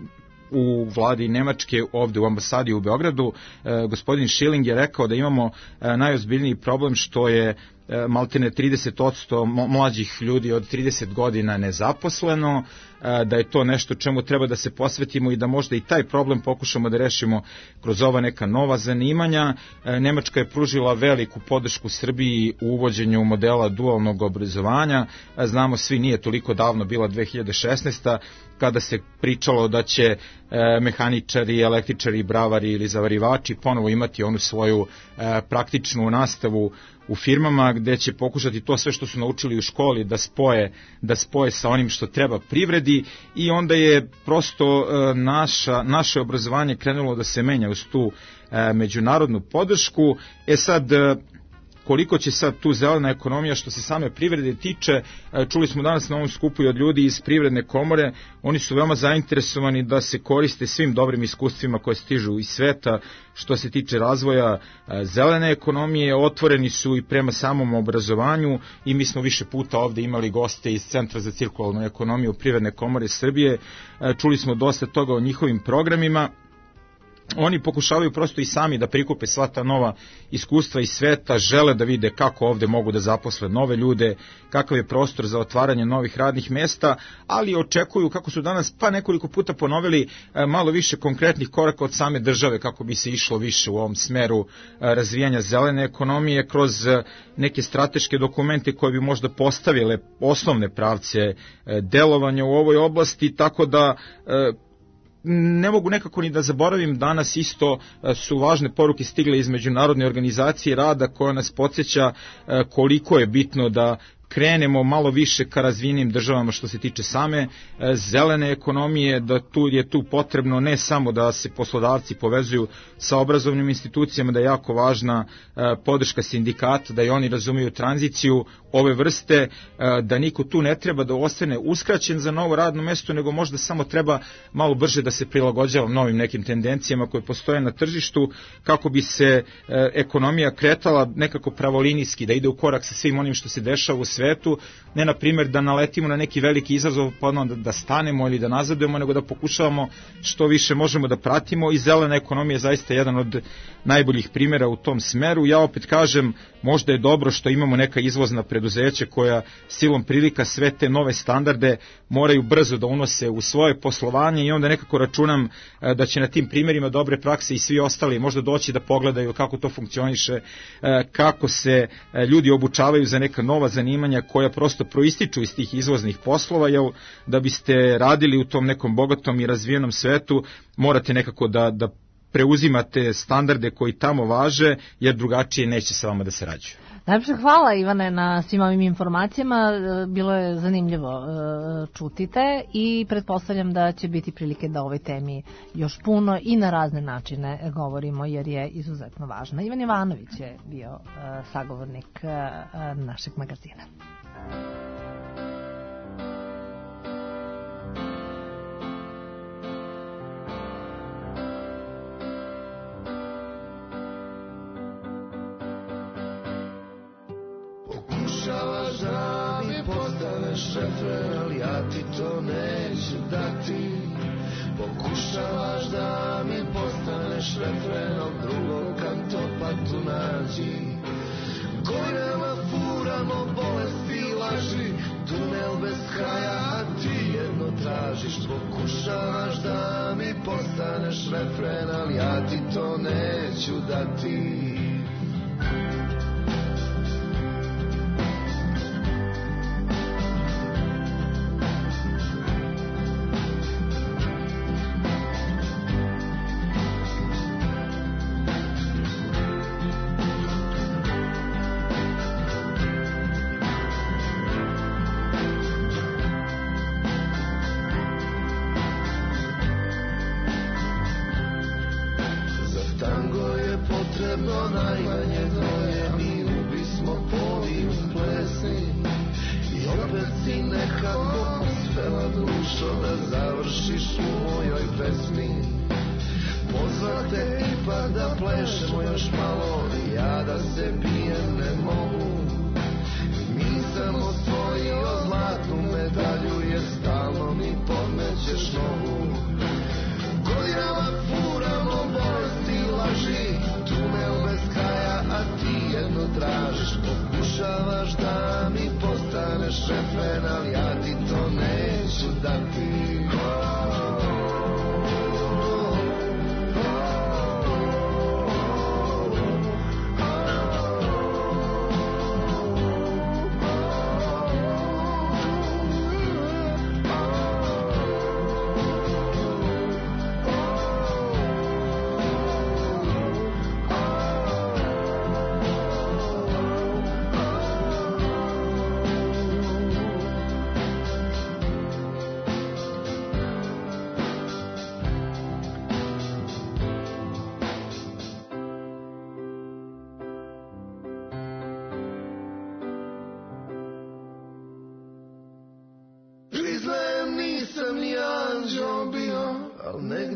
u vladi Nemačke ovde u ambasadi u Beogradu, e, gospodin Schilling je rekao da imamo e, najozbiljniji problem što je e, maltene trideset posto mlađih ljudi od trideset godina nezaposleno, e, da je to nešto čemu treba da se posvetimo i da možda i taj problem pokušamo da rešimo kroz ova neka nova zanimanja. E, Nemačka je pružila veliku podršku Srbiji u uvođenju modela dualnog obrazovanja. E, znamo svi, nije toliko davno bila dve hiljade šesnaesta kada se pričalo da će e, mehaničari, električari, bravari ili zavarivači ponovo imati onu svoju e, praktičnu nastavu u firmama gde će pokušati to sve što su naučili u školi da spoje, da spoje sa onim što treba privredi i onda je prosto e, naša, naše obrazovanje krenulo da se menja uz tu e, međunarodnu podršku. E sad, e, koliko će sad tu zelena ekonomija što se same privrede tiče, čuli smo danas na ovom skupu i od ljudi iz Privredne komore, oni su veoma zainteresovani da se koriste svim dobrim iskustvima koje stižu iz sveta što se tiče razvoja zelene ekonomije, otvoreni su i prema samom obrazovanju i mi smo više puta ovde imali goste iz Centra za cirkularnu ekonomiju Privredne komore Srbije, čuli smo dosta toga o njihovim programima. Oni pokušavaju prosto i sami da prikupe sva ta nova iskustva iz sveta, žele da vide kako ovde mogu da zaposle nove ljude, kakav je prostor za otvaranje novih radnih mesta, ali očekuju, kako su danas pa nekoliko puta ponovili, malo više konkretnih koraka od same države kako bi se išlo više u ovom smeru razvijanja zelene ekonomije kroz neke strateške dokumente koje bi možda postavile osnovne pravce delovanja u ovoj oblasti, tako da ne mogu nekako ni da zaboravim, danas isto su važne poruke stigle iz Međunarodne organizacije rada koja nas podsjeća koliko je bitno da krenemo malo više ka razvijenim državama što se tiče same zelene ekonomije, da tu je tu potrebno ne samo da se poslodavci povezuju sa obrazovnim institucijama, da je jako važna podrška sindikata, da i oni razumiju tranziciju ove vrste, da niko tu ne treba da ostane uskraćen za novo radno mesto, nego možda samo treba malo brže da se prilagođava novim nekim tendencijama koje postoje na tržištu, kako bi se ekonomija kretala nekako pravolinijski, da ide u korak sa svim onim što se dešava u svetu, ne na primjer da naletimo na neki veliki izazov pa da, da stanemo ili da nazadujemo, nego da pokušavamo što više možemo da pratimo i zelena ekonomija je zaista jedan od najboljih primjera u tom smeru. Ja opet kažem, možda je dobro što imamo neka izvozna preduzeća koja silom prilika sve te nove standarde moraju brzo da unose u svoje poslovanje i onda nekako računam da će na tim primjerima dobre prakse i svi ostali možda doći da pogledaju kako to funkcioniše, kako se ljudi obučavaju za neka nova zanimanja koja prosto proističu iz tih izvoznih poslova, jer da biste radili u tom nekom bogatom i razvijenom svetu morate nekako da, da preuzimate standarde koji tamo važe, jer drugačije neće sa vama da se rađuje. Najpše hvala Ivane na svim ovim informacijama, bilo je zanimljivo čuti te i pretpostavljam da će biti prilike da o ovoj temi još puno i na razne načine govorimo jer je izuzetno važna. Ivan Jovanović je bio sagovornik našeg magazina. Pokušavaš da mi postaneš refren, ali ja ti to neću dati. Pokušavaš da mi postaneš refren, od drugog kantopa tu nađi. Godinama furamo bolesti i laži, tunel bez kraja, a ti jedno tražiš. Pokušavaš da mi postaneš refren, ali ja ti to neću dati.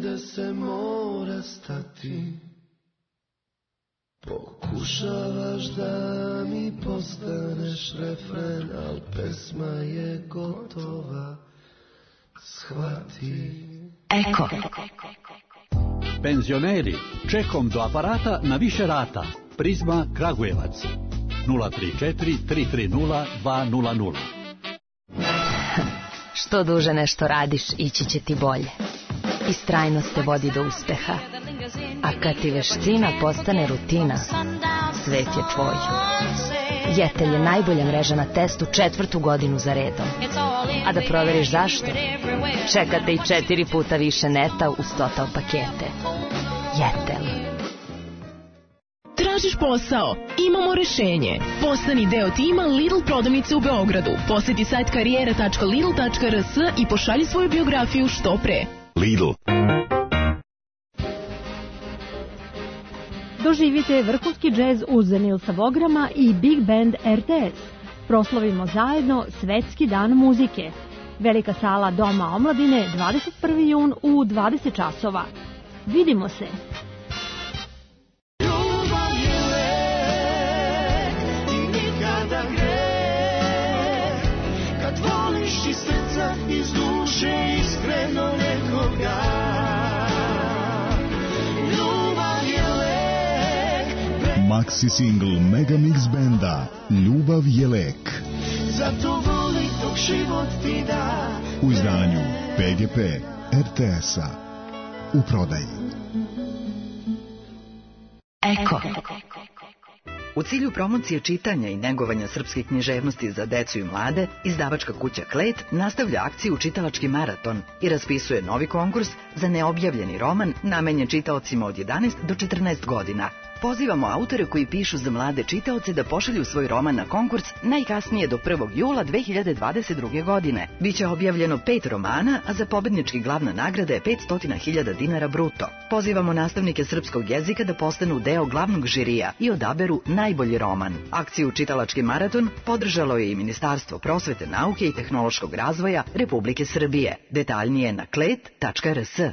negde se mora stati. Pokušavaš da mi postaneš refren, al pesma je gotova, shvati. Eko. Penzioneri, čekom do aparata na više rata. Prizma Kragujevac. nula tri četiri tri tri nula dva nula nula. Što duže nešto radiš, ići će ti bolje. Istrajnost te vodi do uspeha. A kad ti veština postane rutina, svet je tvoj. Jetel je najbolja mreža na testu četvrtu godinu za redom. A da proveriš zašto, čekate i četiri puta više neta uz Total pakete. Jetel. Tražiš posao? Imamo rešenje. Postani deo tima Lidl prodavnice u Beogradu. Poseti sajt karijera tačka lidl tačka r s i pošalji svoju biografiju što pre. Lidl. Doživite vrhunski džez uz Nilsa Vograma i Big Band R T S. Proslavimo zajedno Svetski dan muzike. Velika sala Doma omladine, dvadeset prvi jun u dvadeset časova. Vidimo se! Ljubav je lek i nikada greh, kad voliš iz srca, iz duše, iskreno nekoga. Ljubav je lek. Maxi single Mega Mix benda Ljubav je lek. Zato voli dok život ti da. U izdanju P G P R T S-a. U prodaji. Eko. U cilju promocije čitanja i negovanja srpske književnosti za decu i mlade, izdavačka kuća Klet nastavlja akciju Čitalački maraton i raspisuje novi konkurs za neobjavljeni roman namenjen čitaocima od jedanaest do četrnaest godina. Pozivamo autore koji pišu za mlade čitaoce da pošalju svoj roman na konkurs najkasnije do prvog jula dve hiljade dvadeset druge. godine. Biće objavljeno pet romana, a za pobednički glavna nagrada je petsto hiljada dinara bruto. Pozivamo nastavnike srpskog jezika da postanu deo glavnog žirija i odaberu najbolji roman. Akciju Čitalački maraton podržalo je i Ministarstvo prosvete, nauke i tehnološkog razvoja Republike Srbije. Detaljnije na klet tačka r s.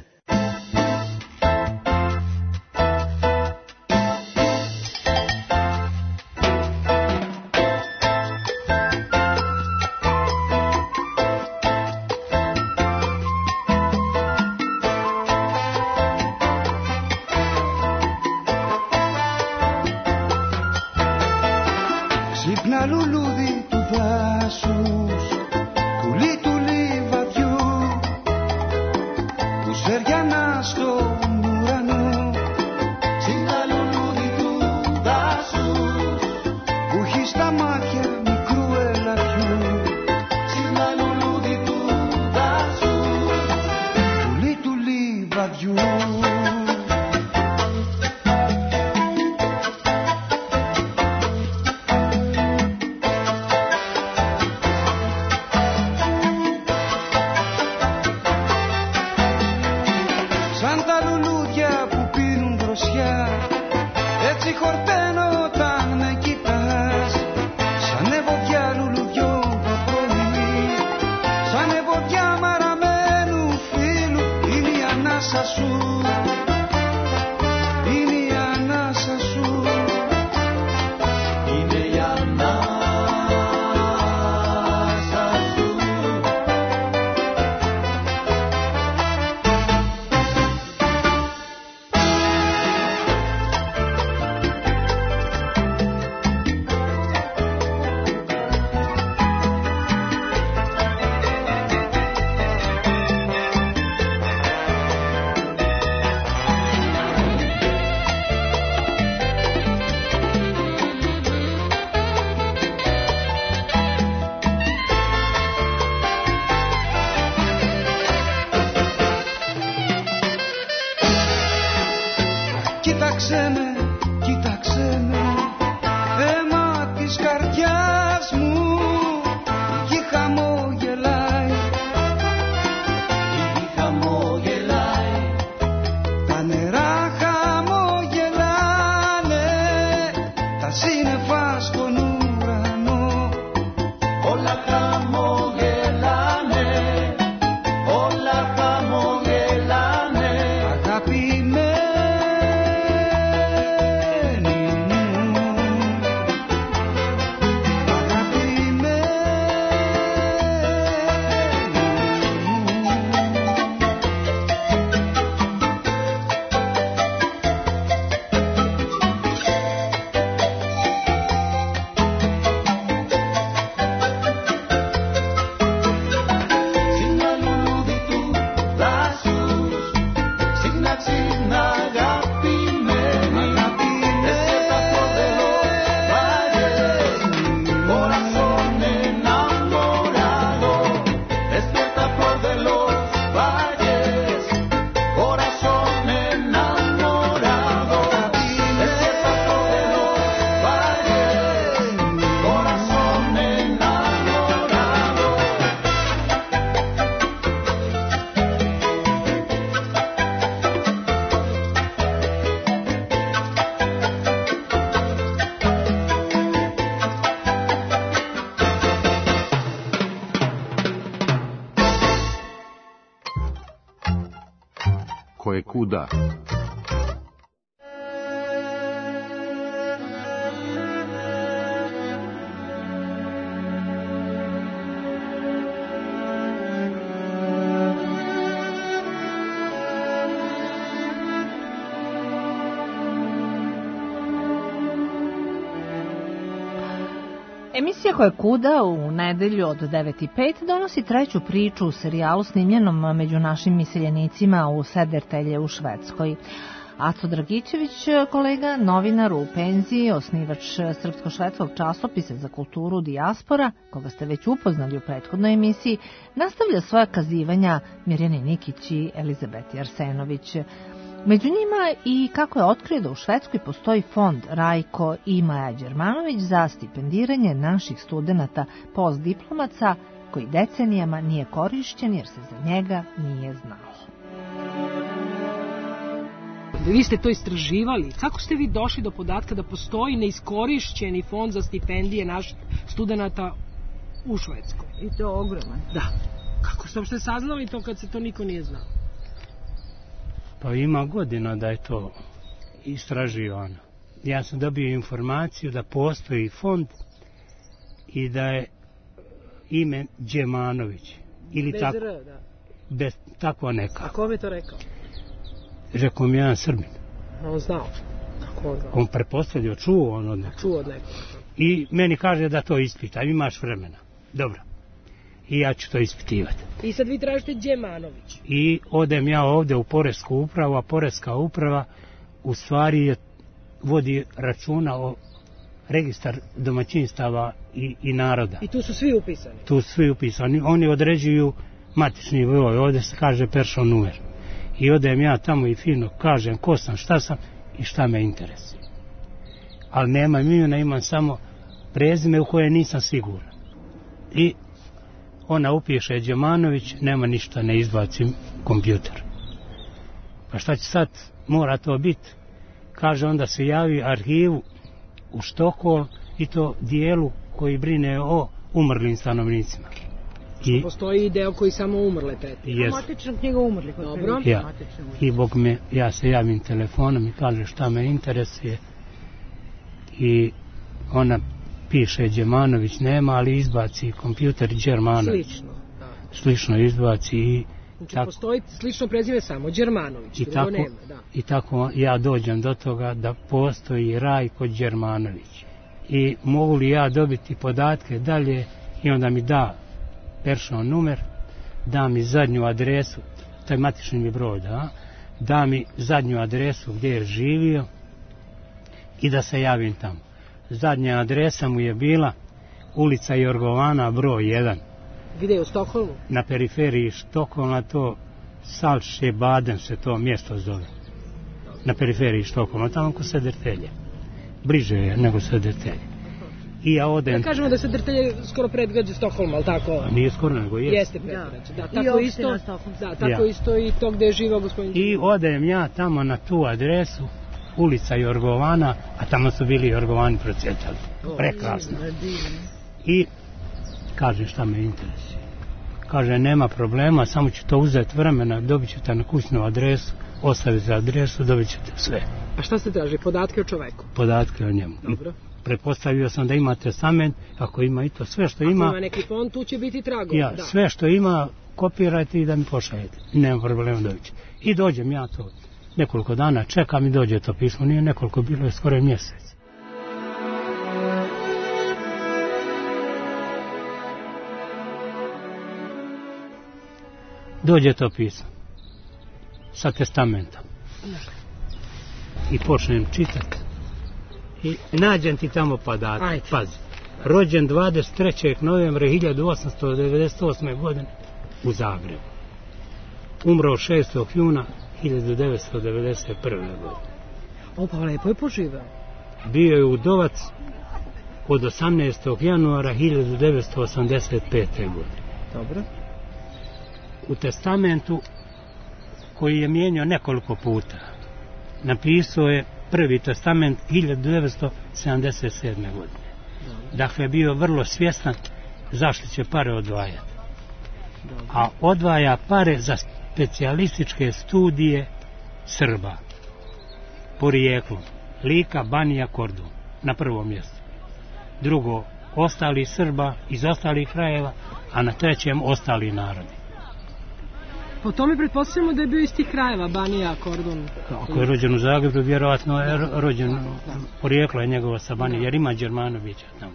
Όλα χαμογελάνε, koje kuda. Emisija koja kuda u nedelju od devet i pet donosi treću priču u serijalu snimljenom među našim iseljenicima u Sedertelje u Švedskoj. Aco Dragićević, kolega, novinar u penziji, osnivač srpsko-švedskog časopisa za kulturu Dijaspora, koga ste već upoznali u prethodnoj emisiji, nastavlja svoja kazivanja Mirjani Nikić i Elizabeti Arsenović. Među njima i kako je otkrio da u Švedskoj postoji fond Rajko i Maja Đermanović za stipendiranje naših studenata postdiplomaca koji decenijama nije korišćen jer se za njega nije znalo. Vi ste to istraživali. Kako ste vi došli do podatka da postoji neiskorišćeni fond za stipendije naših studenata u Švedskoj? I to ogroman. Da. Kako ste uopšte saznali to kad se to niko nije znao? Pa ima godina da je to istraživano. Ja sam dobio informaciju da postoji fond i da je ime Đemanović. Ili bez tako, R, da. Bez, tako neka. A ko mi je to rekao? Rekao mi jedan Srbin. On znao. Kako on znao? On pretpostavio, čuo on od nekog. Čuo od nekog. I meni kaže da to ispita, imaš vremena. Dobro. I ja ću to ispitivati. I sad vi tražite Đemanović. I odem ja ovde u Poresku upravu, a Poreska uprava u stvari je, vodi računa o registar domaćinstava i, i naroda. I tu su svi upisani? Tu su svi upisani. Oni određuju matični broj, ovde se kaže person numer. I odem ja tamo i fino kažem ko sam, šta sam i šta me interesuje. Ali nema imena, imam samo prezime u koje nisam siguran. I ona upiše Đemanović, nema ništa, ne izbacim kompjuter. Pa šta će sad, mora to biti? Kaže, onda se javi arhivu u Štokholm i to dijelu koji brine o umrlim stanovnicima. I postoji i deo koji samo umrle tretira. Matična knjiga umrlih. Dobro. Ja. I Bog me, ja se javim telefonom i kaže šta me interesuje. I ona piše Đemanović, nema, ali izbaci kompjuter Đermanović. Slično. Da. Slično izbaci i znači tako, postoji slično prezive samo Đermanović. I tako, nema, da. I tako ja dođem do toga da postoji Rajko Đermanović. I mogu li ja dobiti podatke dalje i onda mi da person numer, da mi zadnju adresu, to je matični mi broj, da, da mi zadnju adresu gdje je živio i da se javim tamo. Zadnja adresa mu je bila ulica Jorgovana broj jedan. Gdje je u Stokholmu? Na periferiji Štokholma, to Saltsjö Baden se to mjesto zove. Na periferiji Štokholma, tamo ko Sedertelje. Bliže je nego Sedertelje. I ja odem... Da kažemo da Sedertelje skoro predgrađe Stokholma, ali tako? Nije skoro, nego jeste. Jeste predgrađe, da. Tako I isto, da, tako ja. isto i to gdje je živao gospodin. I odem ja tamo na tu adresu, ulica Jorgovana, a tamo su bili Jorgovani procvjetali. Prekrasno. I kaže šta me interesuje. Kaže, nema problema, samo ću to uzeti vremena, dobit ćete na kućnu adresu, ostaviti za adresu, dobit ćete sve. A šta ste traži? Podatke o čoveku? Podatke o njemu. Dobro. Pretpostavio sam da ima testament, ako ima i to, sve što ima... Ako ima neki fond, tu će biti tragovi. Ja, da. Sve što ima, kopirajte i da mi pošaljete. Nema problema, dobit ću. I dođem ja to nekoliko dana, čekam i dođe to pismo, nije nekoliko, bilo je skoro mjesec. Dođe to pismo sa testamentom i počnem čitati i nađem ti tamo podatak. Pazi, rođen dvadeset trećeg novembra hiljadu osamsto devedeset osme godine u Zagrebu, umro šestog juna hiljadu devetsto devedeset prve godine. O, pa lepo je poživao. Bio je udovac od osamnaestog januara hiljadu devetsto osamdeset pete godine. Dobro. U testamentu, koji je mijenjao nekoliko puta, napisao je prvi testament hiljadu devetsto sedamdeset sedme godine. Dobro. Dakle, bio vrlo svjestan zašto će pare odvajati. Dobro. A odvaja pare za specijalističke studije Srba porijeklom Lika, Banija, Kordun na prvom mjestu. Drugo, ostali Srba iz ostalih krajeva, a na trećem ostali narodi. Po tome pretpostavljamo da je bio iz tih krajeva, Banija, Kordun. Ako je rođen u Zagrebu, vjerovatno je rođen, porijeklo je njegova sa Banije, jer ima Đermanovića tamo.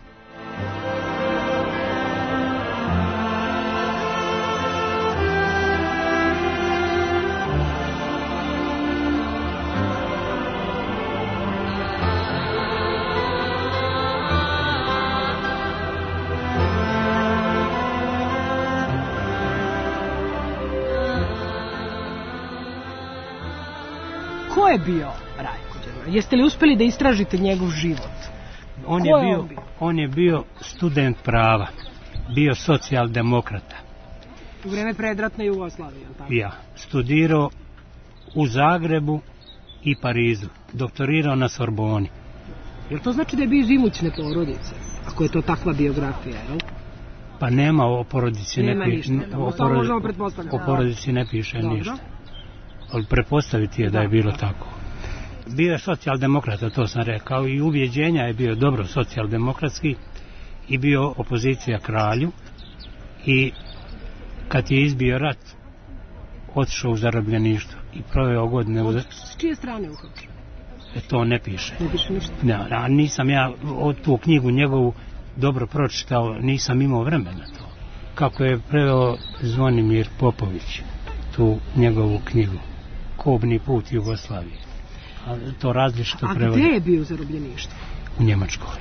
Ko je bio Rajko Đermanović? Jeste li uspjeli da istražite njegov život? On je, je bio, on bio? On je bio student prava, bio socijaldemokrata. U vreme predratne Jugoslavije, tako? Ja, studirao u Zagrebu i Parizu, doktorirao na Sorboni. Jel to znači da je bio iz imućne porodice? Ako je to takva biografija, jel? Pa nema o porodici, nema ne piše. Ništa, o, porodici, možemo pretpostavljati. O porodici ne piše Dobro. ništa. Ali prepostaviti je da je bilo tako. Bio je socijaldemokrata, to sam rekao, i uvjeđenja je bio dobro socijaldemokratski i bio opozicija kralju i kad je izbio rat otišao u zarobljeništvo i proveo godine u... S čije strane uhapšen? E, to ne piše. Ne piše ništa? Ne, a nisam ja od tu knjigu njegovu dobro pročitao, nisam imao vremena to. Kako je preveo Zvonimir Popović tu njegovu knjigu. Kobni put Jugoslavije. A to različito prevodi. A gdje je bio u zarobljeništvu? U Njemačkoj.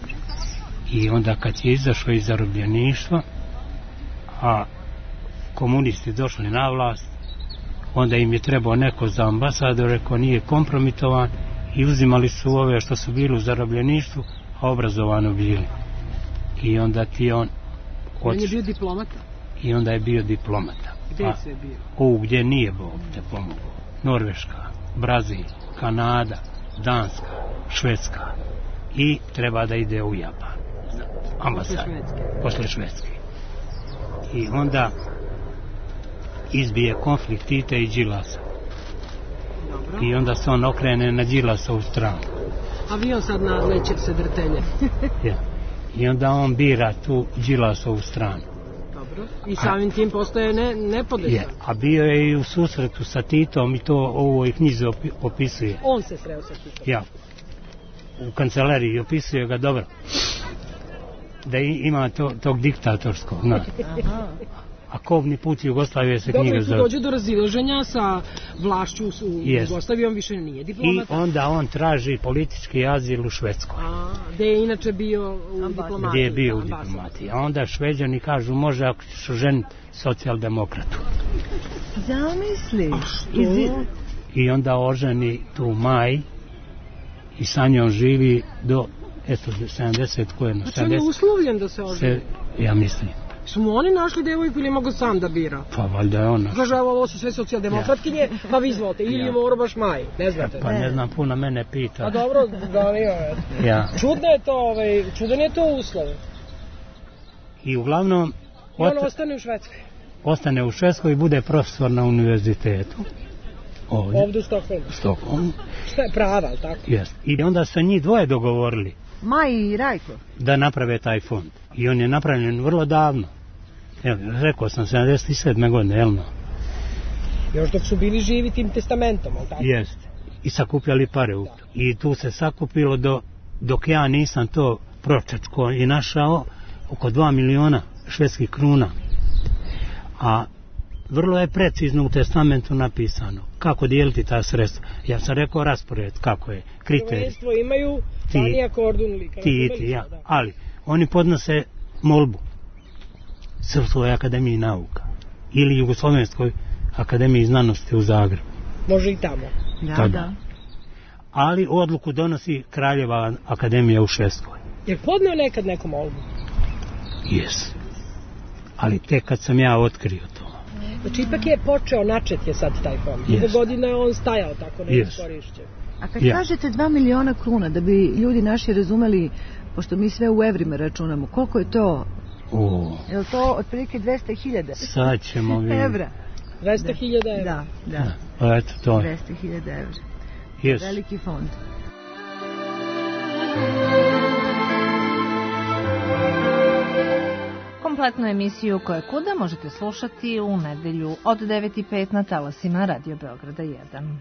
I onda kad je izašao iz zarobljeništva, a komunisti došli na vlast, onda im je trebao neko za ambasadore ko nije kompromitovan i uzimali su ove što su bili u zarobljeništvu, a obrazovano bili. I onda ti on... On je bio diplomata? I onda je bio diplomata. Gdje je sve bio? U gdje nije Bog te pomogao. Norveška, Brazil, Kanada, Danska, Švedska i treba da ide u Japan. Ambasad. Posle Švedske. Posle Švedske. I onda izbije konflikt Tita i Đilasa. Dobro. I onda se on okrene na Đilasovu stranu. Avion sad nadleće se drtelje. Ja. I onda on bira tu Đilasovu stranu. I samim tim postaje ne, nepodešan. Je, a bio je i u susretu sa Titom i to u ovoj knjizi opisuje. On se sreo sa Titom? Ja. U kancelariji opisuje ga dobro. Da ima to, tog diktatorskog. A Kobni put Jugoslavije se knjiga zove. Dobro, dođe do razilaženja sa vlašću u yes. Jugoslaviji, on više nije diplomata. I onda on traži politički azil u Švedskoj. A, gde je inače bio u diplomatiji. Gde je bio u diplomatiji. A onda Šveđani kažu, može ako ćeš oženiti socijaldemokratu. Zamisli. Izi... I onda oženi tu Maj i sa njom živi do, eto, sedamdeset koje na sedamdeset. Znači on je uslovljen da se oženi? Se, ja mislim. Su mu oni našli devojku ili mogu sam da bira? Pa valjda je on našli. Kaže, ovo su sve socijaldemokratkinje, ja. Pa vi zvolite, ili ja. Mora baš Maj, ne znate. Pa ne znam, puno mene pita. A dobro, da li je. Ja. Čudno je to, ovaj, čudan je to uslov. I uglavnom... I on ostane u Švedskoj? Ostane u Švedskoj i bude profesor na univerzitetu. Ovdje. Ovdje u Stokholmu? Stokholmu. Šta je prava, ali tako? Jest. I onda su njih dvoje dogovorili. Maj i Rajko. Da naprave taj fond. I on je napravljen vrlo davno. Evo, rekao sam, sedamdeset sedme godine, jelno? Još dok su bili živi tim testamentom, ali tako? Jeste. I sakupljali pare u to. I tu se sakupilo do, dok ja nisam to pročečko i našao oko dva miliona švedskih kruna. A vrlo je precizno u testamentu napisano kako dijeliti ta sredstva. Ja sam rekao raspored, kako je, kriterij. Prvenstvo imaju Banija, Kordun ili ti i ti, ja. Ali oni podnose molbu Srpskoj akademiji nauka ili Jugoslovenskoj akademiji znanosti u Zagrebu. Može i tamo. Da, Tada. da. Ali odluku donosi Kraljeva akademija u Švedskoj. Je podneo nekad neku molbu? Jes. Ali tek kad sam ja otkrio to. Znači ipak je počeo, načet je sad taj fond. Yes. Dugo godina je on stajao tako neiskorišćen. A kad ja. kažete dva miliona kruna, da bi ljudi naši razumeli, pošto mi sve u evrima računamo, koliko je to? O. Je li to otprilike dvesta hiljada? Sad ćemo vidjeti. Evra. dvesta hiljada evra. Da, da. Pa eto, to je. dvesta hiljada evra. Yes. Veliki fond. Kompletnu emisiju Koje kuda možete slušati u nedelju od devet i pet na talasima Radio Beograda jedan.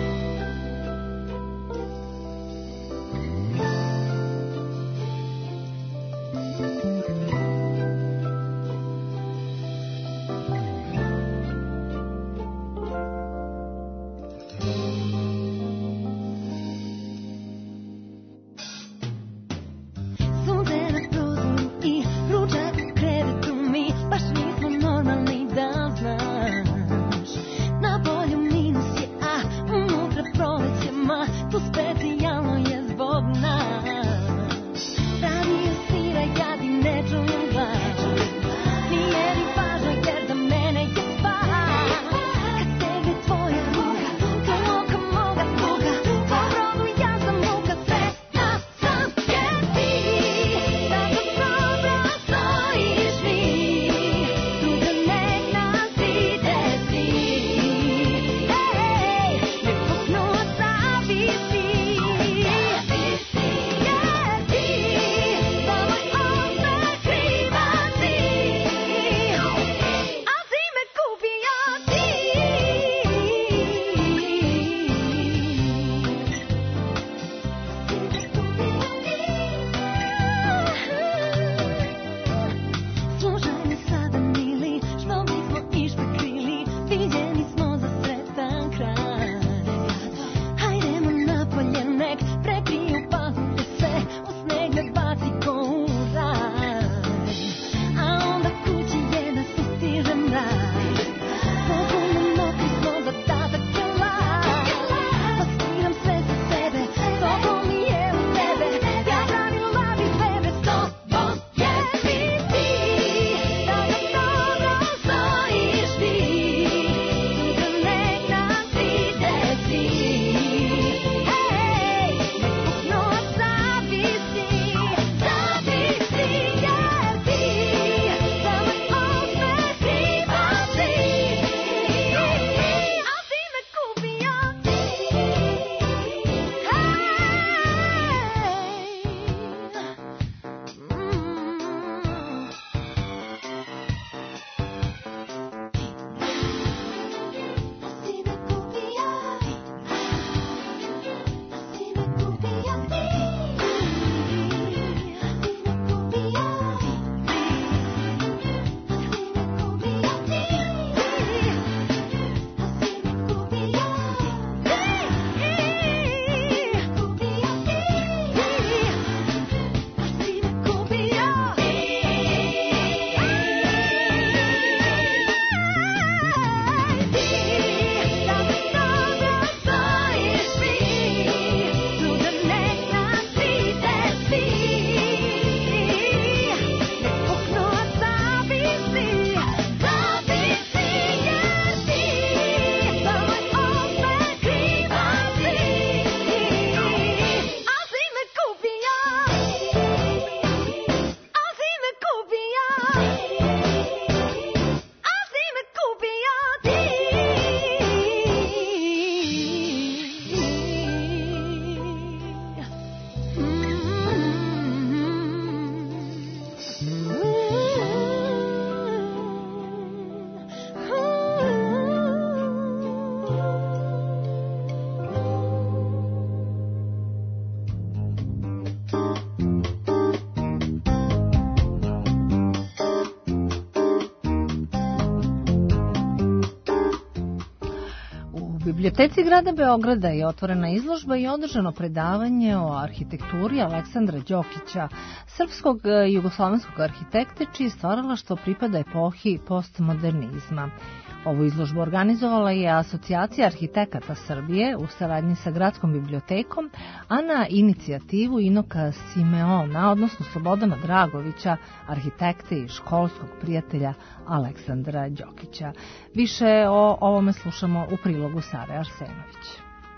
Biblioteci grada Beograda je otvorena izložba i održano predavanje o arhitekturi Aleksandra Đokića, srpskog i jugoslovenskog arhitekte čije stvaralaštvo pripada epohi postmodernizma. Ovu izložbu organizovala je Asocijacija arhitekata Srbije u saradnji sa Gradskom bibliotekom, a na inicijativu Inoka Simeona, odnosno Slobodana Dragovića, arhitekte i školskog prijatelja Aleksandra Đokića. Više o ovome slušamo u prilogu Sare Arsenović.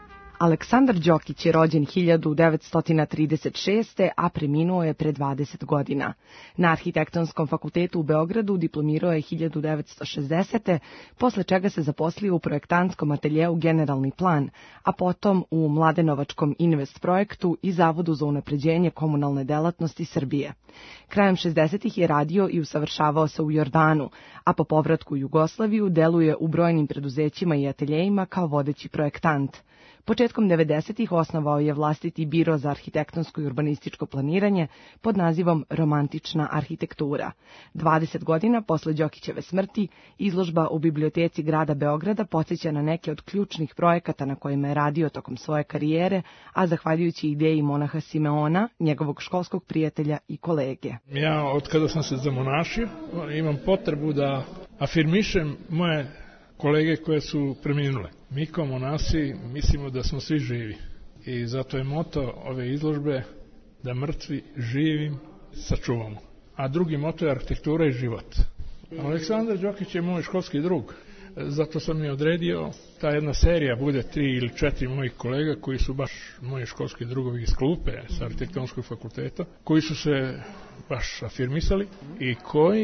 Aleksandar Đokić je rođen hiljadu devetsto trideset šeste. a preminuo je pre dvadeset godina. Na Arhitektonskom fakultetu u Beogradu diplomirao je hiljadu devetsto šezdesete. posle čega se zaposlio u projektantskom ateljeu Generalni plan, a potom u Mladenovačkom Invest projektu i Zavodu za unapređenje komunalne delatnosti Srbije. Krajem šezdesetih je radio i usavršavao se u Jordanu, a po povratku u Jugoslaviju deluje u brojnim preduzećima i ateljejima kao vodeći projektant. Početkom devedesetih osnovao je vlastiti biro za arhitektonsko i urbanističko planiranje pod nazivom Romantična arhitektura. dvadeset godina posle Đokićeve smrti, izložba u Biblioteci grada Beograda podsjeća na neke od ključnih projekata na kojima je radio tokom svoje karijere, a zahvaljujući ideji monaha Simeona, njegovog školskog prijatelja i kolege. Ja, od kada sam se zamonašio, imam potrebu da afirmišem moje kolege koje su preminule. Mi kao monasi mislimo da smo svi živi i zato je moto ove izložbe da mrtvi živim sačuvamo. A drugi moto je arhitektura i život. Aleksandar Đokić je moj školski drug, zato sam mi odredio ta jedna serija bude tri ili četiri mojih kolega koji su baš moji školski drugovi iz klupe sa Arhitektonskog fakulteta, koji su se baš afirmisali i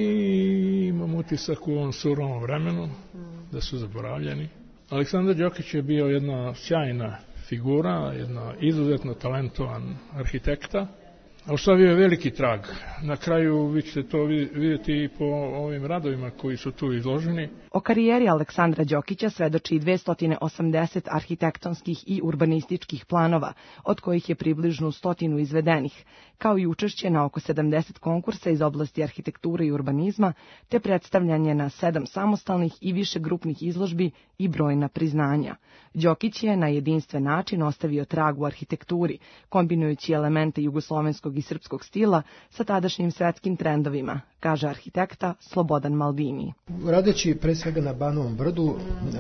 koji, imam utisak u ovom surovom vremenu, da su zaboravljeni. Aleksandar Đokić je bio jedna sjajna figura, jedna izuzetno talentovan arhitekta, a ostavio je veliki trag. Na kraju vi ćete to vidjeti i po ovim radovima koji su tu izloženi. O karijeri Aleksandra Đokića svedoči dvesta osamdeset arhitektonskih i urbanističkih planova, od kojih je približno stotinu izvedenih, kao i učešće na oko sedamdeset konkursa iz oblasti arhitekture i urbanizma, te predstavljanje na sedam samostalnih i više grupnih izložbi i brojna priznanja. Đokić je na jedinstven način ostavio trag u arhitekturi, kombinujući elemente jugoslovenskog i srpskog stila sa tadašnjim svetskim trendovima, kaže arhitekta Slobodan Maldini. Radeći pre svega na Banovom brdu,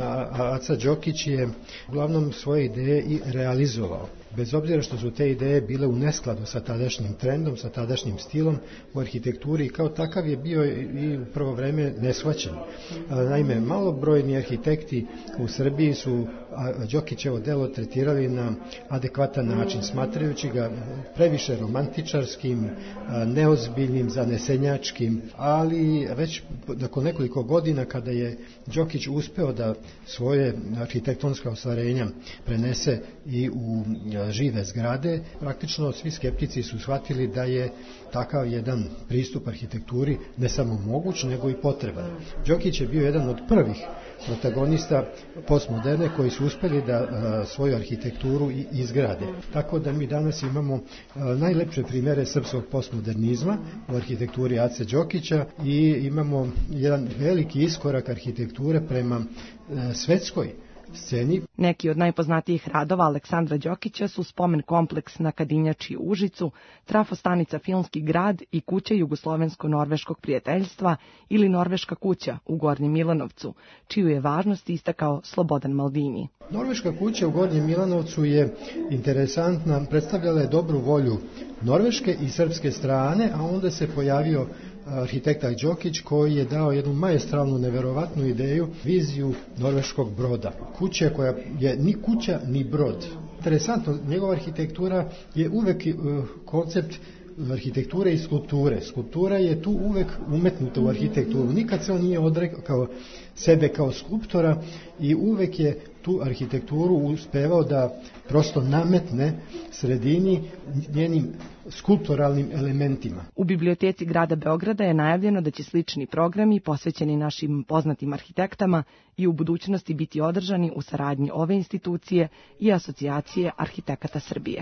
Aca Đokić je uglavnom svoje ideje i realizovao. Bez obzira što su te ideje bile u neskladu sa tadašnjim trendom, sa tadašnjim stilom u arhitekturi i kao takav je bio i u prvo vreme neshvaćen. Naime, malobrojni arhitekti u Srbiji su Đokićevo delo tretirali na adekvatan način, smatrajući ga previše romantičarskim, neozbiljnim, zanesenjačkim, ali već nakon nekoliko godina kada je Đokić uspeo da svoje arhitektonska ostvarenja prenese i u žive zgrade, praktično svi skeptici su shvatili da je takav jedan pristup arhitekturi ne samo moguć, nego i potreban. Đokić je bio jedan od prvih protagonista postmoderne koji su uspeli da a, svoju arhitekturu i izgrade. Tako da mi danas imamo a, najlepše primere srpskog postmodernizma u arhitekturi Ace Đokića i imamo jedan veliki iskorak arhitekture prema a, svetskoj sceni. Neki od najpoznatijih radova Aleksandra Đokića su spomen kompleks na Kadinjači u Užicu, trafostanica Filmski grad i kuća Jugoslovensko-norveškog prijateljstva ili Norveška kuća u Gornjem Milanovcu, čiju je važnost istakao Slobodan Maldini. Norveška kuća u Gornjem Milanovcu je interesantna, predstavljala je dobru volju norveške i srpske strane, a onda se pojavio arhitekta Đokić koji je dao jednu maestralnu, neverovatnu ideju, viziju norveškog broda. Kuća koja je ni kuća ni brod. Interesantno, njegova arhitektura je uvek uh, koncept arhitekture i skulpture. Skulptura je tu uvek umetnuta u arhitekturu. Nikad se on nije odrekao sebe kao skulptora i uvek je tu arhitekturu uspevao da prosto nametne sredini njenim skulpturalnim elementima. U Biblioteci grada Beograda je najavljeno da će slični programi posvećeni našim poznatim arhitektama i u budućnosti biti održani u saradnji ove institucije i Asocijacije arhitekata Srbije.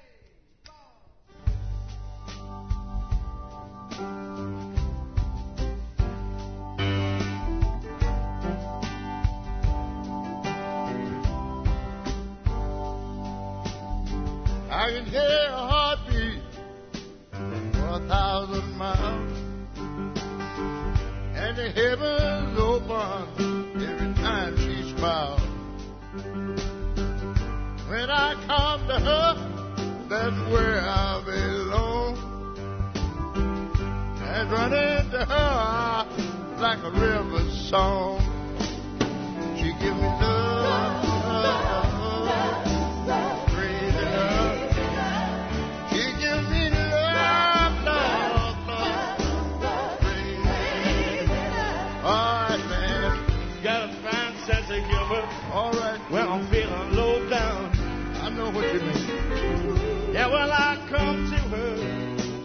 I can hear a heartbeat for a thousand miles, and the heavens open every time she smiles. When I come to her, that's where I belong, and run into her like a river song. She gives me love, love, love.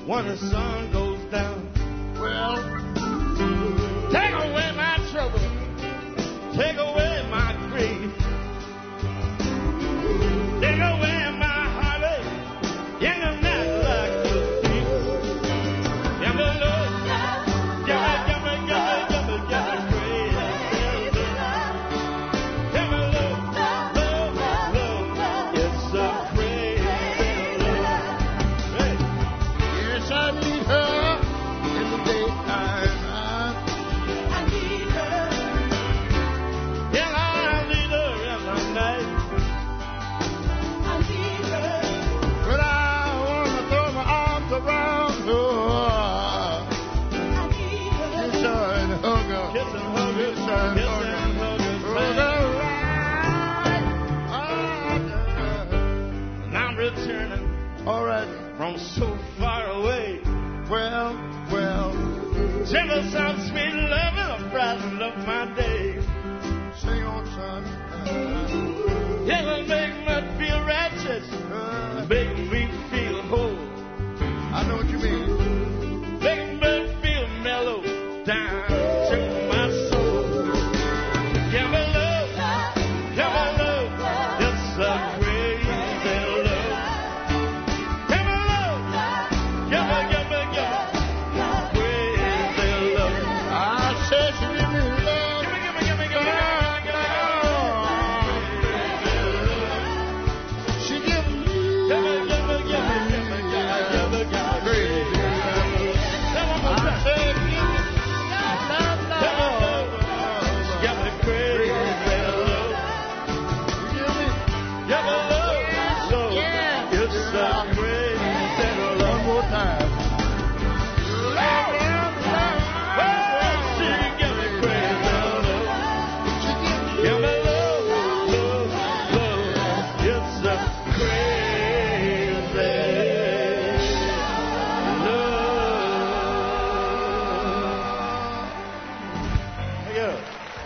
when the sun goes down. Well, take away my trouble, take away my grief, take away my heartache, in a night like the thief. Give me love, give me, give me, give me, give me, give me crazy. Give me love, love, love, it's so crazy love. Hey. Yes, I need her in the daytime. I need her. Yeah, I need her in the night. I need her. But I wanna throw my arms around her. I need her. Kiss her and hug her. Kiss and hug her. Kiss her and hug her. Hug her right under. And I'm returning already from so far away. Well, well, gentle sound, sweet love, and a brighten up my day. Sing on, son. It will make me feel righteous, make me feel whole. I know what you mean. Make me feel mellow down to my soul. Give me love, give me love, it's a crazy love. Give me love, give me, give me, give me crazy love. I said she give me love, give me, give me, give me, give me, give me, she give me, give me, give me, give me, give me, give me, give me, give me crazy love. I said give me love, love, she give me crazy love. Give me, give me love, so it's a crazy love. One more time. Love, love, love, she give me crazy love. Give me love, love, love, it's a crazy love. Yeah.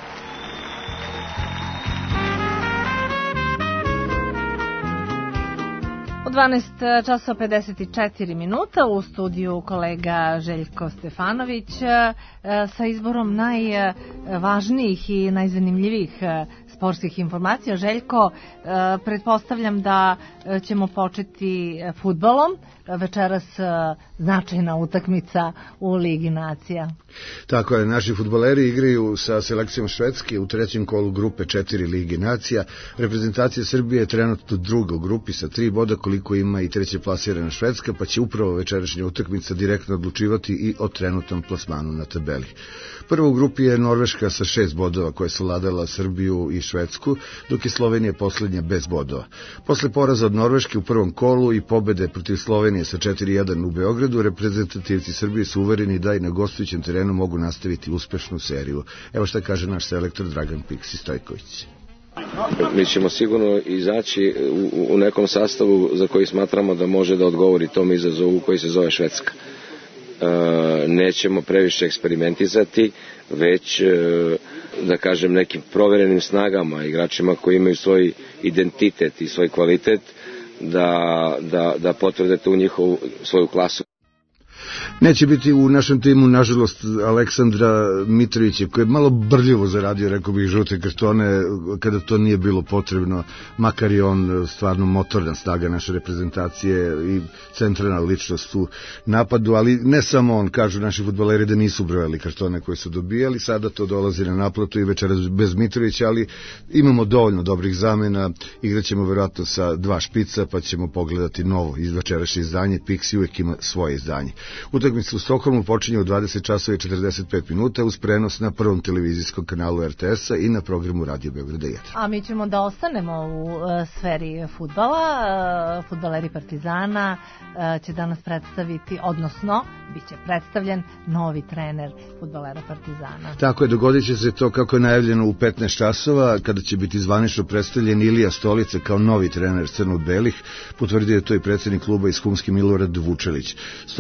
U dvanaest časova pedeset četiri minuta u studiju kolega Željko Stefanović e, sa izborom najvažnijih i najzanimljivijih e, sportskih informacija. Željko, e, pretpostavljam da ćemo početi fudbalom. Večeras e, značajna utakmica u Ligi nacija. Tako je, naši fudbaleri igraju sa selekcijom Švedske u trećem kolu grupe četiri Lige nacija. Reprezentacija Srbije je trenutno druga u grupi sa tri boda, koliko ima i treće plasirana Švedska, pa će upravo večerašnja utakmica direktno odlučivati i o trenutnom plasmanu na tabeli. Prvo u grupi je Norveška sa šest bodova koja je savladala Srbiju i Švedsku, dok je Slovenija poslednja bez bodova. Posle poraza od Norveške u prvom kolu i pobede protiv Slovenije sa četiri jedan u Beogradu, reprezentativci Srbije su uvereni da i na gostujućem terenu mogu nastaviti uspešnu seriju. Evo šta kaže naš selektor Dragan Piksi Stojković. Mi ćemo sigurno izaći u, u nekom sastavu za koji smatramo da može da odgovori tom izazovu koji se zove Švedska. E, nećemo previše eksperimentizati, već e, da kažem nekim proverenim snagama, igračima koji imaju svoj identitet i svoj kvalitet, da, da, da potvrde tu njihovu svoju klasu. Neće biti u našem timu, nažalost, Aleksandra Mitrovića, koji je malo brljivo zaradio, rekao bih, žute kartone kada to nije bilo potrebno, makar je on stvarno motorna snaga naše reprezentacije i centralna ličnost u napadu, ali ne samo on, kažu naši fudbaleri da nisu brojali kartone koje su dobijali, sada to dolazi na naplatu i večeras bez Mitrovića, ali imamo dovoljno dobrih zamena, igraćemo verovatno sa dva špica, pa ćemo pogledati novo večerašnje izdanje. Pixi uvek ima svoje izdanje. Utakmica u Stokholmu počinje u dvadeset časova i četrdeset pet minuta uz prenos na prvom televizijskom kanalu R T S-a i na programu Radio Beograda jedan. A mi ćemo da ostanemo u uh, sferi fudbala. Uh, fudbaleri Partizana uh, će danas predstaviti, odnosno bit će predstavljen novi trener fudbalera Partizana. Tako je, dogodit će se to kako je najavljeno u petnaest časova, kada će biti zvanično predstavljen Ilija Stolica kao novi trener crno-belih. Potvrdio je to i predsjednik kluba iz Humske Milorad Vučelić. Stolica je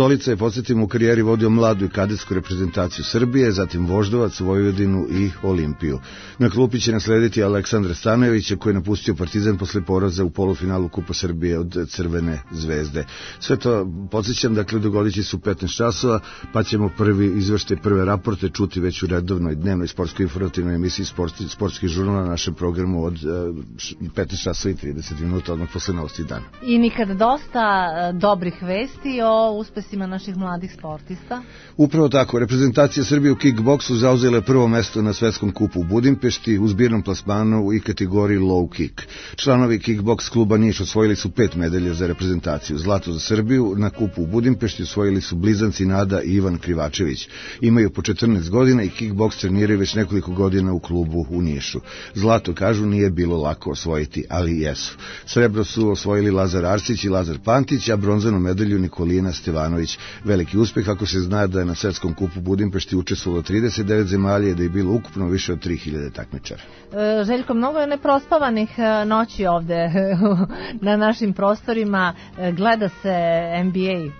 podsjetimo, u karijeri vodio mladu i kadetsku reprezentaciju Srbije, zatim Voždovac, Vojvodinu i Olimpiju. Na klupi će naslediti Aleksandra Stanojevića, koji je napustio Partizan posle poraza u polufinalu Kupa Srbije od Crvene zvezde. Sve to podsjećam, dakle, dogodit će se u petnaest časova, pa ćemo prvi izveštaj, prve raporte čuti već u redovnoj dnevnoj sportskoj informativnoj emisiji Sportski, sportski žurnal na našem programu od petnaest časova i trideset minuta, odmah posle novosti dana. I nikada dosta dobrih vesti o uspesima naših mladih sportista. Upravo tako, reprezentacija Srbije u kickboksu zauzela je prvo mesto na svetskom kupu u Budimpešti u zbirnom plasmanu i kategoriji low kick. Članovi kickboks kluba Niš osvojili su pet medalja za reprezentaciju. Zlato za Srbiju na kupu u Budimpešti osvojili su blizanci Nada i Ivan Krivačević. Imaju po četrnaest godina i kickboks treniraju već nekoliko godina u klubu u Nišu. Zlato, kažu, nije bilo lako osvojiti, ali jesu. Srebro su osvojili Lazar Arsić i Lazar Pantić, a bronzanu medalju Nikolina Stevanović. Veliki uspeh ako se zna da je na svetskom kupu Budimpešti učestvovalo trideset devet zemalja i da je bilo ukupno više od tri hiljade takmičara. E, Željko, mnogo je neprospavanih noći ovde na našim prostorima. Gleda se N B A.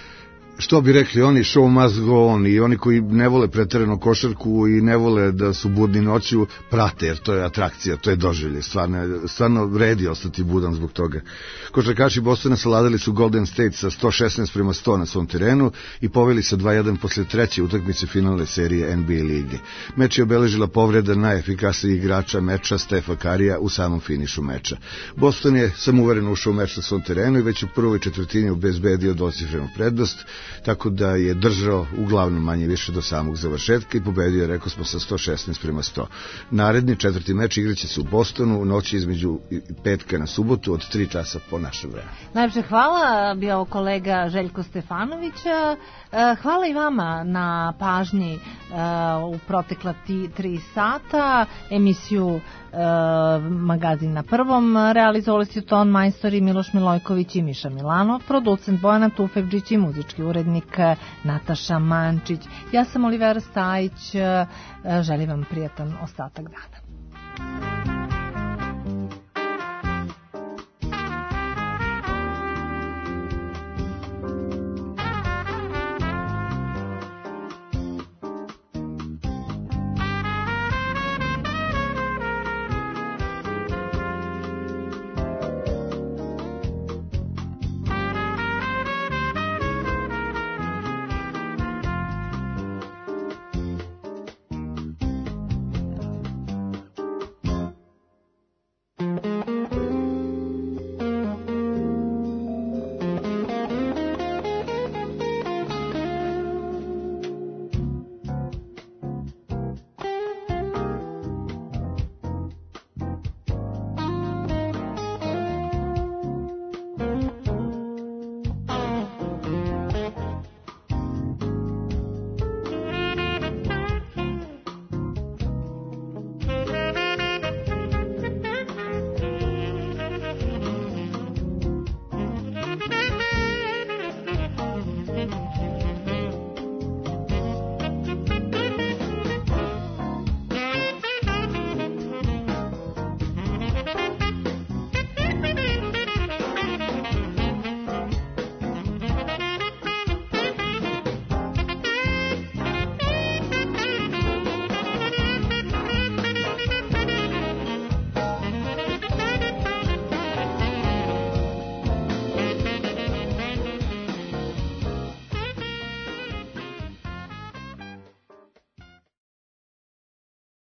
Što bi rekli oni, show must go on, i oni koji ne vole preterano košarku i ne vole da su budni noću, prate, jer to je atrakcija, to je doživlje, stvarno, stvarno vredi ostati budan zbog toga. Košarkaši Bostona savladali su Golden State sa sto šesnaest prema sto na svom terenu i poveli sa dva jedan posle treće utakmice finalne serije N B A lige. Meč je obeležila povreda najefikasnijih igrača meča Stefa Karija u samom finišu meča. Boston je samouvereno ušao u meč na svom terenu i već u prvoj četvrtini obezbedio dvocifrenu prednost, tako da je držao uglavnom manje više do samog završetka i pobedio, rekao smo, sa sto šesnaest prema sto. Naredni četvrti meč igraće se u Bostonu u noći između petka na subotu od tri časa po našem vremenu. Najpše hvala, bio kolega Željko Stefanović. Hvala i vama na pažnji u protekla tri sata. Emisiju Magazin na prvom realizovali su ton majstori Miloš Milojković i Miša Milanov, producent Bojana Tufevđić i muzički urednik Nataša Mančić. Ja sam Olivera Stajić, želim vam prijatan ostatak dana. Thank you.